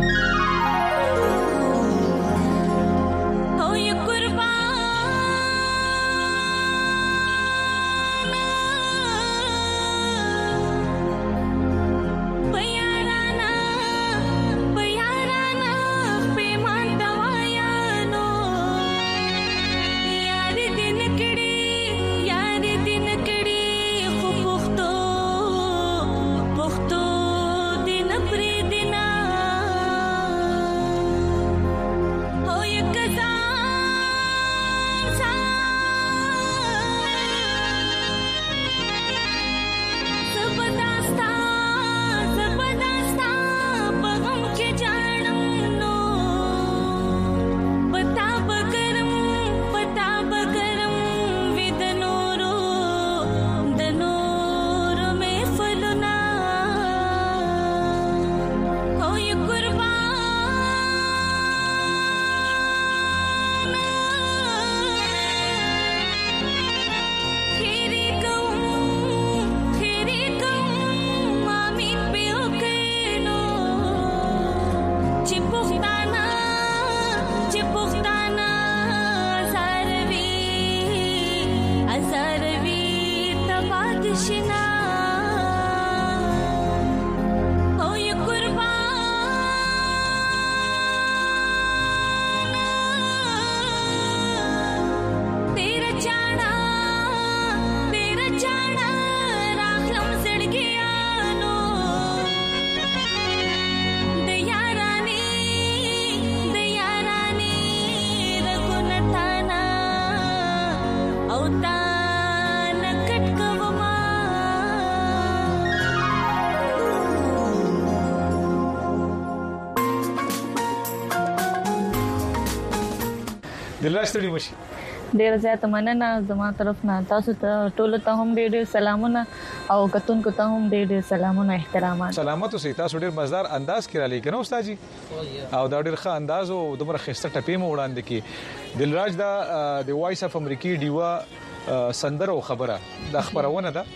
دلراج ستړي مشي ډیر زیات مننه زما طرف نه تاسو ته ټول ته هم ډیر ډیر سلامونه او کتونکو ته هم ډیر ډیر سلامونه احترامات سلامات اوسئ تاسو ډیر مزدار انداز کې را لیکنه استاد جی او دا ډیر ښه انداز او دمر خسته ټپې مو وړاندې کې دلراج دا د وایس اف امریکي دیوا سندره خبره د خبرونه ده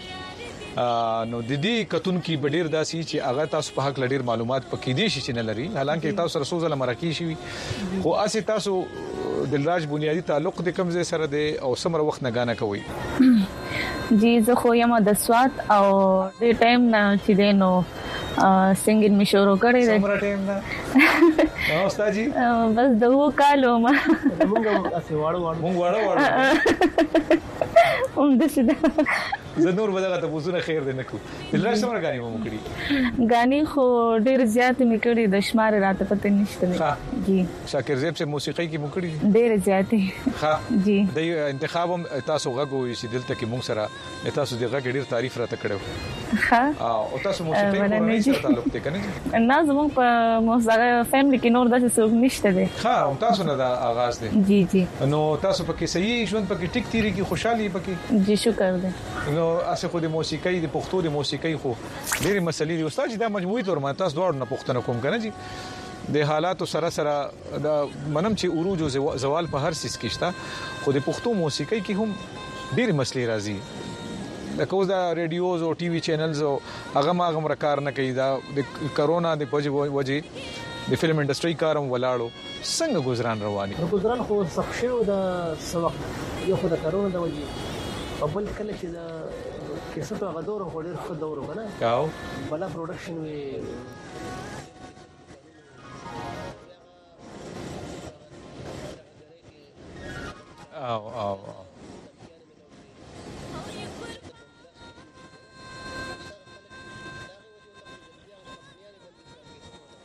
نو د دې کتون کې بډیر داسي چې هغه تاسو په حق لډیر معلومات پکې دي شي نه لري حالانکه تاسو سره سوزله مرکی شي خو اسه تاسو دلراج بنیادی تعلق د کوم ځای سره دی او سمره وخت نه غانه کوي جی زه خو یم د سوات او د ټایم نه چې دینو سنگینګ می شروع کړی دی سمره ټایم نه او استاد جی بس دغه کالو ما موږ اسه واړو واړو موږ واړو واړو هم د سیده زه نور بدغه ته پوزونه خیر دې نکو دلراج سمره غاني مو کړی غاني خو ډیر زیات می کړی د شمار راته پته نشته جی شاکر زیب سے موسیقي کې مو کړی ډیر زیاتې ها جی د انتخاب تاسو غوږو چې دلته کې مونږ سره تاسو د غږ ډیر تعریف راته کړو ها او تاسو موسیقي کورنۍ سره تعلق ته کنه نه زموږ په موسیقي فیملی کې نور داسې څوک نشته دی ها تاسو نه دا آغاز دی جی جی نو تاسو پکې صحیح ژوند پکې ټیک تیری کې خوشحالي پکې جی شکر دی نو اسه خو د موسیقي د پښتو د موسیقي خو ډېری مسلې دي استاد دا مجموعي تور ما تاسو دوړ نه پښتنه کوم کنه جی د حالاتو سره سره دا منم چې عروج او زوال په هر سیس کې شته خو د پښتو موسیقي کې هم ډېری مسلې راځي د کوز دا ریډیوز او ټي وي چینلز او هغه ما هغه کار نه کوي دا د کرونا د وجې د فلم انډستری کارم ولاړو څنګه گزاران رواني گزاران خو سخت شو د سوق یو خو د کرونا د وجې په بل کله چې دا کیسه ته غدور خو ډیر ښه دور وکنه کاو بلا پروډکشن وی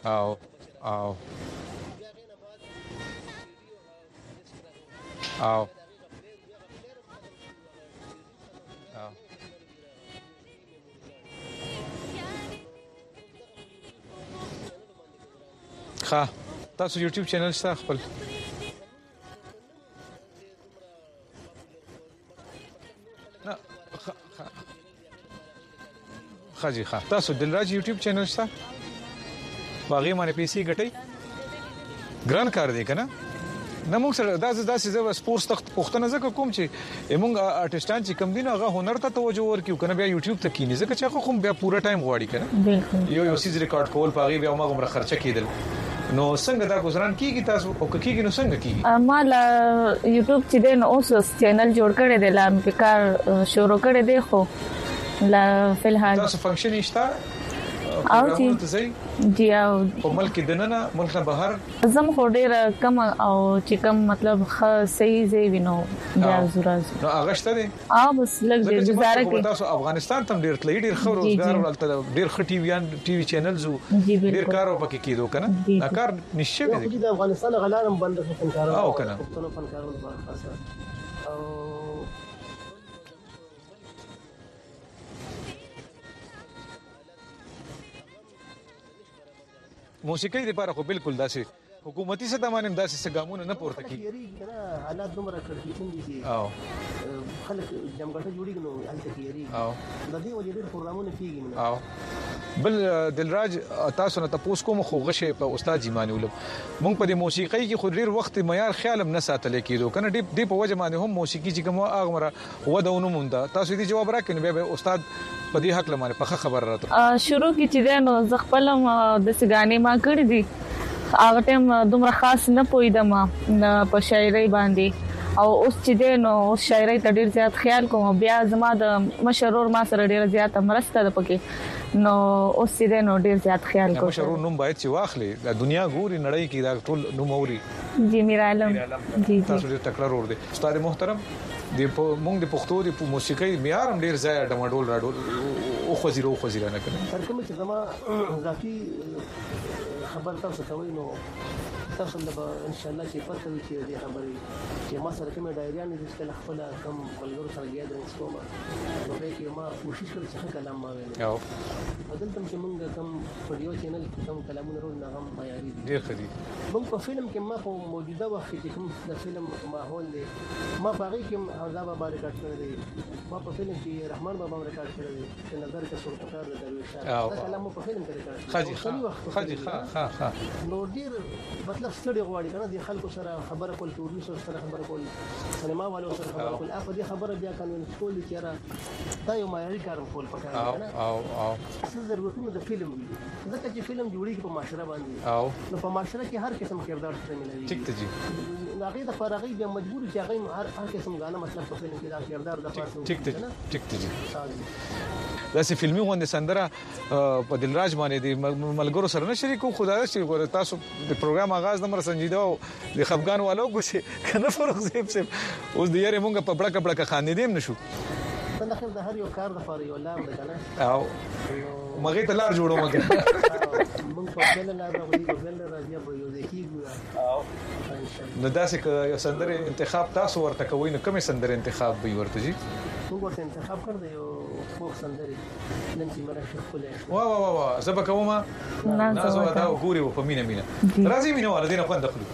او او او ښه تاسو یوټیوب چینل شته خپل نه خاجي ښه تاسو دلراج یوټیوب چینل شته باغې باندې پیسې ګټي ګران کار دی کنه نه موږ سره داسې داسې زو سپورتس تخت پښتنه زکه کوم چې موږ آرټستان چې کم دي نو هغه هنر ته توجه ورکیو کنه بیا یوټیوب ته کینی زکه چې خو بیا پورا ټایم غواړي کنه یو یو سیز ریکارډ کول پاغي بیا موږ عمر خرچه کیدل نو څنګه دا گزاران کیږي تاسو او کیږي نو څنګه کیږي ما لا یوټیوب چې دین اوس چینل جوړ کړی دی لا کار شروع کړی دی خو لا فلحال تاسو فنکشن نشته او چې جی او په ملک دننه ملک نه بهر زم خو ډیر کم او چې کم مطلب خ صحیح زی وینو بیا زراز نو هغه شته دي اه بس لږ ډیر گزاره کوي تاسو افغانستان ته ډیر تللی ډیر خو روزګار ولته ډیر خ ټي وی ان ټي وی چینلز ډیر کار وکړي کېدو کنه دا کار نشي دی د افغانستان غلارم بند فنکارانو او کنه فنکارانو خاصه او موسیقي لپاره خو بالکل داسې حکومتي ستامانه داسې سګامونه نه پورته کیږي حالات دومره کړکېچن دي او خلک جمګټه جوړیږي نو هلته کیږي او د دې وجې ډېر پروګرامونه کیږي او بل دلراج تاسو نه تاسو کوم خو غشه په استاد جیمانی ولم مونږ په دې موسیقي کې خو ډېر وخت معیار خیالم نه ساتل کېدو کنه دې په وجه باندې هم موسیقي چې کوم هغه مره ودونه مونږ تاسو دې جواب راکړئ بیا به استاد په دې حق لمانه په خبر راته شروع کی چې نو زغپلم د سګانی ما کړی دي هغه ټیم دومره خاص نه پویدم په شاعري باندې او اوس چې نو شاعري ته ډیر زیات خیال کوم بیا زما د مشرور ما سره ډیر زیات مرسته ده پکې نو اوس چې نو ډیر زیات خیال کوم مشرور نوم باید چې واخلي د دنیا ګوري نړۍ کې دا ټول نوم اوري جی میر عالم جی تاسو ډیر تکړه ور دي استاد محترم د مونږ د پښتو د موسیقي معیار هم ډیر ځای ډمډول راډول او خو زیرو خو زیرا نه کړي تر کوم چې زما ذاتی خبر تاسو کوي نو تاسو به ان شاء الله چې پته وي چې دې خبرې چې ما سره کوم ډایریان دي چې خپل کم ملګرو سره ګیدرینګ کوم نو په کې ما کوشش کړم چې کلام ما ویل او بدل تم چې موږ کم ویډیو چینل کې کوم کلامونه ورو نه هم معیاري دي ډیر خدي موږ په فلم کې ما خو موجوده وخت کې کوم د فلم ماحول دی ما په هغه کې حمزه بابا ریکارډ کړی دی ما په فلم کې رحمان بابا ریکارډ کړی دی چې نظر کې صورتکار د درویش دا کلام په فلم کې ریکارډ خدي خدي ها ها ها نو ډیر مطلب ستړي غواړي کنه د خلکو سره خبره کول ټوري سره خبره کول سینما والو سره خبره کول اپ دې خبره بیا قانون کول چې را دا یو معیاري کار کول پکاره کنه او او څه ضرورتونه د فلم دي ځکه چې فلم جوړیږي په معاشره باندې او نو په معاشره کې هر قسم کردار څه ملوي ټیک ته جی هغه د فارغي بیا مجبور چې هغه هر هر قسم غاڼه مطلب په فلم کې دا کردار د پاسه ټیک ته ټیک ته جی داسې فلمي غونډه سندره په دلراج باندې د ملګرو سره نه شریکو خدای چې ګوره تاسو د پروګرام آغاز نمبر سنجیده او د خفغان والو کوڅه کنه فرق زیب سیب اوس د یاره مونږ په بڑا کپڑا خاندې دیم نشو په اخر د هر یو کار د فار یو لار ده کنه او مګې ته لار جوړو مګې مونږ په بل لار راغلي په بل راځي په یو ځکه او نو داسې یو سندره انتخاب تاسو ورته کوئ نو کومه سندره انتخاب به ورته جی موږ ورته انتخاب کړو یو فوق سندري نن چې مرا شیخ کولای وا وا وا زه به کومه نازو دا ګوري په مینه مینه راځي مینه ولا دینه خوند خپل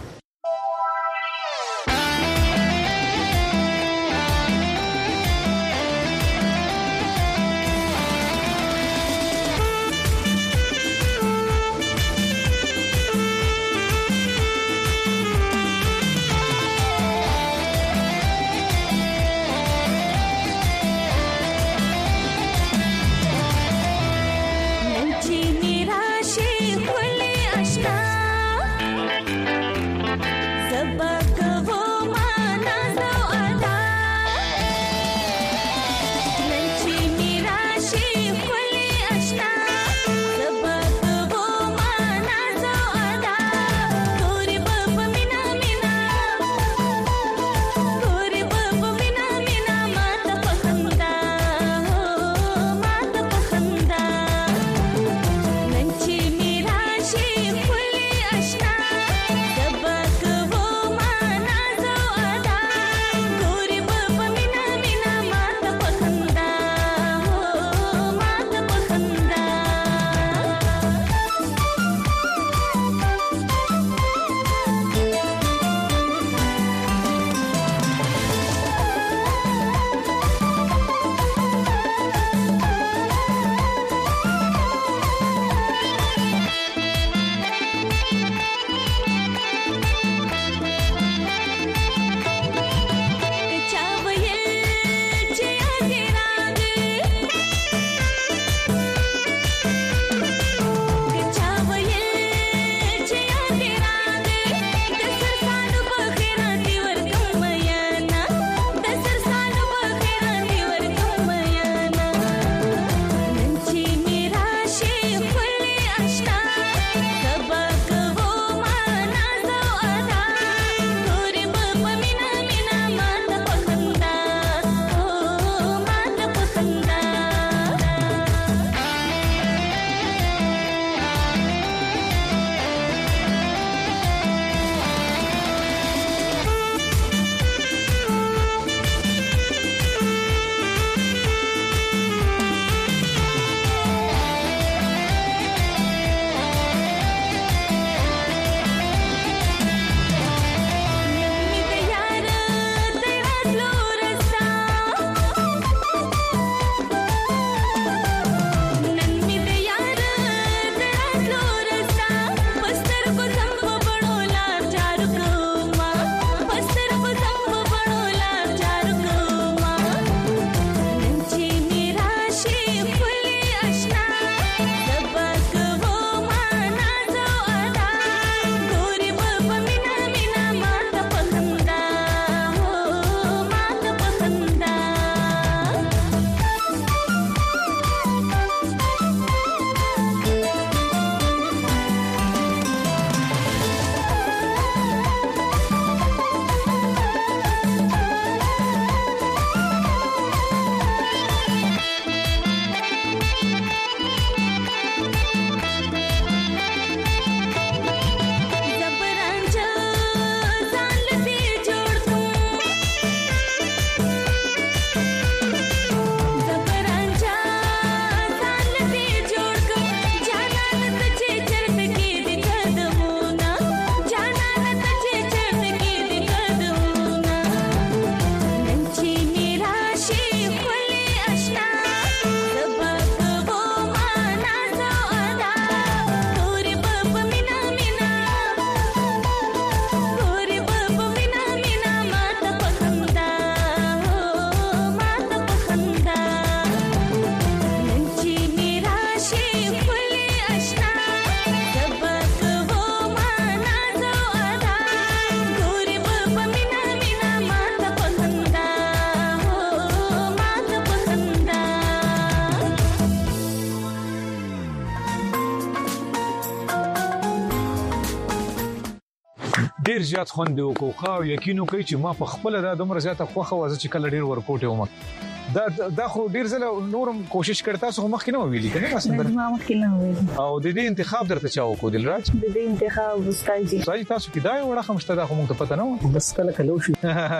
ډیر زیات خوند وکړو خو یقینو کوي چې ما په خپل د دومره زیاته خوخه وځي چې کله ډیر ورکوټه ومه دا دا خو ډیر زله نورم کوشش کړی تاسو مخ کې نه ویلي کنه تاسو ما مخ کې نه ویلي او د دې انتخاب درته چا وکړو دلراج د دې انتخاب استاد صحیح تاسو کې دا وړه خمسته دا خو موږ ته پته نه و بس کله کله شي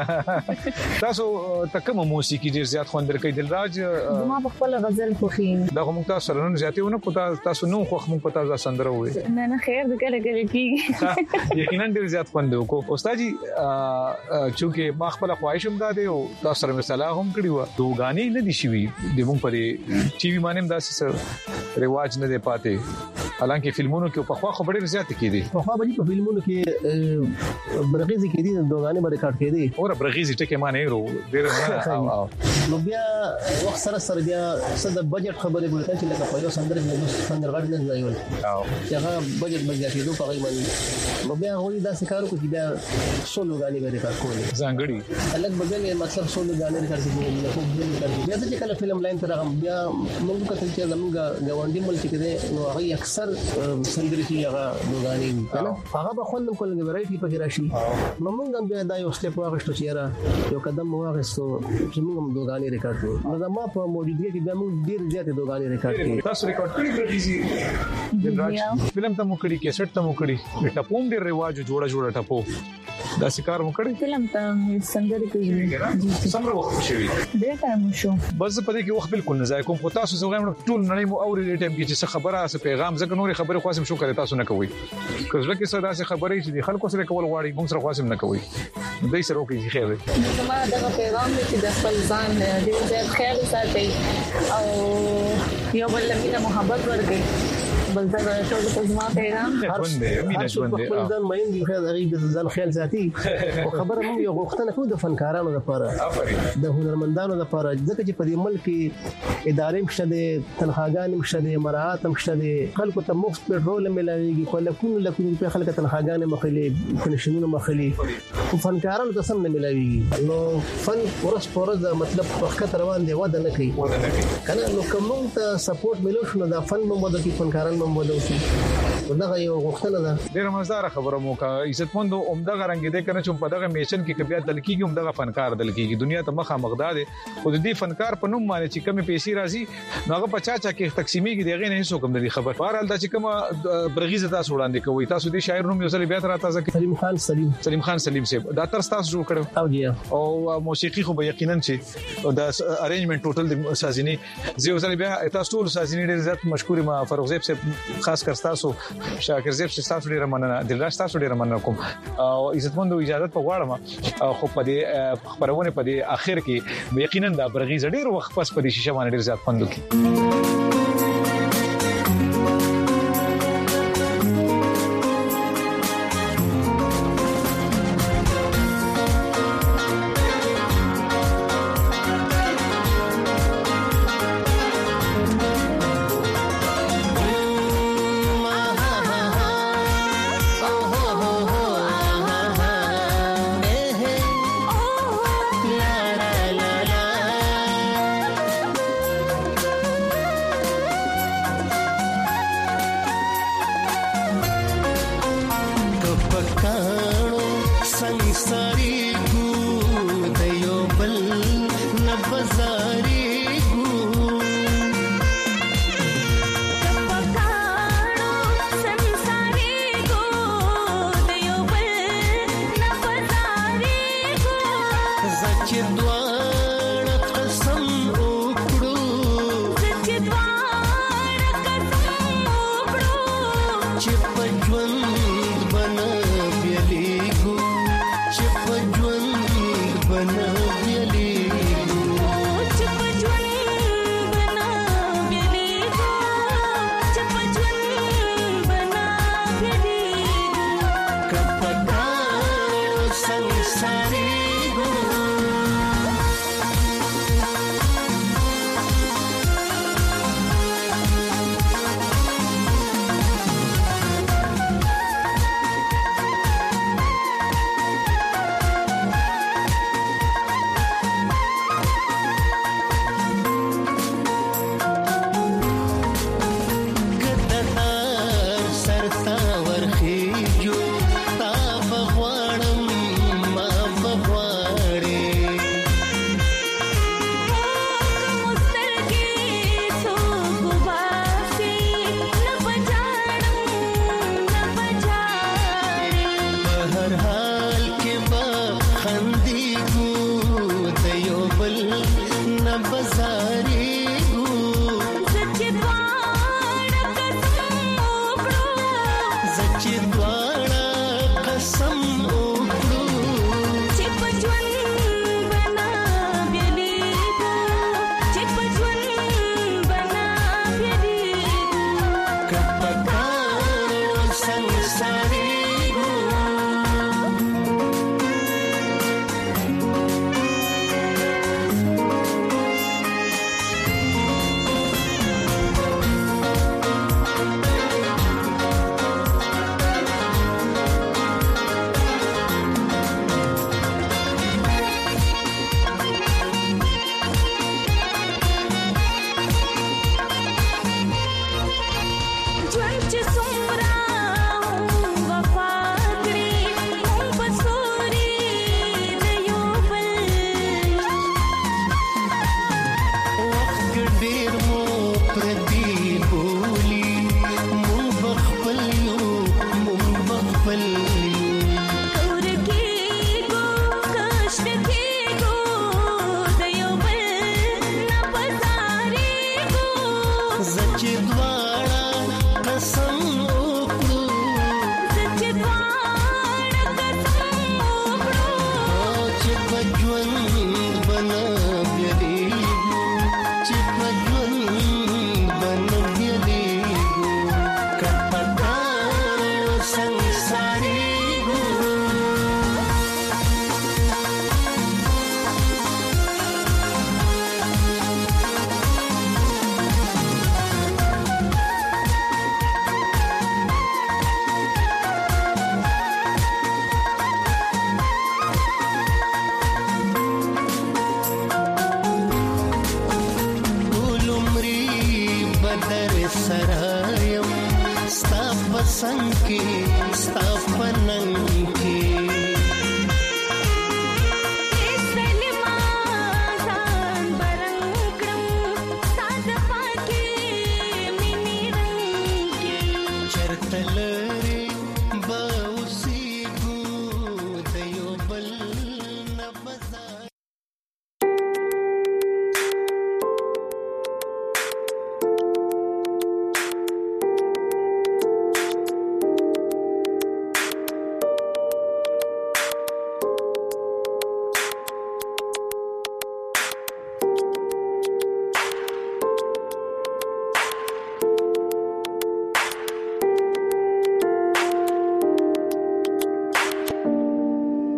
تاسو تکمه موسیقي ډیر زیات خوند درکې دلراج ما په خپل غزل خوخي دا موږ تاسو سره نه زیاتونه کو تاسو نو خو موږ پتا ځا سندره وې نه نه خیر د کله کله کیږي یقینا ډیر زیات خوند وکړو استاد جی چې ما خپل خواهشم دا دی او تاسو سره مثلا هم کړی و دوغانی نه دي شي د مونږ پرې ټي وي باندې داسې رواج نه دی پاتې حالانکه فلمونو کې په خوا خبرې زیات کېدي په خوا باندې په فلمونو کې برغیزي کېدي د دوغانې باندې کاټ کېدي اور برغیزي ټکه معنی ورو ډېر نه نو بیا وخت سره سره بیا څه د بجټ خبرې وکړه چې لکه په یو سندره کې سندره غړ نه ځایول او هغه بجټ بجټ کېدو په غیمن نو بیا هغوی دا سکارو چې بیا سولو غالي غړي کار کوي ځانګړي الګ بدل مطلب سولو غالي کار کوي نو په دې بیا چې کله فلم لاین تر هغه بیا موږ کتل چې زموږ غونډي ملک کې ده نو هغه اکثر سندري چې هغه دوغاني کنه هغه به خوندم کول د ورایټي په راشي نو موږ بیا دا یو سټپ واغښتو چې را یو قدم واغښتو چې موږ دوغاني ریکارډ کړو نو دا ما په موجودګي کې بیا موږ ډیر زیات دوغاني ریکارډ کړو تاسو ریکارډ کړی برغیزي دلراج فلم ته مو کړی کیسټ ته مو کړی ټپوم ډیر رواج جوړه جوړه ټپو دا سکار مو کړی فلم ته سندري کوي سمره وخت شوی ډیر ټایم شو بس په دې کې وخت بالکل نه ځای کوم خو تاسو زغم ټول نړۍ مو اوري دې ټایم کې چې خبره اس پیغام ځکه نوري خبره خاصم شو کړی تاسو نه کوي کله چې صدا سي خبرې چې خلکو سره کول غواړي موږ سره خاصم نه کوي دوی سره کوي خیر دی زما دغه پیغام چې د خپل ځان دې ځای خیال ساتي او یو بل لمینه محبت ورکړي بل دا ټول په زما پیغام هر څه په خپل ځان مېن دي خیر هغه د ځان خیال ساتي او خبره موږ یو غوښتنه کوو د فنکارانو لپاره د هنرمندانو لپاره ځکه چې په دې ملک کې ادارې مشته دي تنخواګانې مشته دي مراعات مشته دي خلکو ته مفت پټرول ملایږي په لکونو لکونو په خلک تنخواګانې مخلي پنشنونه مخلي او فنکارانو ته سم نه ملایږي نو فن ورس پورز مطلب وخت روان دی ودا نه کوي کنه نو کوم ته سپورټ ملو شنو دا فن مو ودا کې فنکاران مودو شي دغه یو غوښتنه ده ډیره مزدار خبره مو کا عزتمند عمدہ رنگ دې کنه چې په دغه میشن کې کبیا دل کېږي عمدہ فنکار دل کېږي دنیا ته مخه مقدار خو دې فنکار په نوم باندې چې کمی پیسې راځي نو هغه په چا چا کې تقسیمېږي دغه نه هیڅ کوم دې خبر بهرحال دا چې کوم برغیزه تاسو وړاندې کوي تاسو دې شاعر نوم یو ځل بیا تر تاسو کې سلیم خان سلیم سلیم خان سلیم صاحب دا تر تاسو جوړ کړو او جی او موسیقي خو به یقینا چې دا ارینجمنت ټوټل د سازینی زه یو ځل بیا تاسو ټول سازینی ډیر زیات مشکور ما فاروق زیب صاحب خاص کر تاسو شاکر زیب تاسو ډیر مننه دلراج تاسو ډیر مننه کوم او عزتمند اجازه په غواړم خو په دې خبرونه په دې اخر کې یقینا دا برغیز ډیر وخت پس په دې شیشه باندې ډیر زیات خوند وکړي संसारी